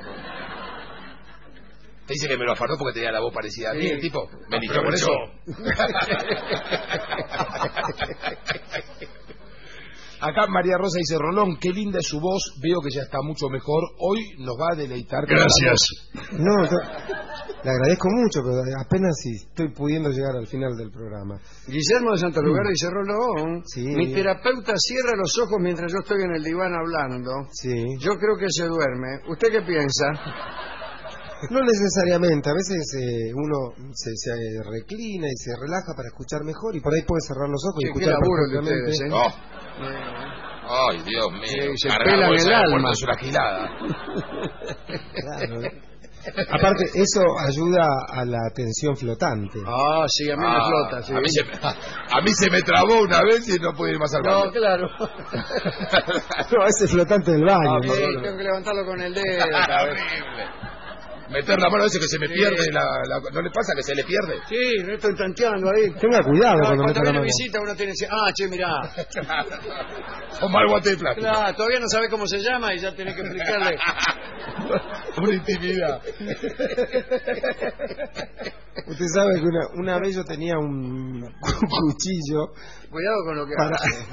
Te dice que me lo afanó porque tenía la voz parecida a mí, Sí. el tipo. Me eligió por eso. Acá María Rosa dice: Rolón, qué linda es su voz, veo que ya está mucho mejor. Hoy nos va a deleitar. Gracias. No, le agradezco mucho, pero apenas si estoy pudiendo llegar al final del programa. Guillermo de Santa Lugar dice: Rolón, Sí. mi terapeuta cierra los ojos mientras yo estoy en el diván hablando. Sí. Yo creo que se duerme. ¿Usted qué piensa? No necesariamente, a veces uno se reclina y se relaja para escuchar mejor y por ahí puede cerrar los ojos y Qué escuchar laburo de perfectamente. ustedes, ¿eh? Ay, Dios mío. Se Cargar pelan bolsa el de alma. puerto es una gilada. Claro. Aparte, eso ayuda a la atención flotante. Ah, sí, a mí me flota, sí. A mí se me trabó una vez y no pude ir más al baño. No, claro. No, ese flotante del baño. Sí, ¿no? tengo que levantarlo con el dedo. Horrible. Meter la mano a veces que se me pierde ¿no le pasa que se le pierde? Sí, no estoy tanteando ahí. Tenga cuidado No, cuando meta la viene mano. visita uno tiene que decir: ah, che, mirá. Toma el guante de plástico. Claro, todavía no sabe cómo se llama y ya tenés que explicarle. Una intimidad. Usted sabe que una vez yo tenía un cuchillo. Cuidado con lo que Para-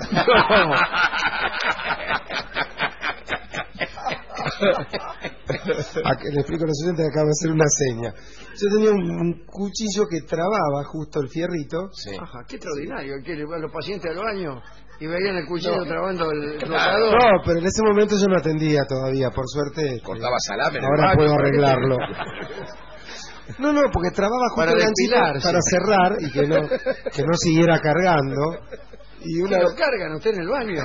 Le explico a los oyentes que acabo de hacer una seña. Yo tenía un cuchillo que trababa justo el fierrito. Sí. Ajá, qué extraordinario. ¿Qué, le van los pacientes al baño y veían el cuchillo No. trabando el Claro. flotador? No, pero en ese momento yo no atendía todavía, por suerte. Cortaba salame en el Ahora baño. puedo arreglarlo. No, porque trababa justo Para el ganchito depilarse. para cerrar y que no siguiera cargando. Y ¿Qué una lo cargan usted en el baño?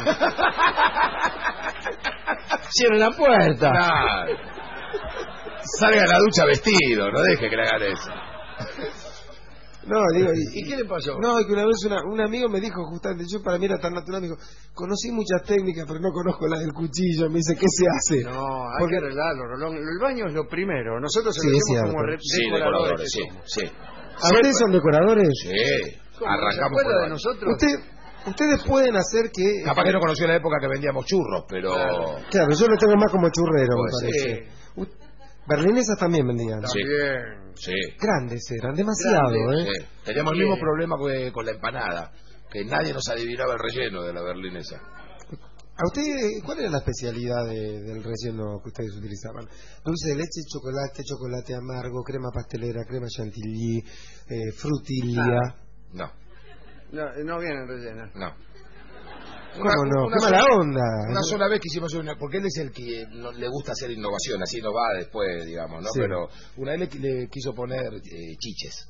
Cierren la puerta. Claro. Salga a la ducha vestido, no deje que le hagan eso. No, digo, ¿Y qué le pasó? No, que una vez un amigo me dijo, justamente, yo para mí era tan natural, me dijo, conocí muchas técnicas, pero no conozco la del cuchillo. Me dice, ¿qué se hace? No, hay Porque- que arreglarlo, Rolón. El baño es lo primero. Nosotros se Sí, lo es decimos como cierto. Sí, decoradores. sí, que somos. sí. ¿A ustedes son decoradores? Sí. ¿Cómo, no se Arrancamos acuerda por el de baño. nosotros? Ustedes pueden hacer que... Capaz que no conoció la época que vendíamos churros, pero... Claro, yo lo tengo más como churrero, me Pues parece. Berlinesas también vendían. Sí. También. Sí. Grandes eran, demasiado, Grandes. ¿eh? Sí. Teníamos el mismo problema con la empanada, que nadie nos adivinaba el relleno de la berlinesa. ¿A usted cuál era la especialidad del relleno que ustedes utilizaban? Dulce de leche, chocolate amargo, crema pastelera, crema chantilly, frutilla. No, No vienen rellenas. no. ¿Cómo no? una ¡Qué mala sola- onda! Una sola vez quisimos hacer una, porque él es el que no, le gusta hacer innovación, así no va después, digamos, ¿no? Sí. Pero una vez le quiso poner chiches.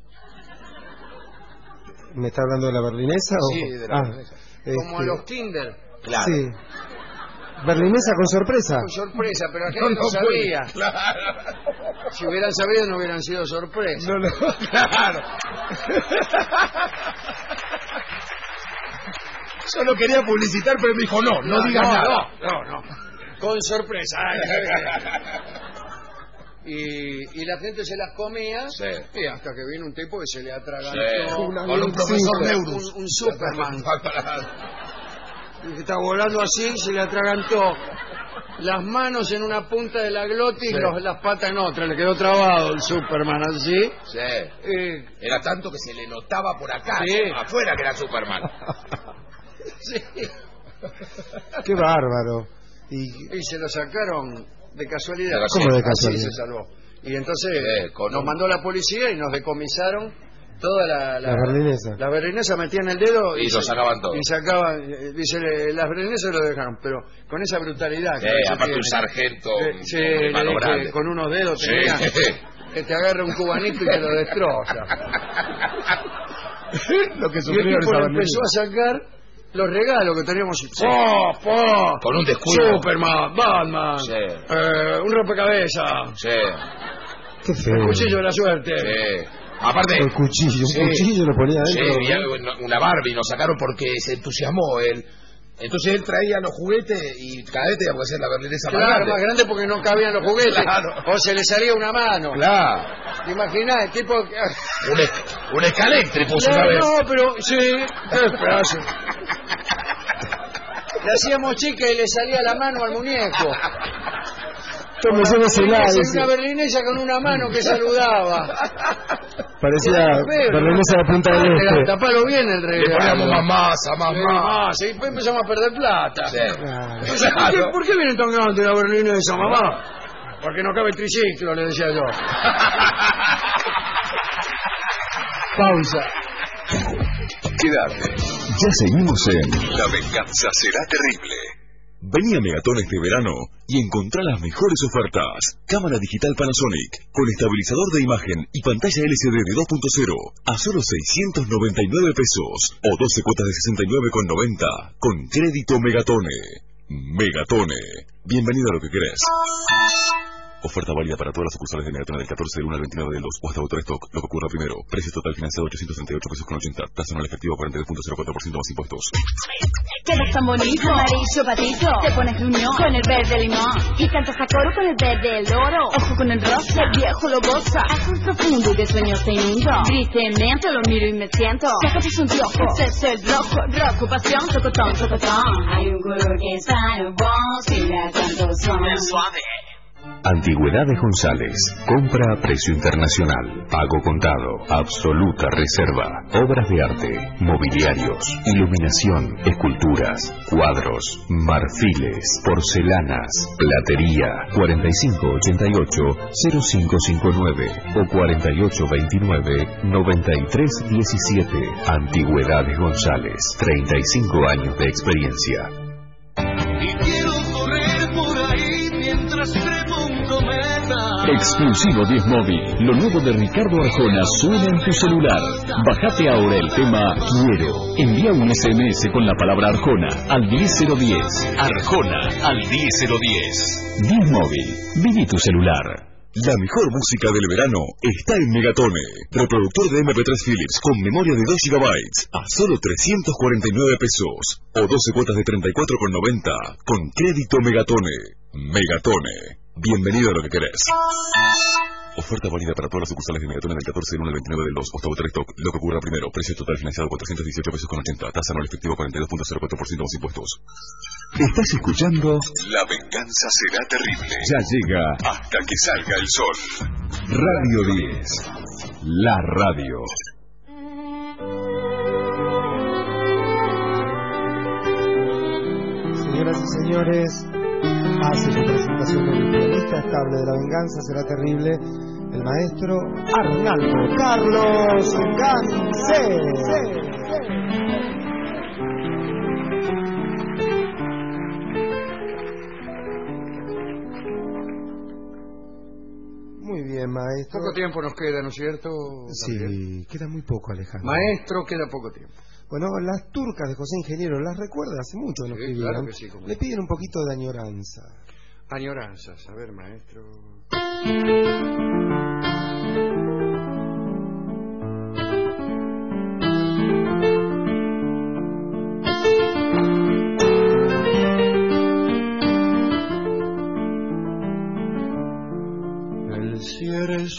¿Me está hablando de la berlinesa? O... Sí, de la berlinesa. Como a los Kinder. Claro. Sí. ¿Berlinesa con sorpresa? Con sorpresa, pero la gente no sabía. Si hubieran sabido, no hubieran sido sorpresas. Claro. Yo lo quería publicitar, pero me dijo, no digas nada. No. Con sorpresa. y la gente se las comía, Sí. y hasta que vino un tipo que se le atragantó Sí. Una Con un profesor sí, Neurus. un Superman. Y que está volando así, se le atragantó las manos en una punta de la glotis y Sí. las patas en otra. Le quedó trabado el Superman así. Sí. Eh, Era tanto que se le notaba por acá, Sí. afuera, que era Superman. sí. Qué bárbaro. Y Y se lo sacaron de casualidad. De ¿Cómo de Así casualidad? se salvó. Y entonces con nos un- mandó la policía y nos decomisaron toda La berlinesa. La berlinesa metían el dedo Y lo sacaban todo. Y sacaban, dice, las berlinesas lo dejaron, pero con esa brutalidad. que se Aparte tiene. un sargento Sí, de le mano dije, grande. con unos dedos Sí. tenía que te agarre un cubanito y te lo destroza. lo que Y el sufrió tipo esa le empezó berlinesa. a sacar los regalos que teníamos. ¡Oh! Con un descuido. Superman, Batman, Sí. un rompecabezas, Sí, Qué feo. el cuchillo de la suerte. sí. Aparte, El cuchillo, Sí. un cuchillo lo ponía sí, adentro. y una Barbie nos sacaron porque se entusiasmó él. Entonces él traía los juguetes y cada vez teníamos que hacer la berlinesa más Claro, grande. más grande porque no cabían los juguetes. Claro. O se le salía una mano. Claro. ¿Te imaginas? El tipo... Un escalectri puso una vez. No, pero sí. Qué pedazo. Le hacíamos chica y le salía la mano al muñeco. Como se celular, Una berlinesa con una mano que saludaba. parecía Feo, berlinesa de Punta del Este. Tapalo bien el Le regalo. poníamos más masa, más Sí, y después empezamos a perder plata. Sí. Ah, ¿Por qué vienen tan grande la berlinesa, mamá? Porque no cabe el triciclo, le decía yo. Pausa. Quédate. Ya seguimos en La venganza será terrible. Vení a Megatón este verano y encontrá las mejores ofertas. Cámara digital Panasonic con estabilizador de imagen y pantalla LCD de 2.0 a solo 699 pesos o 12 cuotas de 69,90 con crédito Megatone. Megatone. Bienvenido a lo que querés. Oferta válida para todas las sucursales de Megatone del 14 del 1 al 29 del 2 o hasta autor stock. Lo que ocurra primero. Precio total financiado 838 pesos con 80. Tasa anual efectiva 42.04% más impuestos. Quedas tan bonito, amarillo patito. Te pones gruñón con el verde limón. Y cantas a coro con el verde el oro. Ojo con el rosa, el viejo lo goza. Azul profundo y de sueños te inundo. Tristemente lo miro y me siento. Sácate un piojo, este es el rojo. Rojo, pasión, tocotón, tocotón. Hay un color que es para vos. Mira cuántos son. Suave. Antigüedades González. Compra a precio internacional. Pago contado. Absoluta reserva. Obras de arte. Mobiliarios. Iluminación. Esculturas. Cuadros. Marfiles. Porcelanas. Platería. 4588-0559 o 4829-9317. Antigüedades González. 35 años de experiencia. Y quiero correr por ahí mientras pregunto meta. Exclusivo 10 Móvil. Lo nuevo de Ricardo Arjona suena en tu celular. Bájate ahora el tema Quiero. Envía un SMS con la palabra Arjona al 10010. Arjona al 10010. 10 Móvil. Viví tu celular. La mejor música del verano está en Megatone. Reproductor de MP3 Philips con memoria de 2 GB a solo 349 pesos o 12 cuotas de 34,90 con crédito Megatone. Megatone. Bienvenido a lo que querés. Oferta válida para todas las sucursales de Megatone del 14 del 1 al 29 del 2 o hasta autor stock. Lo que ocurra primero. Precio total financiado 418 pesos con 80. Tasa anual efectivo 42.04% más impuestos. Estás escuchando La venganza será terrible. Ya llega hasta que salga el sol. Radio 10. La radio. Señoras y señores, hace su presentación el pianista estable de La venganza será terrible, el maestro Arnaldo Carlos Gansé. Muy bien, maestro. Poco tiempo nos queda, ¿no es cierto? Sí, Gabriel? queda muy poco, Alejandro. Maestro, queda poco tiempo. Bueno, las turcas de José Ingeniero, las recuerda, hace mucho que no Sí, escribían. claro que sí, cómo no. Le piden un poquito de añoranza. Añoranzas, a ver, maestro. El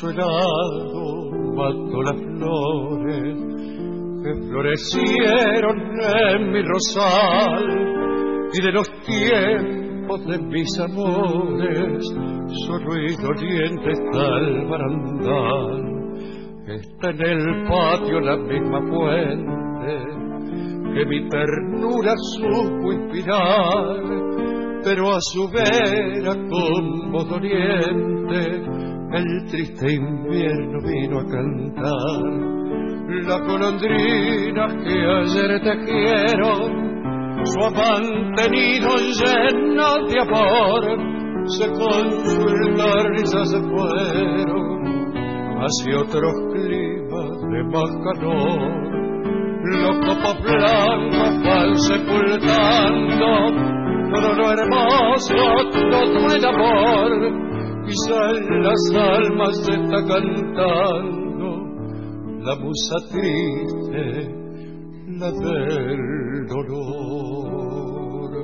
su helado mató las flores que florecieron en mi rosal, y de los tiempos de mis amores solo y doliente está el barandal. Está en el patio la misma fuente que mi ternura supo inspirar, pero a su vera con voz doliente el triste invierno vino a cantar. Las golondrinas que ayer tejieron su amante nido lleno de amor, se con su risa se fueron hacia otros climas de más calor. Los copos blancos van sepultando todo lo hermoso, todo el amor. Quizá en las almas se está cantando la musa triste, la del dolor.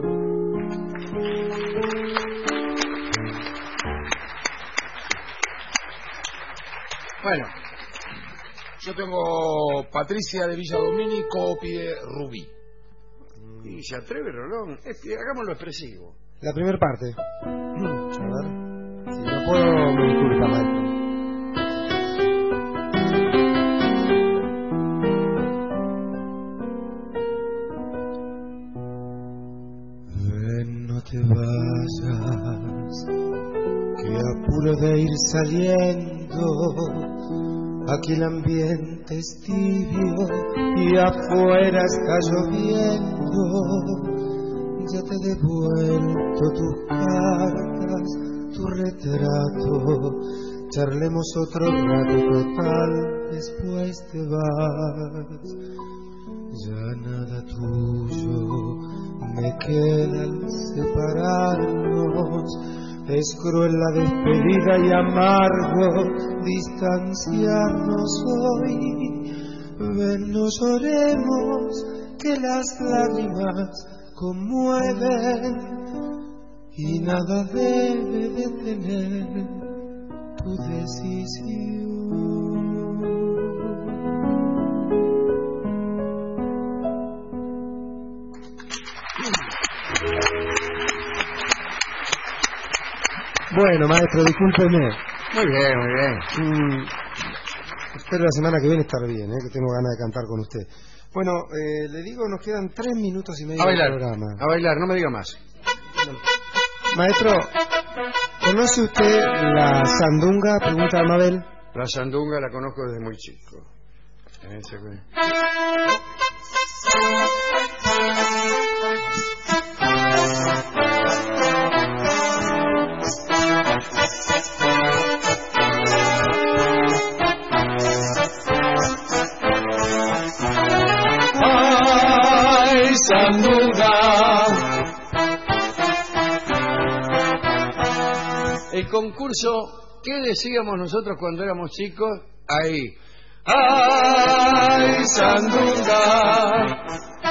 Bueno, yo tengo Patricia de Villa Domínico, pide Rubí. Y se atreve, Rolón. Hagámoslo expresivo. La primera parte. A ver. Si no puedo, me disculpa, maestro. Ven, no te vayas, que apuro de ir saliendo. Aquí el ambiente es tibio y afuera está lloviendo. Ya te he devuelto tus cartas, tu retrato. Charlemos otro rato, total, después te vas. Ya nada tuyo me queda al separarnos. Es cruel la despedida y amargo distanciarnos hoy. Ven, no lloremos, que las lágrimas conmueven y nada debe detener tu decisión. Bueno, maestro, discúlpeme. Muy bien. Espero la semana que viene estar bien, que tengo ganas de cantar con usted. Bueno, le digo, nos quedan 3 minutos y medio del programa. A bailar, no me diga más. Maestro, ¿conoce usted la sandunga? Pregunta a Mabel. La sandunga la conozco desde muy chico. ¡Ay, sandunga! El concurso, ¿qué decíamos nosotros cuando éramos chicos? Ahí. ¡Ay, sandunga!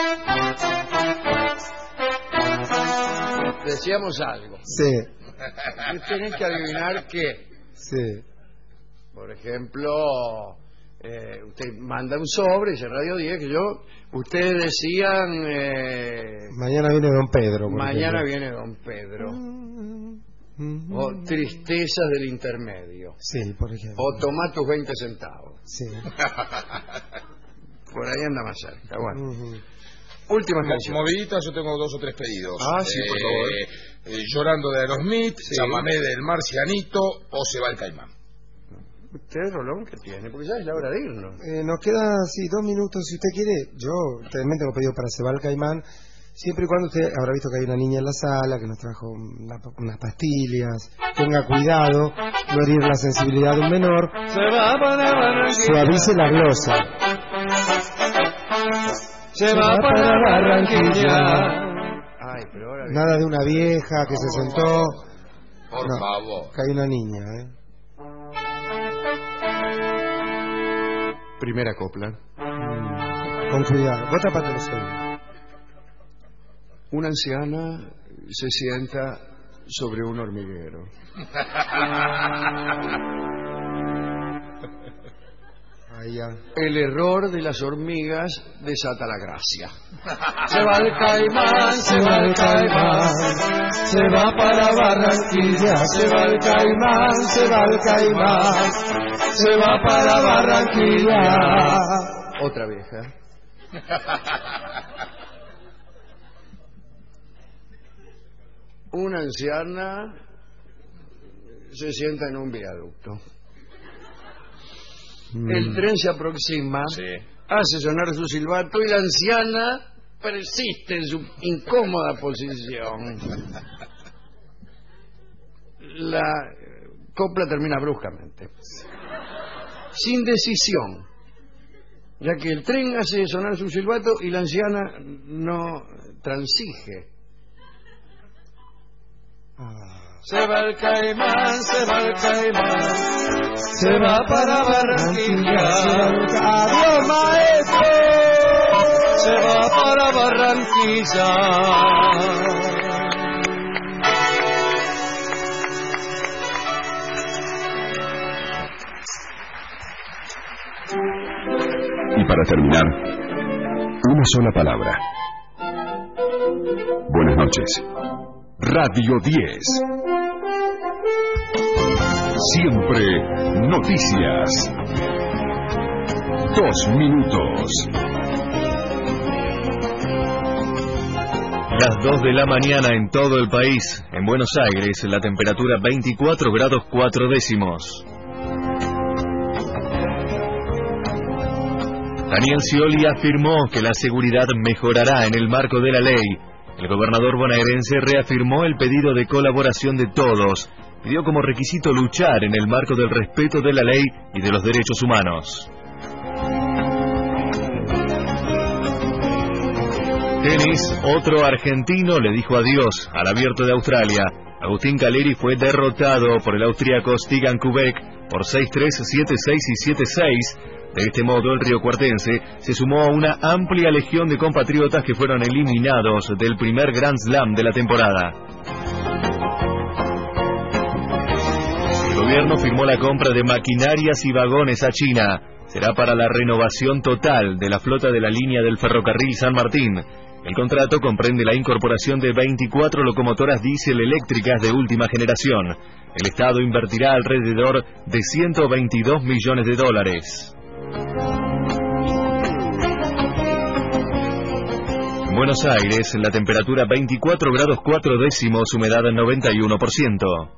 Decíamos algo. Sí. Y tienen que adivinar qué. Sí. Por ejemplo, usted manda un sobre, dice Radio 10, que ustedes decían... mañana viene Don Pedro. Mañana viene Don Pedro. O tristezas del intermedio. Sí, por ejemplo. O tomá tus 20 centavos. Sí. Por ahí anda más cerca. Bueno. Última canción. Movidita, yo tengo 2 o 3 pedidos. Sí, por favor. Llorando de Aerosmith, Sí. Llámame del Marcianito o Se va el Caimán. ¿Usted, Rolón, qué tiene? Porque ya es la hora de irnos. Nos queda, 2 minutos, si usted quiere. Yo también tengo pedido para Se va el Caimán, siempre y cuando usted habrá visto que hay una niña en la sala que nos trajo unas pastillas. Tenga cuidado, no herir la sensibilidad de un menor. Se va para Barranquilla. Suavice la glosa. Se va para Barranquilla. Ay, pero ahora... Nada de una vieja que se sentó. Por No, favor. que hay una niña, Primera copla. Con cuidado. Vos tapate los oídos. Una anciana se sienta sobre un hormiguero. ella. El error de las hormigas desata la gracia. Se va el caimán, se va el caimán, se va para Barranquilla, se va el caimán, se va el caimán, se va para Barranquilla. Otra vieja. Una anciana se sienta en un viaducto. El tren se aproxima, hace sonar su silbato y la anciana persiste en su incómoda posición. La copla termina bruscamente, sin decisión, ya que el tren hace sonar su silbato y la anciana no transige. Se va el caimán, se va el caimán, se va para Barranquilla. ¡Adiós, maestro! Se va para Barranquilla. Y para terminar, una sola palabra. Buenas noches. Radio 10. Siempre noticias. 2 minutos. Las 2 de la mañana en todo el país. En Buenos Aires, la temperatura 24 grados 4 décimos. Daniel Scioli afirmó que la seguridad mejorará en el marco de la ley. El gobernador bonaerense reafirmó el pedido de colaboración de todos. Pidió como requisito luchar en el marco del respeto de la ley y de los derechos humanos. Tenis, otro argentino le dijo adiós al Abierto de Australia. Agustín Caleri fue derrotado por el austríaco Stigan Kubek por 6-3, 7-6 y 7-6. De este modo, el riocuartense se sumó a una amplia legión de compatriotas que fueron eliminados del primer Grand Slam de la temporada. El gobierno firmó la compra de maquinarias y vagones a China. Será para la renovación total de la flota de la línea del ferrocarril San Martín. El contrato comprende la incorporación de 24 locomotoras diésel eléctricas de última generación. El Estado invertirá alrededor de $122 millones. En Buenos Aires, la temperatura 24 grados 4 décimos, humedad 91%.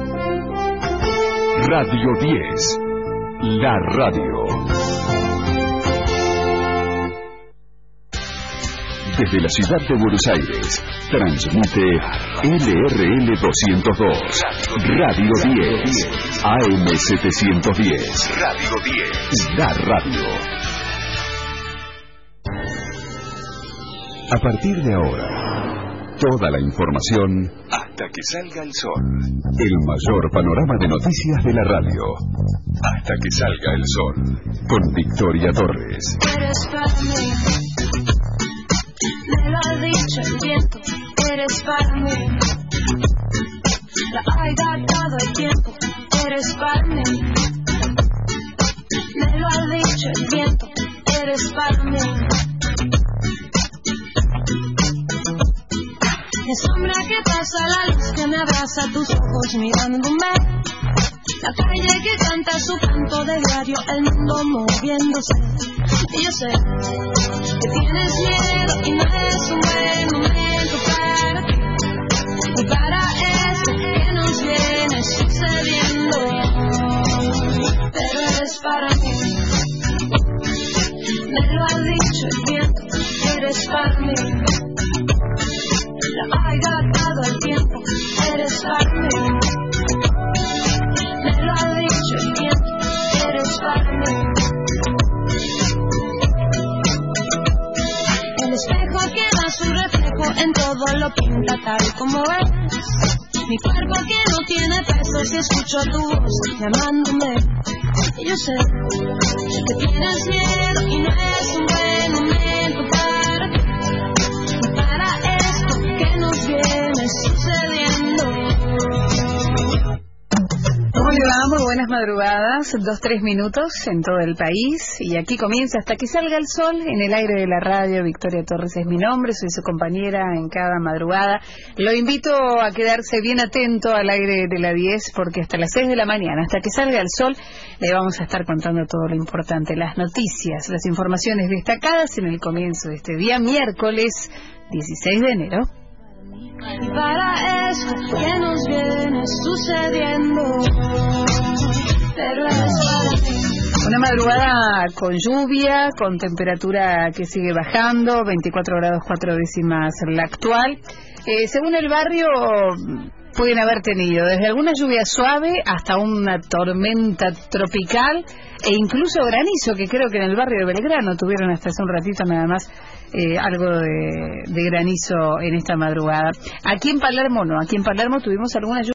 Radio 10, la radio. Desde la ciudad de Buenos Aires, transmite LRL 202, Radio 10, AM 710, Radio 10, la radio. A partir de ahora, toda la información hasta que salga el sol. El mayor panorama de noticias de la radio. Hasta que salga el sol. Con Victoria Torres. Eres para mí. Me lo ha dicho el viento. Eres para mí. La hay dado el tiempo. Eres para mí. Me lo ha dicho el viento. Eres para mí. Mi sombra que pasa, la luz que me abraza, tus ojos mirándome. La calle que canta su canto de diario, el mundo moviéndose. Y yo sé que tienes miedo y no es un buen momento para ti. Y para esto que nos viene sucediendo. Pero eres para mí. Me lo ha dicho el viento, eres para mí. La hay dado el tiempo, eres para mí. Me lo ha dicho el tiempo, eres para mí. El espejo que da su reflejo en todo lo pinta tal como es. Mi cuerpo que no tiene peso si escucho tu voz llamándome. Y yo sé que tienes miedo y no es un buen momento para ti. Y para esto que nos viene sucediendo. ¿Cómo le va? Muy madrugadas, 2-3 minutos en todo el país, y aquí comienza Hasta que salga el sol en el aire de la radio. Victoria Torres es mi nombre, soy su compañera en cada madrugada. Lo invito a quedarse bien atento al aire de la 10, porque hasta las 6 de la mañana, hasta que salga el sol, le vamos a estar contando todo lo importante, las noticias, las informaciones destacadas en el comienzo de este día, miércoles 16 de enero. Y para eso que nos viene sucediendo, pero es para ti. Una madrugada con lluvia, con temperatura que sigue bajando, 24 grados 4 décimas la actual. Según el barrio, pueden haber tenido desde alguna lluvia suave hasta una tormenta tropical e incluso granizo, que creo que en el barrio de Belgrano tuvieron hasta hace un ratito nada más algo de granizo en esta madrugada. Aquí en Palermo no, aquí en Palermo tuvimos alguna lluvia